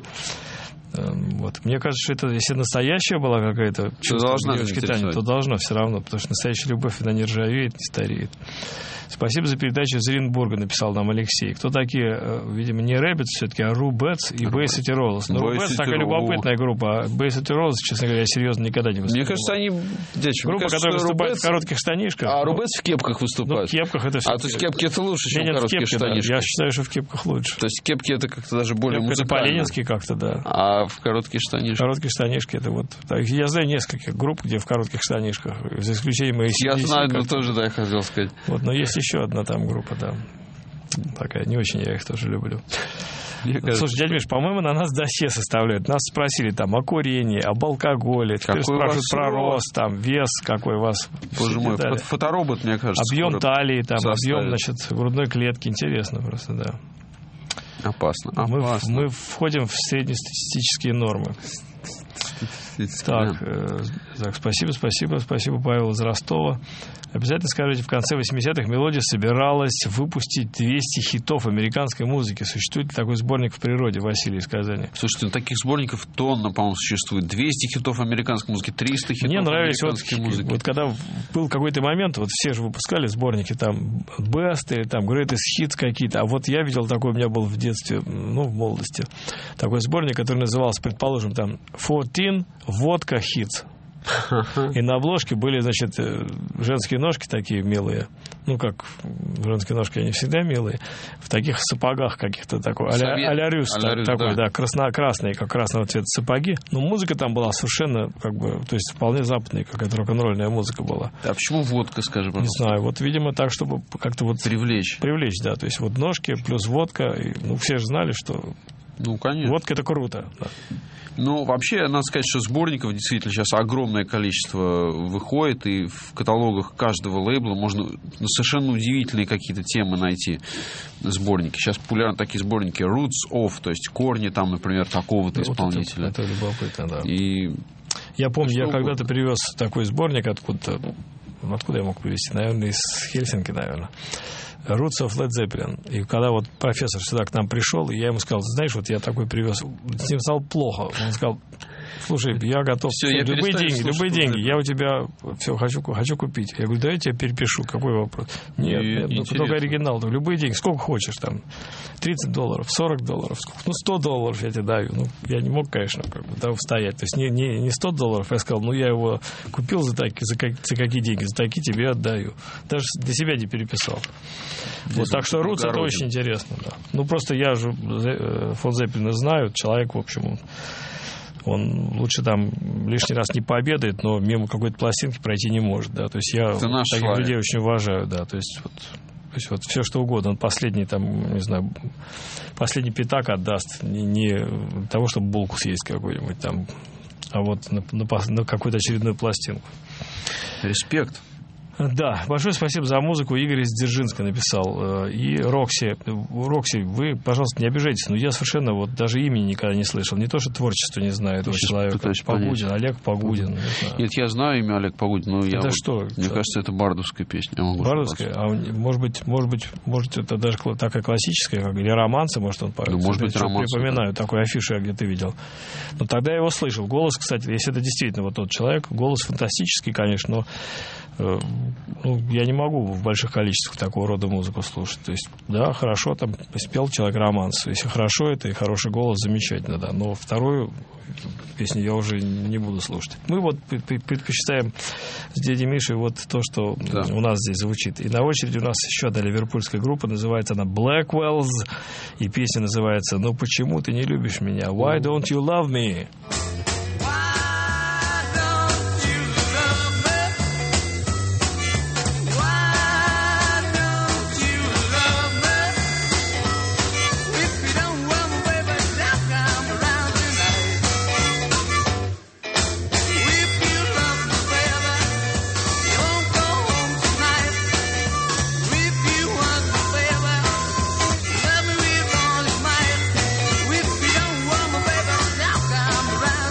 Вот. Мне кажется, что это, если настоящая была какая-то чувство девочки Тани, то должно все равно, потому что настоящая любовь, она не ржавеет, не стареет. Спасибо за передачу из Оренбурга, написал нам Алексей. Кто такие, видимо, не Рэббитс все-таки, а Рубетс и Bay City Rollers. Ну, Рубетс такая любопытная группа, а Bay City Rollers, честно говоря, я серьезно никогда не выступал. Мне кажется, они... Дядь, группа, кажется, которая выступает Рубетс... в коротких штанишках. А Рубетс в кепках выступает? Ну, в кепках это все. А то есть кепки это лучше, чем Нет, короткие кепки, штанишки? Да. Я считаю, что в кепках лучше. То есть кепки это как-то даже более кепка музыкально. Это по-ленински как-то, да. А в короткие штанишки? Короткие штанишки это вот... Так, я знаю несколько групп, где в коротких штанишках, за исключением A C D C. Я знаю, но тоже, да, я хотел сказать. Вот, но есть еще одна там группа, да. Такая, не очень я их тоже люблю. Мне Слушай, кажется, дядя Миш, по-моему, на нас досье составляют. Нас спросили там о курении, об алкоголе. Теперь спрашивают про рост, там, вес, какой у вас. Боже мой, фоторобот, мне кажется. Объем талии, там, объем, значит, грудной клетки. Интересно просто, да. Опасно, мы, опасно. Мы входим в среднестатистические нормы. Так, э, так, спасибо, спасибо, спасибо, Павел из Ростова. Обязательно скажите, в конце восьмидесятых Мелодия собиралась выпустить двести хитов американской музыки. Существует ли такой сборник в природе? Василий из Казани. Слушайте, ну, таких сборников тонна, по-моему, существует. двести хитов американской музыки, триста хитов Мне нравились вот, музыки. Вот когда был какой-то момент, вот все же выпускали сборники, там Best или там Greatest Hits какие-то, а вот я видел такой, у меня был в детстве, ну, в молодости, такой сборник, который назывался, предположим, там четырнадцать Vodka Hits. И на обложке были, значит, женские ножки такие милые. Ну, как женские ножки, они всегда милые. В таких сапогах каких-то такой. А-ля, а-ля Рюс, а-ля Рюс такой, да, да красно-красные, как красного цвета сапоги. Но музыка там была совершенно, как бы, то есть вполне западная, какая-то рок-н-ролльная музыка была. А почему водка, скажи, пожалуйста? Не знаю, вот, видимо, так, чтобы как-то вот... Привлечь. Привлечь, да. То есть вот ножки плюс водка. И, ну, все же знали, что... Ну, конечно. Водка — это круто, да. Ну, вообще, надо сказать, что сборников действительно сейчас огромное количество выходит, и в каталогах каждого лейбла можно ну, совершенно удивительные какие-то темы найти. Сборники. Сейчас популярны такие сборники Roots of, то есть корни там, например, такого-то вот исполнителя. Это, это любопытно, да. И... Я помню, что я угодно. когда-то привез такой сборник откуда-то. Откуда я мог привезти? Наверное, из Хельсинки, наверное. Roots of Led Zeppelin. И когда вот профессор сюда к нам пришел, я ему сказал, знаешь, вот я такой привез, с ним стало плохо. Он сказал, слушай, я готов, все, я любые деньги, слушать, любые деньги, я у тебя все хочу, хочу купить. Я говорю, давай я тебя перепишу, какой вопрос? Нет, и, нет, ну, только оригинал, ну, любые деньги, сколько хочешь там, тридцать долларов, сорок долларов, сколько? Ну, сто долларов я тебе даю. Ну, я не мог, конечно, как бы, да, устоять. То есть не, не, не сто долларов, я сказал, ну, я его купил за, таки, за, как, за какие деньги, за такие тебе отдаю. Даже для себя не переписал. Вот, так что Roots — это очень интересно, да. Ну, просто я же фон Зеппелина знаю, человек, в общем, он лучше там лишний раз не пообедает, но мимо какой-то пластинки пройти не может, да. То есть я таких человек. людей очень уважаю, да. То есть вот, то есть вот все что угодно. Он последний там, не знаю, последний пятак отдаст не, не того, чтобы булку съесть какую-нибудь там, а вот на, на, на какую-то очередную пластинку. Респект. Да, большое спасибо за музыку. Игорь из Дзержинска написал. И Рокси, Рокси, вы, пожалуйста, не обижайтесь, но я совершенно вот даже имени никогда не слышал. Не то, что творчество не знаю этого человека. Погудин, Олег Погудин. Нет, я знаю имя Олег Погудин, но я это вот, что? Мне это... кажется, это бардовская песня. Бардовская? А может быть, может быть, может это даже такая классическая, как или романсы, может он поет. Ну, может быть, романсы. Припоминаю, да. Такой афишу я где-то видел. Но тогда я его слышал. Голос, кстати, если это действительно вот тот человек, голос фантастический, конечно, но ну, я не могу в больших количествах такого рода музыку слушать. То есть, да, хорошо, там спел человек романс. Если хорошо это и хороший голос, замечательно, да. Но вторую песню я уже не буду слушать. Мы вот предпочитаем с дядей Мишей вот то, что да. у нас здесь звучит. И на очереди у нас еще одна ливерпульская группа, называется она Blackwells, и песня называется «Ну почему ты не любишь меня? Why don't you love me?» Around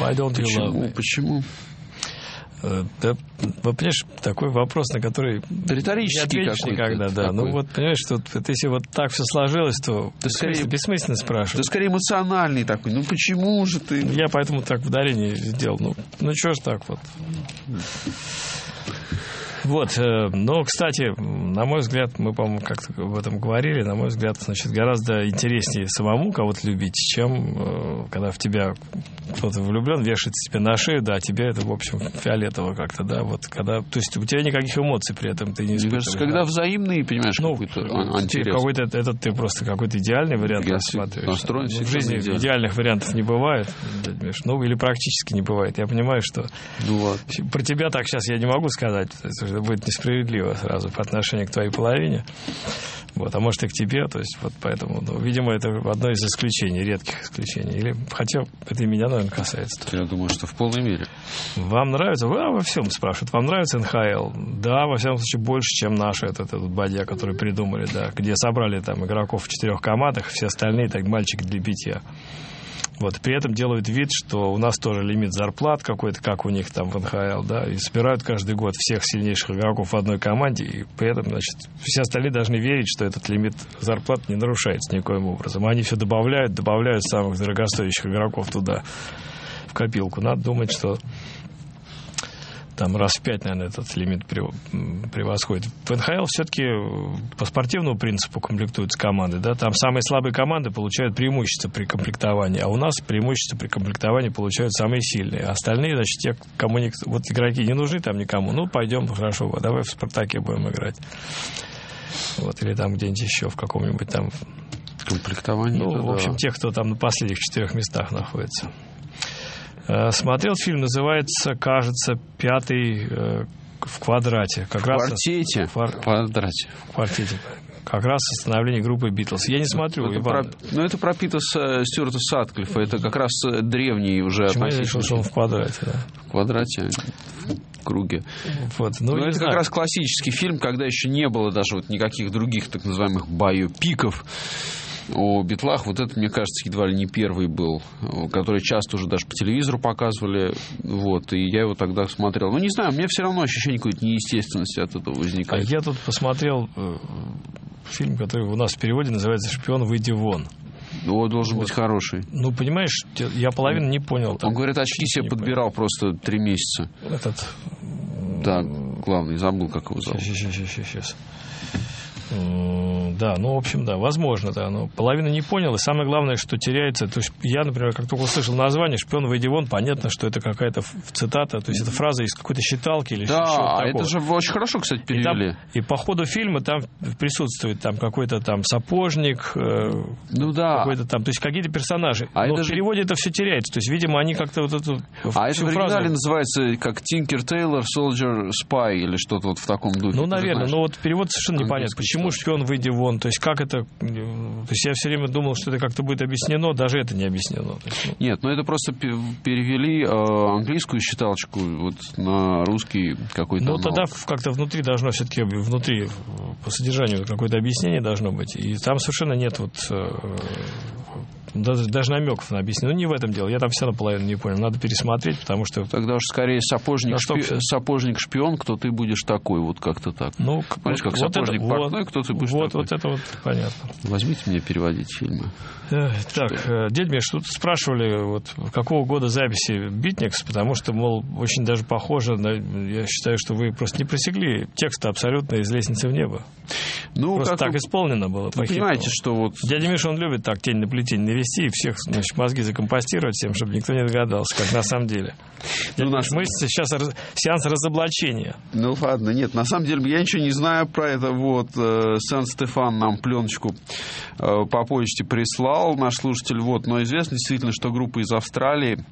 Why don't you love me? Почему? Да, вы понимаешь, такой вопрос, на который риторический не ответишь никогда, да. Такой. Ну вот, понимаешь, что вот, если вот так все сложилось, то да скорее, бессмысленно спрашивать. Да скорее эмоциональный такой, ну почему же ты... Я поэтому так в ударении сделал, ну, ну что ж так вот. Вот, э, но, кстати, на мой взгляд, мы, по-моему, как-то об этом говорили, на мой взгляд, значит, гораздо интереснее самому кого-то любить, чем э, когда в тебя кто-то влюблен, вешается тебе на шею, да, тебе это, в общем, фиолетово как-то, да, вот, когда, то есть у тебя никаких эмоций при этом ты не испытываешь. Мне кажется, когда да? взаимные, понимаешь, ну, какой-то интерес. Какой-то, этот ты просто какой-то идеальный вариант рассматриваешь. Настроен ну, в жизни идеально. Идеальных вариантов не бывает, ну, или практически не бывает. Я понимаю, что ну, ладно. Про тебя так сейчас я не могу сказать, это будет несправедливо сразу по отношению к твоей половине, вот, а может и к тебе, то есть вот поэтому, ну, видимо, это одно из исключений, редких исключений, или, хотя это и меня, наверное, касается. Я думаю, что в полной мере. Вам нравится? А, во всем спрашивают. Вам нравится эн ха эл? Да, во всяком случае, больше, чем наши, этот, этот бадья, который придумали, да, где собрали там игроков в четырех командах, все остальные, так, мальчики для битья. Вот, при этом делают вид, что у нас тоже лимит зарплат какой-то, как у них там в эн ха эл, да, и собирают каждый год всех сильнейших игроков в одной команде, и при этом, значит, все остальные должны верить, что этот лимит зарплат не нарушается никоим образом. Они все добавляют, добавляют самых дорогостоящих игроков туда, в копилку. Надо думать, что там раз в пять, наверное, этот лимит превосходит. В эн ха эл все-таки по спортивному принципу комплектуются команды, да, там самые слабые команды получают преимущество при комплектовании, а у нас преимущество при комплектовании получают самые сильные. А остальные, значит, те, кому не, вот игроки не нужны там никому, ну, пойдем, хорошо, давай в «Спартаке» будем играть. Вот, или там где-нибудь еще, в каком-нибудь там... Комплектовании. Ну, в общем, да. Тех, кто там на последних четырех местах находится. Смотрел фильм, называется, кажется, «Пятый э, в квадрате». Как в раз квартете. Квар... В квадрате. В квартете. Как раз становление группы «Битлз». Я не смотрю. Это про... Ну, это про Пита Стюарта Сатклиффа. Это как раз древний уже. Почему я решил, что он в квадрате? Да? В квадрате, в круге. Вот. Ну, Но это знаю. как раз классический фильм, когда еще не было даже вот никаких других так называемых байопиков о Битлах. Вот это, мне кажется, едва ли не первый был, который часто уже даже по телевизору показывали. Вот, и я его тогда смотрел. Ну, не знаю, у меня все равно ощущение какой-то неестественности от этого возникает. А я тут посмотрел э, фильм, который у нас в переводе называется «Шпион, выйди вон». О, должен вот. быть хороший. Ну, понимаешь, я половину не понял. Он, говорит, очки себе подбирал понял. Просто три месяца. Этот... Да, главный, забыл, как его зовут. Сейчас, сейчас, сейчас, сейчас. Да, ну, в общем, да, возможно, да, но половину не понял, и самое главное, что теряется, то есть я, например, как только услышал название «Шпион, выйди вон», понятно, что это какая-то цитата, то есть это фраза из какой-то считалки или да, чего-то такого. Да, это же очень хорошо, кстати, перевели. И, там, и по ходу фильма там присутствует там какой-то там сапожник, э, ну да, какой-то там, то есть какие-то персонажи, а но это в переводе же... это все теряется, то есть, видимо, они как-то вот эту А это в оригинале фразу... называется как «Тинкер Тейлор, Солджер, Спай» или что-то вот в таком духе. Ну, наверное, но вот перевод совершенно непонятно, почему «Шпион, выйди вон», то есть как это, то есть я все время думал, что это как-то будет объяснено, даже это не объяснено. Есть, ну... Нет, ну это просто перевели э, английскую считалочку вот на русский какой-то. Ну тогда как-то внутри должно все-таки внутри по содержанию какое-то объяснение должно быть, и там совершенно нет вот э, даже, даже намеков на объяснение. Ну не в этом дело, я там все наполовину не понял, надо пересмотреть, потому что тогда уж скорее сапожник, шпи... сапожник шпион, кто ты будешь такой, вот как-то так. Ну понимаешь, как вот сапожник это, портной, вот, кто ты будешь вот, такой. Вот это вот понятно. Возьмите меня переводить фильмы. Э, так, э, дядь Миш, тут спрашивали, вот какого года записи «Битникс», потому что, мол, очень даже похоже на... Я считаю, что вы просто не просекли текста абсолютно из «Лестницы в небо». Ну, просто так вы... исполнено было. Вы понимаете, что вот... Дядя Миша, он любит так тень на плетень навести и всех, значит, мозги закомпостировать всем, чтобы никто не догадался, как на самом деле. Ну, наш... Мы сейчас раз... сеанс разоблачения. Ну, ладно, нет, на самом деле я ничего не знаю про это. Вот, э, Сан-Стефан нам пленочку э, по почте прислал, наш слушатель. Вот, но известно действительно, что группа из Австралии,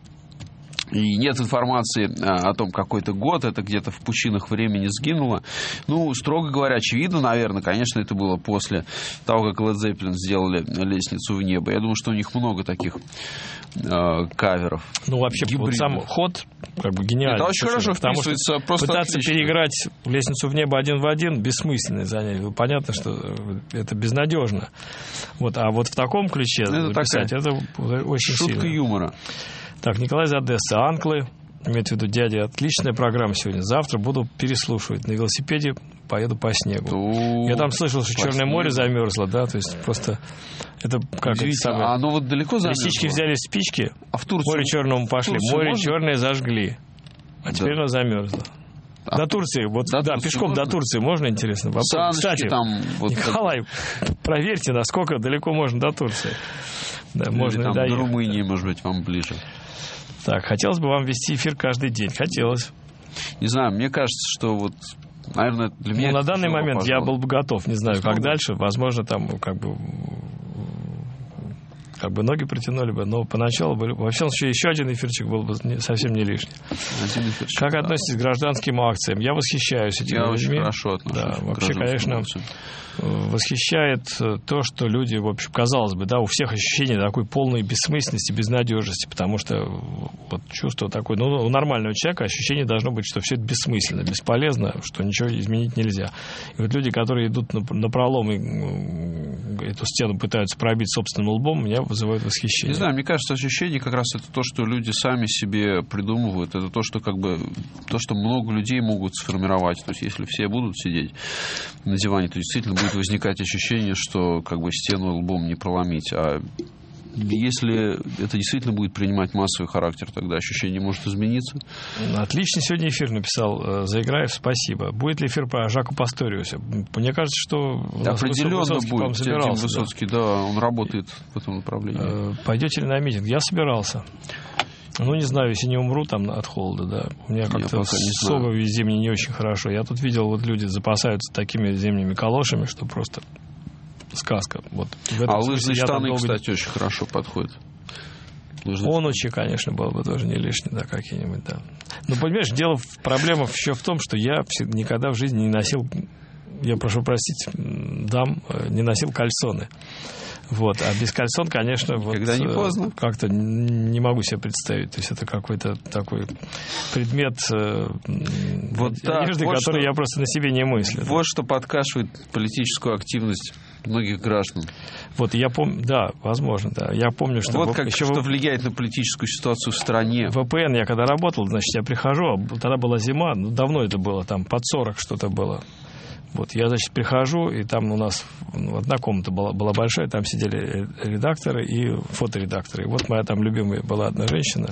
и нет информации о том, какой-то год, это где-то в пучинах времени сгинуло. Ну, строго говоря, очевидно, наверное, конечно, это было после того, как Led Zeppelin сделали «Лестницу в небо». Я думаю, что у них много таких э, каверов. Ну, вообще, вот сам ход как бы гениальный. Это очень хорошо вписывается. Просто пытаться отлично. Переиграть «Лестницу в небо» один в один — бессмысленное занятие. Понятно, что это безнадежно. Вот, а вот в таком ключе это написать, это очень шутка сильно. юмора. Так, Николай из Одессы. Анклы, имеется в виду дядя, отличная программа сегодня. Завтра буду переслушивать. На велосипеде поеду по снегу. О, Я там слышал, что по Черное снегу. море замерзло, да, то есть просто это как это Удивительно. самое. А оно вот далеко замерзло? Лисички взяли спички, А в Турцию? море Черному пошли, Турцию море можно? Черное зажгли, а теперь оно замерзло. А До Турции, вот, до да, Турции пешком можно? до Турции можно, интересно? Вопрос. Саночки Кстати, там, вот Николай, проверьте, насколько далеко можно до Турции. Да, Или можно там и доехать. до Румынии, может быть, вам ближе. Так, хотелось бы вам вести эфир каждый день. Хотелось. Не знаю, мне кажется, что вот, наверное, для меня... Ну, на это данный тяжело, момент пожалуй. я был бы готов. Не знаю, как дальше. Возможно, там как бы как бы ноги протянули бы, но поначалу были... Во всяком случае, еще один эфирчик был бы не- совсем не лишний. Один эфирчик, Как да. относитесь к гражданским акциям? Я восхищаюсь этими Я людьми. очень хорошо отношусь Да, к вообще, гражданским конечно, акциям. восхищает э, то, что люди, в общем, казалось бы, да, у всех ощущение такой полной бессмысленности, безнадежности, потому что э, вот чувство такое, ну, у нормального человека ощущение должно быть, что все это бессмысленно, бесполезно, что ничего изменить нельзя. И вот люди, которые идут на, на пролом и э, эту стену пытаются пробить собственным лбом, меня вызывает восхищение. Не знаю, мне кажется, ощущение как раз это то, что люди сами себе придумывают, это то, что как бы то, что много людей могут сформировать. То есть, если все будут сидеть на диване, то действительно будет возникать ощущение, что как бы стену лбом не проломить. А если это действительно будет принимать массовый характер, тогда ощущение может измениться. Отличный сегодня эфир написал э, Заиграев, спасибо. Будет ли эфир про Жака Пасториуса? Мне кажется, что у нас Определенно Высоцкий, по-моему, будет. Тим собирался, да. Высоцкий, да, он работает в этом направлении. Э, Пойдете ли на митинг? Я собирался. Ну, не знаю, если не умру там от холода, да. У меня как-то пока не с знаю. обувью зимней не очень хорошо. Я тут видел, вот люди запасаются такими зимними калошами, что просто сказка. Вот в этом А смысле лыжные я там штаны, долго- кстати, очень хорошо подходят. Лыжные Онучи, конечно, было бы тоже не лишний, да, какие-нибудь, да. Но, понимаешь, дело, в- проблема еще в том, что я всегда- никогда в жизни не носил, я прошу простить, м, дам, э, не носил кальсоны. Вот, а без кальсон, конечно, вот, Когда не э, поздно. как-то н- не могу себе представить. То есть это какой-то такой предмет э, Вот так, одежды, вот который что- я просто на себе не мыслю. Вот что подкашивает политическую активность многих граждан. Вот я помню, да, возможно, да. Я помню, что Вот в- как еще что в- влияет на политическую ситуацию в стране. В ВПН я когда работал, значит, я прихожу, а тогда была зима, ну, давно это было, там под сорок что-то было. Вот, я, значит, прихожу, и там у нас ну, одна комната была, была большая, там сидели редакторы и фоторедакторы. И вот моя там любимая была одна женщина,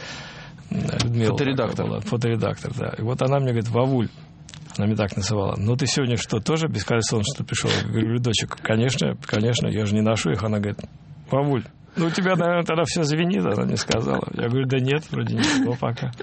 Людмила. Фоторедактор. такая была, фоторедактор, да. И вот она мне говорит: Вовуль, она мне так называла: ну ты сегодня что, тоже без кальсон что пришел? Я говорю: дочек, конечно, конечно, я же не ношу их. Она говорит: Вовуль, ну у тебя, наверное, тогда все звенит, она мне сказала. Я говорю: да нет, вроде ничего пока.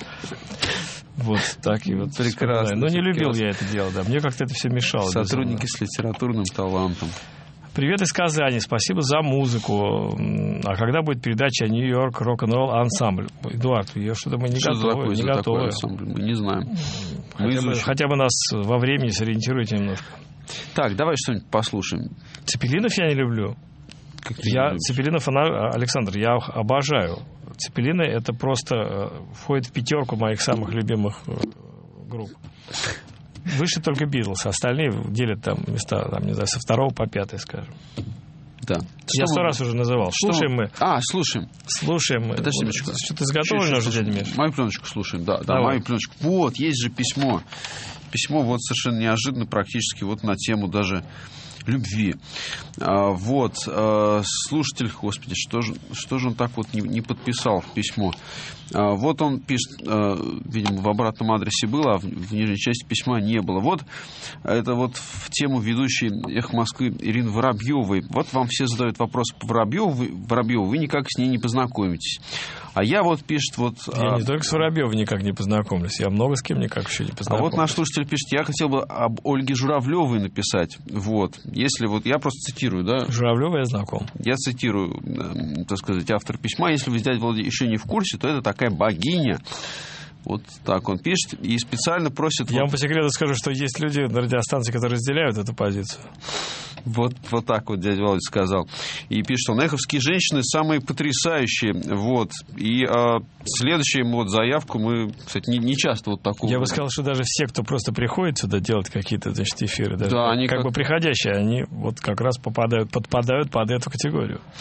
Вот так и вот. Прекрасно. Но не любил я это дело, да. Мне как-то это все мешало. Сотрудники с литературным талантом. Привет из Казани, спасибо за музыку. А когда будет передача Нью-Йорк рок-н-ролл ансамбль? Эдуард, ее что-то мы не Что за готовы. такой, Не за такой готовы. ансамбль? Мы не знаем. Мы Хотя бы, изучим. хотя бы нас во времени сориентируйте немножко. Так, давай что-нибудь послушаем. Цепелинов я не люблю. Как ты Я не любишь? Цепелинов, она, Александр, я их обожаю. Цепелины — это просто э, входит в пятерку моих самых любимых э, групп. Выше только Битлз, остальные делят там места, там, не знаю, со второго по пятое, скажем. Да. Я Что сто мы- раз уже называл. что Слушаем мы. А, слушаем. Слушаем мы. Подожди, Вот, минуточку. что-то изготовлено уже, дядя Миш? Мою пленочку слушаем, да, да, Давай. мою пленочку. Вот, есть же письмо. Письмо вот совершенно неожиданно, практически вот на тему даже любви. А, вот, а, слушатель, господи, что же, что же он так вот не, не подписал письмо? А, вот он пишет, а, видимо, в обратном адресе было, а в, в нижней части письма не было. Вот, это вот в тему ведущей «Эхо Москвы» Ирины Воробьевой. Вот вам все задают вопрос по Воробьеву, вы, Воробьеву, вы никак с ней не познакомитесь. А я вот пишет вот... Я а, не только с Воробьевым никак не познакомлюсь, я много с кем никак еще не а познакомлюсь. вот наш слушатель пишет, я хотел бы об Ольге Журавлевой написать. Вот. Если вот, я просто цитирую, да? Журавлева я знаком. Я цитирую, э, так сказать, автор письма. Если вы, дядя Володя, еще не в курсе, то это такая богиня. Вот так он пишет. И специально просит... Я вот, вам по секрету скажу, что есть люди на радиостанции, которые разделяют эту позицию. Вот, вот так вот дядя Володя сказал. И пишет он: эховские женщины самые потрясающие. Вот. И э, следующую вот заявку мы, кстати, не, не часто вот такого... Я бы сказал, что даже все, кто просто приходит сюда делать какие-то, значит, эфиры, даже Да, как, они как как- бы приходящие, они вот как раз попадают, подпадают под эту категорию.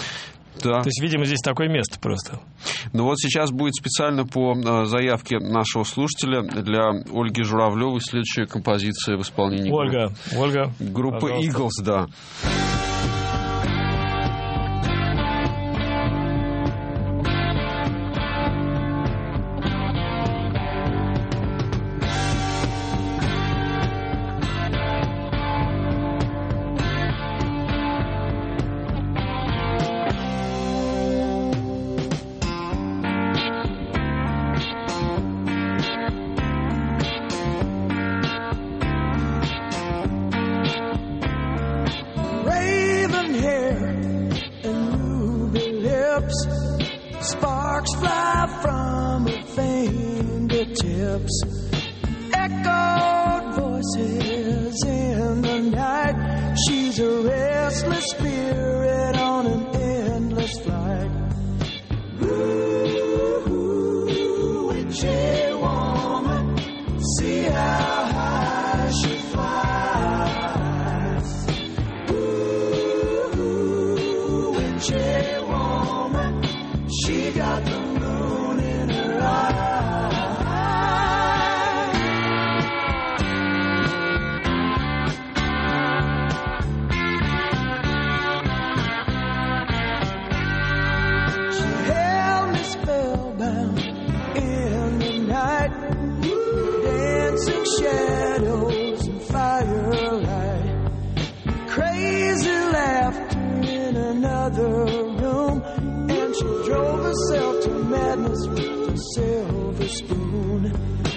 Да. То есть, видимо, здесь такое место просто. Ну вот сейчас будет специально по э, заявке нашего слушателя для Ольги Журавлевой следующая композиция в исполнении Ольга, группы, Ольга, группы пожалуйста. Eagles, да. Raven hair and ruby lips, sparks fly from her fingertips. Echoed voices in the night. She's a restless spirit on an endless flight. Ooh, witchy woman, see how high she flies. Ooh, witchy woman, she got the moon in her eye. She held me spellbound in the night, dancing shadows and firelight, crazy laughter in another room, and she drove herself to madness with a silver spoon.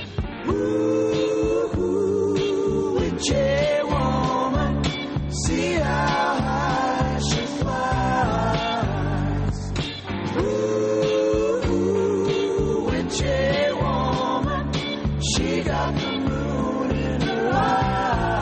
Ooh, witchy woman, see how high she flies. Ooh, witchy woman, she got the moon in her eye.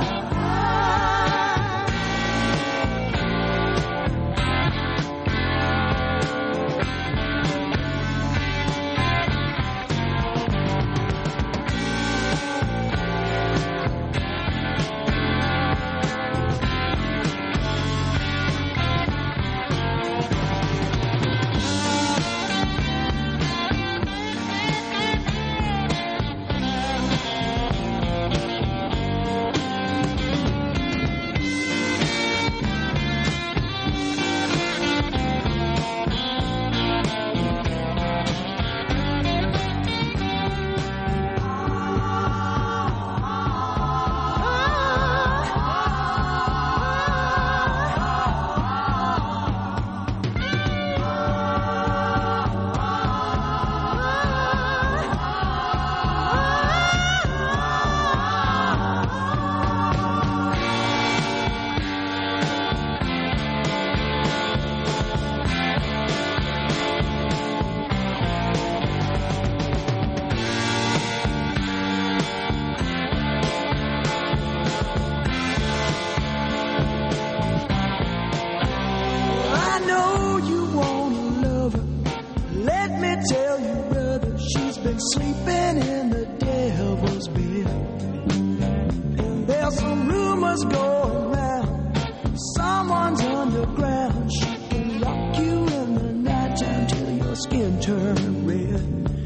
I know you want a lover. Let me tell you, brother, she's been sleeping in the devil's bed. And there's some rumors going round. Someone's underground. She can lock you in the nighttime till your skin turns red.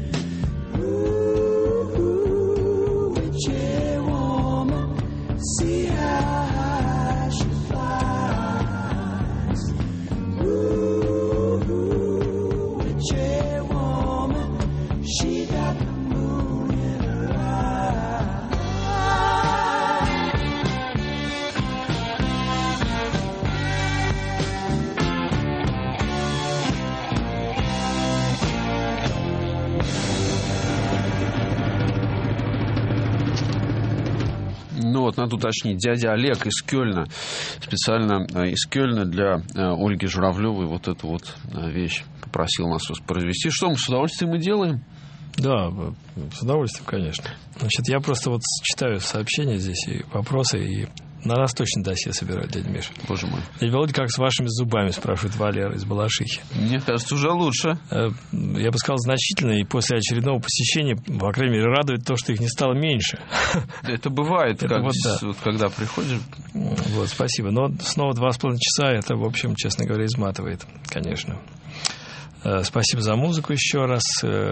Ooh, witchy woman, see how high she flies. Ooh, witchy woman, she got the moon in her eye. Ну вот, надо уточнить, дядя Олег из Кёльна, специально э, из Кёльна для э, Ольги Журавлевой вот эту вот э, вещь попросил нас воспроизвести. Что мы с удовольствием и делаем? Да, с удовольствием, конечно. Значит, я просто вот читаю сообщения здесь и вопросы, и На нас точно досье собирают, дядя Миша. Боже мой. Дядя Володя, как с вашими зубами, спрашивает Валера из Балашихи. Мне кажется, уже лучше. Я бы сказал, значительно, и после очередного посещения, по крайней мере, радует то, что их не стало меньше. Это бывает, это как, вот, да. вот, когда приходишь. Вот, спасибо. Но снова два с половиной часа, это, в общем, честно говоря, изматывает, конечно. Спасибо за музыку еще раз.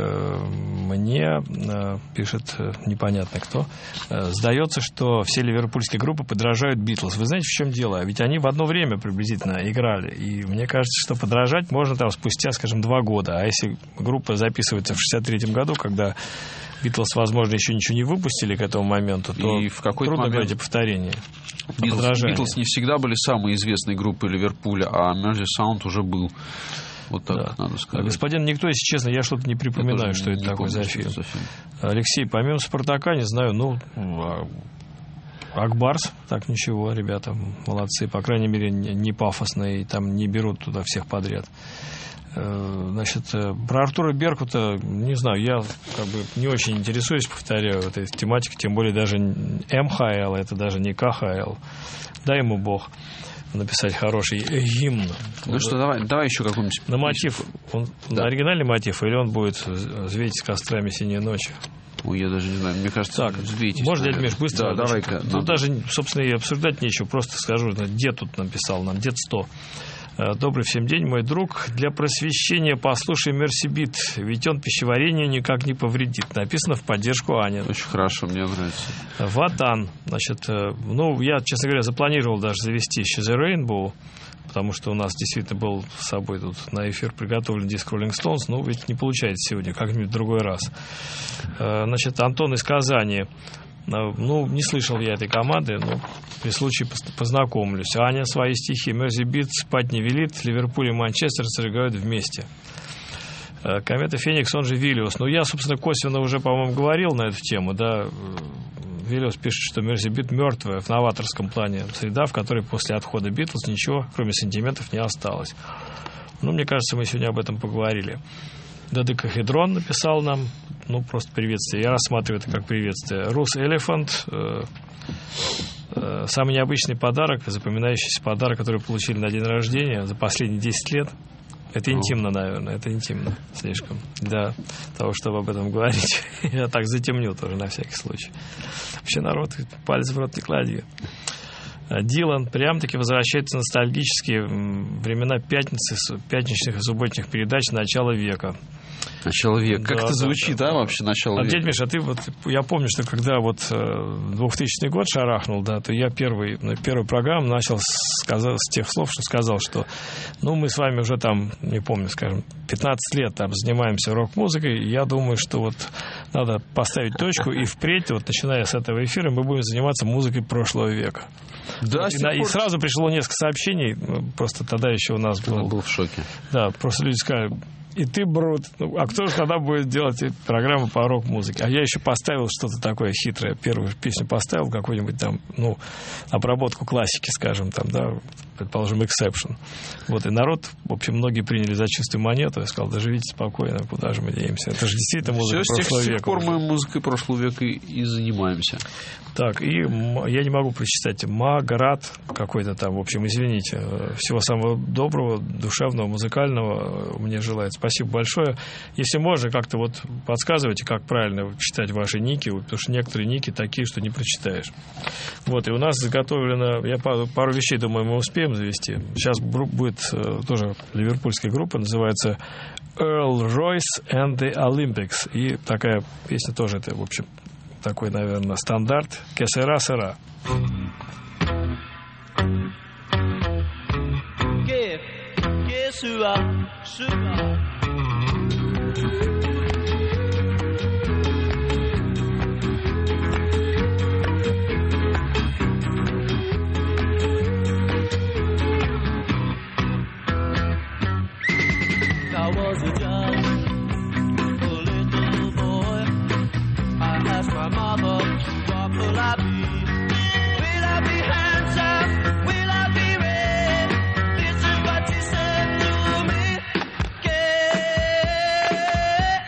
Мне пишет непонятно кто. Сдается, что все ливерпульские группы подражают Битлз. Вы знаете, в чем дело? Ведь они в одно время приблизительно играли. И мне кажется, что подражать можно там спустя, скажем, два года. А если группа записывается в шестьдесят третьем году, когда Битлз, возможно, еще ничего не выпустили к этому моменту, то и в какой-то трудно момент... говорить о повторении. Битлз не всегда были самой известной группой Ливерпуля, а Mersey Sound уже был. Вот так да. надо сказать. Господин никто, если честно, я что-то не припоминаю, что это такое за фильм. за фильм. Алексей, помимо «Спартака», не знаю, ну, Акбарс, так ничего, ребята, молодцы. По крайней мере, не пафосные, там не берут туда всех подряд. Значит, про Артура Беркута, не знаю, я как бы не очень интересуюсь, повторяю, этой тематикой, тем более даже эм ха эл, это даже не ка ха эл. Дай ему Бог написать хороший гимн. Ну что, давай, давай еще какой-нибудь. На мотив, он, да. на оригинальный мотив, или он будет «Взвейтесь кострами синей ночи»? Ой, я даже не знаю, мне кажется, так, «Взвейтесь». Может, дядя Миш, быстро? Да, давай-ка. Ну, надо. Даже, собственно, и обсуждать нечего, просто скажу, дед тут написал нам, дед сто. Добрый всем день, мой друг. Для просвещения послушай Мерси Бит, ведь он пищеварению никак не повредит. Написано в поддержку Ани. Очень хорошо, мне нравится. Ватан. Значит, ну, я, честно говоря, запланировал даже завести еще The Rainbow, потому что у нас действительно был с собой тут на эфир приготовлен диск Rolling Stones, но ведь не получается сегодня, как-нибудь в другой раз. Значит, Антон из Казани. Ну, не слышал я этой команды, но при случае познакомлюсь. Аня свои стихи. Мерси Бит спать не велит. Ливерпуль и Манчестер сыграют вместе. Комета Феникс, он же Виллиус. Ну, я, собственно, косвенно уже, по-моему, говорил на эту тему, да. Виллиус пишет, что Мерси Бит мертвая в новаторском плане среда, в которой после отхода Битлз ничего, кроме сантиментов, не осталось. Ну, мне кажется, мы сегодня об этом поговорили. Додекахедрон написал нам, ну, просто приветствие. Я рассматриваю это как приветствие. Рус Элефант. Э, э, самый необычный подарок, запоминающийся подарок, который получили на день рождения за последние десять лет. Это интимно, наверное, это интимно слишком для того, чтобы об этом говорить. Я так затемню тоже на всякий случай. Вообще народ палец в рот не клади. Дилан прям-таки возвращается в ностальгические времена пятницы, пятничных и субботних передач начала века. Начало века. Да, как это да, звучит, да, а, вообще, начало а, века? Дядь Миша, а ты вот, я помню, что когда вот двухтысячный год шарахнул, да, то я первый, первую программу начал с, с тех слов, что сказал, что, ну, мы с вами уже там, не помню, скажем, пятнадцать лет там занимаемся рок-музыкой, и я думаю, что вот надо поставить точку, и впредь, вот начиная с этого эфира, мы будем заниматься музыкой прошлого века. Да, вот, и, на, и сразу пришло несколько сообщений, просто тогда еще у нас был... был в шоке. Да, просто люди сказали... И ты, Брут, ну, а кто же тогда будет делать программу по рок-музыке? А я еще поставил что-то такое хитрое. Первую песню поставил, какую-нибудь там, ну, обработку классики, скажем, там, да, предположим, Exception. Вот, и народ, в общем, многие приняли за чистую монету. Я сказал, да живите спокойно, куда же мы денемся? Это же действительно музыка Все, прошлого века. С тех пор мы музыкой прошлого века и, и занимаемся. Так, и я не могу прочитать. Маград какой-то там, в общем, извините. Всего самого доброго, душевного, музыкального мне желает. Спасибо большое. Если можно, как-то вот подсказывайте, как правильно читать ваши ники, потому что некоторые ники такие, что не прочитаешь. Вот, и у нас заготовлено, я пару, пару вещей, думаю, мы успеем завести. Сейчас будет тоже ливерпульская группа, называется Earl Royce and the Olympics. И такая песня тоже, это, в общем, такой, наверное, стандарт. Que sera, sera. Que, que sera, sera. I was a young, a little boy. I asked my mother, what will I be? Will I be handsome? Will I be red? This is what she said to me. Que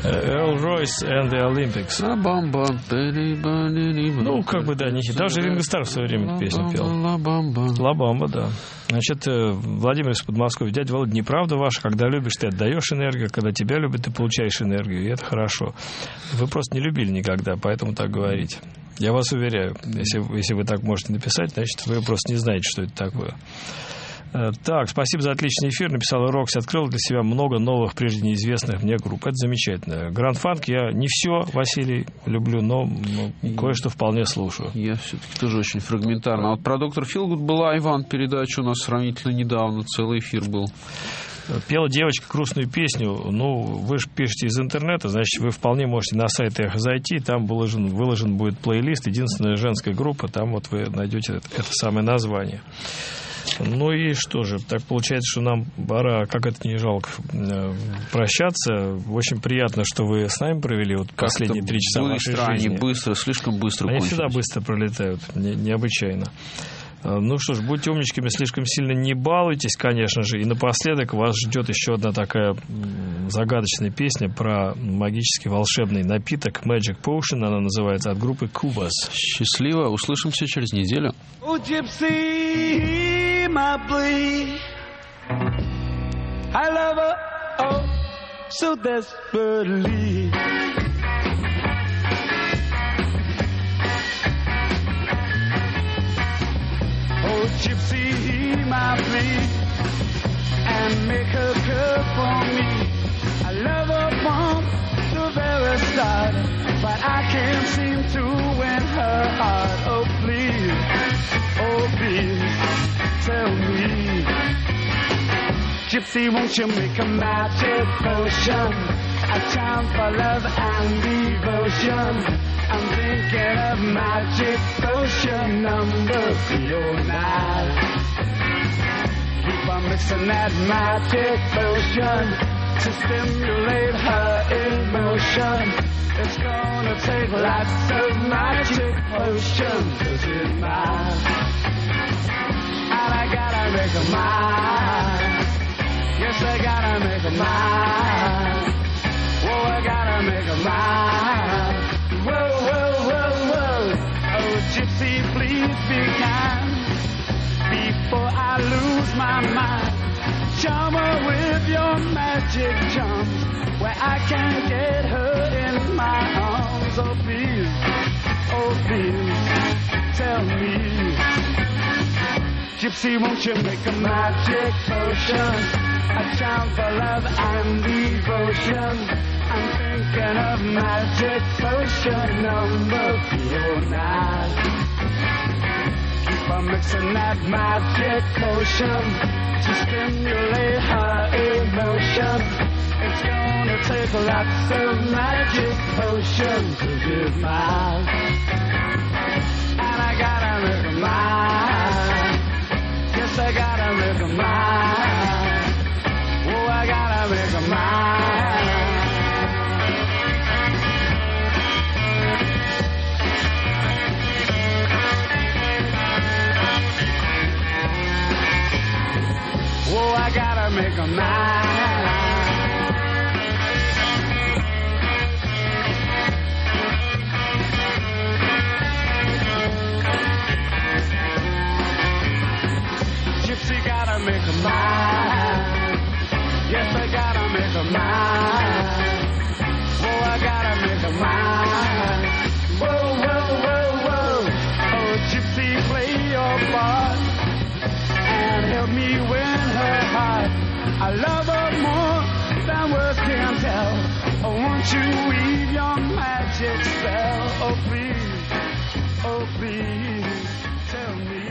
Earl Royce and the Olympics. Ну, как бы, да, не хит. Даже Ринго Старр в свое время песню пел. Ла Бамба, да. Значит, Владимир из Подмосковья. Дядя Володя, неправда ваша, когда любишь, ты отдаешь энергию, когда тебя любят, ты получаешь энергию, и это хорошо. Вы просто не любили никогда, поэтому так говорите. Я вас уверяю, если, если вы так можете написать, значит, вы просто не знаете, что это такое. Так, спасибо за отличный эфир. Написал Рокси, открыл для себя много новых, прежде неизвестных мне групп. Это замечательно. Гранд Фанк я не все, Василий, люблю, но кое-что вполне слушаю. Я все-таки тоже очень фрагментарно. А вот про доктор Филгуд была, Иван, передача у нас сравнительно недавно, целый эфир был. Пела девочка грустную песню. Ну, вы же пишете из интернета, значит, вы вполне можете на сайт Эхо зайти, там выложен, выложен будет плейлист, единственная женская группа, там вот вы найдете это, это самое название. Ну и что же, так получается, что нам пора, как это не жалко, прощаться. Очень приятно, что вы с нами провели вот последние три часа быстро, нашей жизни. Они быстро, слишком быстро Они кончились. всегда быстро пролетают, не, необычайно. Ну что ж, будьте умничками, слишком сильно не балуйтесь, конечно же. И напоследок вас ждет еще одна такая загадочная песня про магический волшебный напиток Magic Potion. Она называется от группы Cubas. Счастливо, услышимся через неделю. Oh, gypsy, my plea. I love her, oh, so desperately. Oh, gypsy, my plea, and make her good for me. I love her from the very start, but I can't seem to win her heart. Oh, please, oh, please, tell me. Gypsy, won't you make a magic potion, a charm for love and devotion? I'm thinking of magic potion number three oh nine. Keep on mixing that magic potion to stimulate her emotion. It's gonna take lots of magic potion to get mine. And I gotta make her mine. Yes, I gotta make her mine. Whoa, I gotta make her mine. Whoa, whoa, whoa, whoa. Oh, gypsy, please be kind before I lose my mind. Charm her with your magic charms, where I can get her in my arms. Oh, please, oh, please, tell me. Gypsy, won't you make a magic potion, a charm for love and devotion? I'm thinking of magic potion number three oh nine. Keep on mixing that magic potion to stimulate her emotion. It's gonna take lots of magic potion to get mine. And I gotta make her mine. Yes, I gotta make her mine. Oh, I gotta make her mine. Oh, I gotta make her mine. Gypsy, gotta make her mine. Yes, I gotta make her mine. Oh, I gotta make her mine. Whoa, whoa, whoa, whoa. Oh, Gypsy, play your part and help me win her heart. I love her more than words can tell. Oh, won't you weave your magic spell? Oh, please, oh, please, tell me.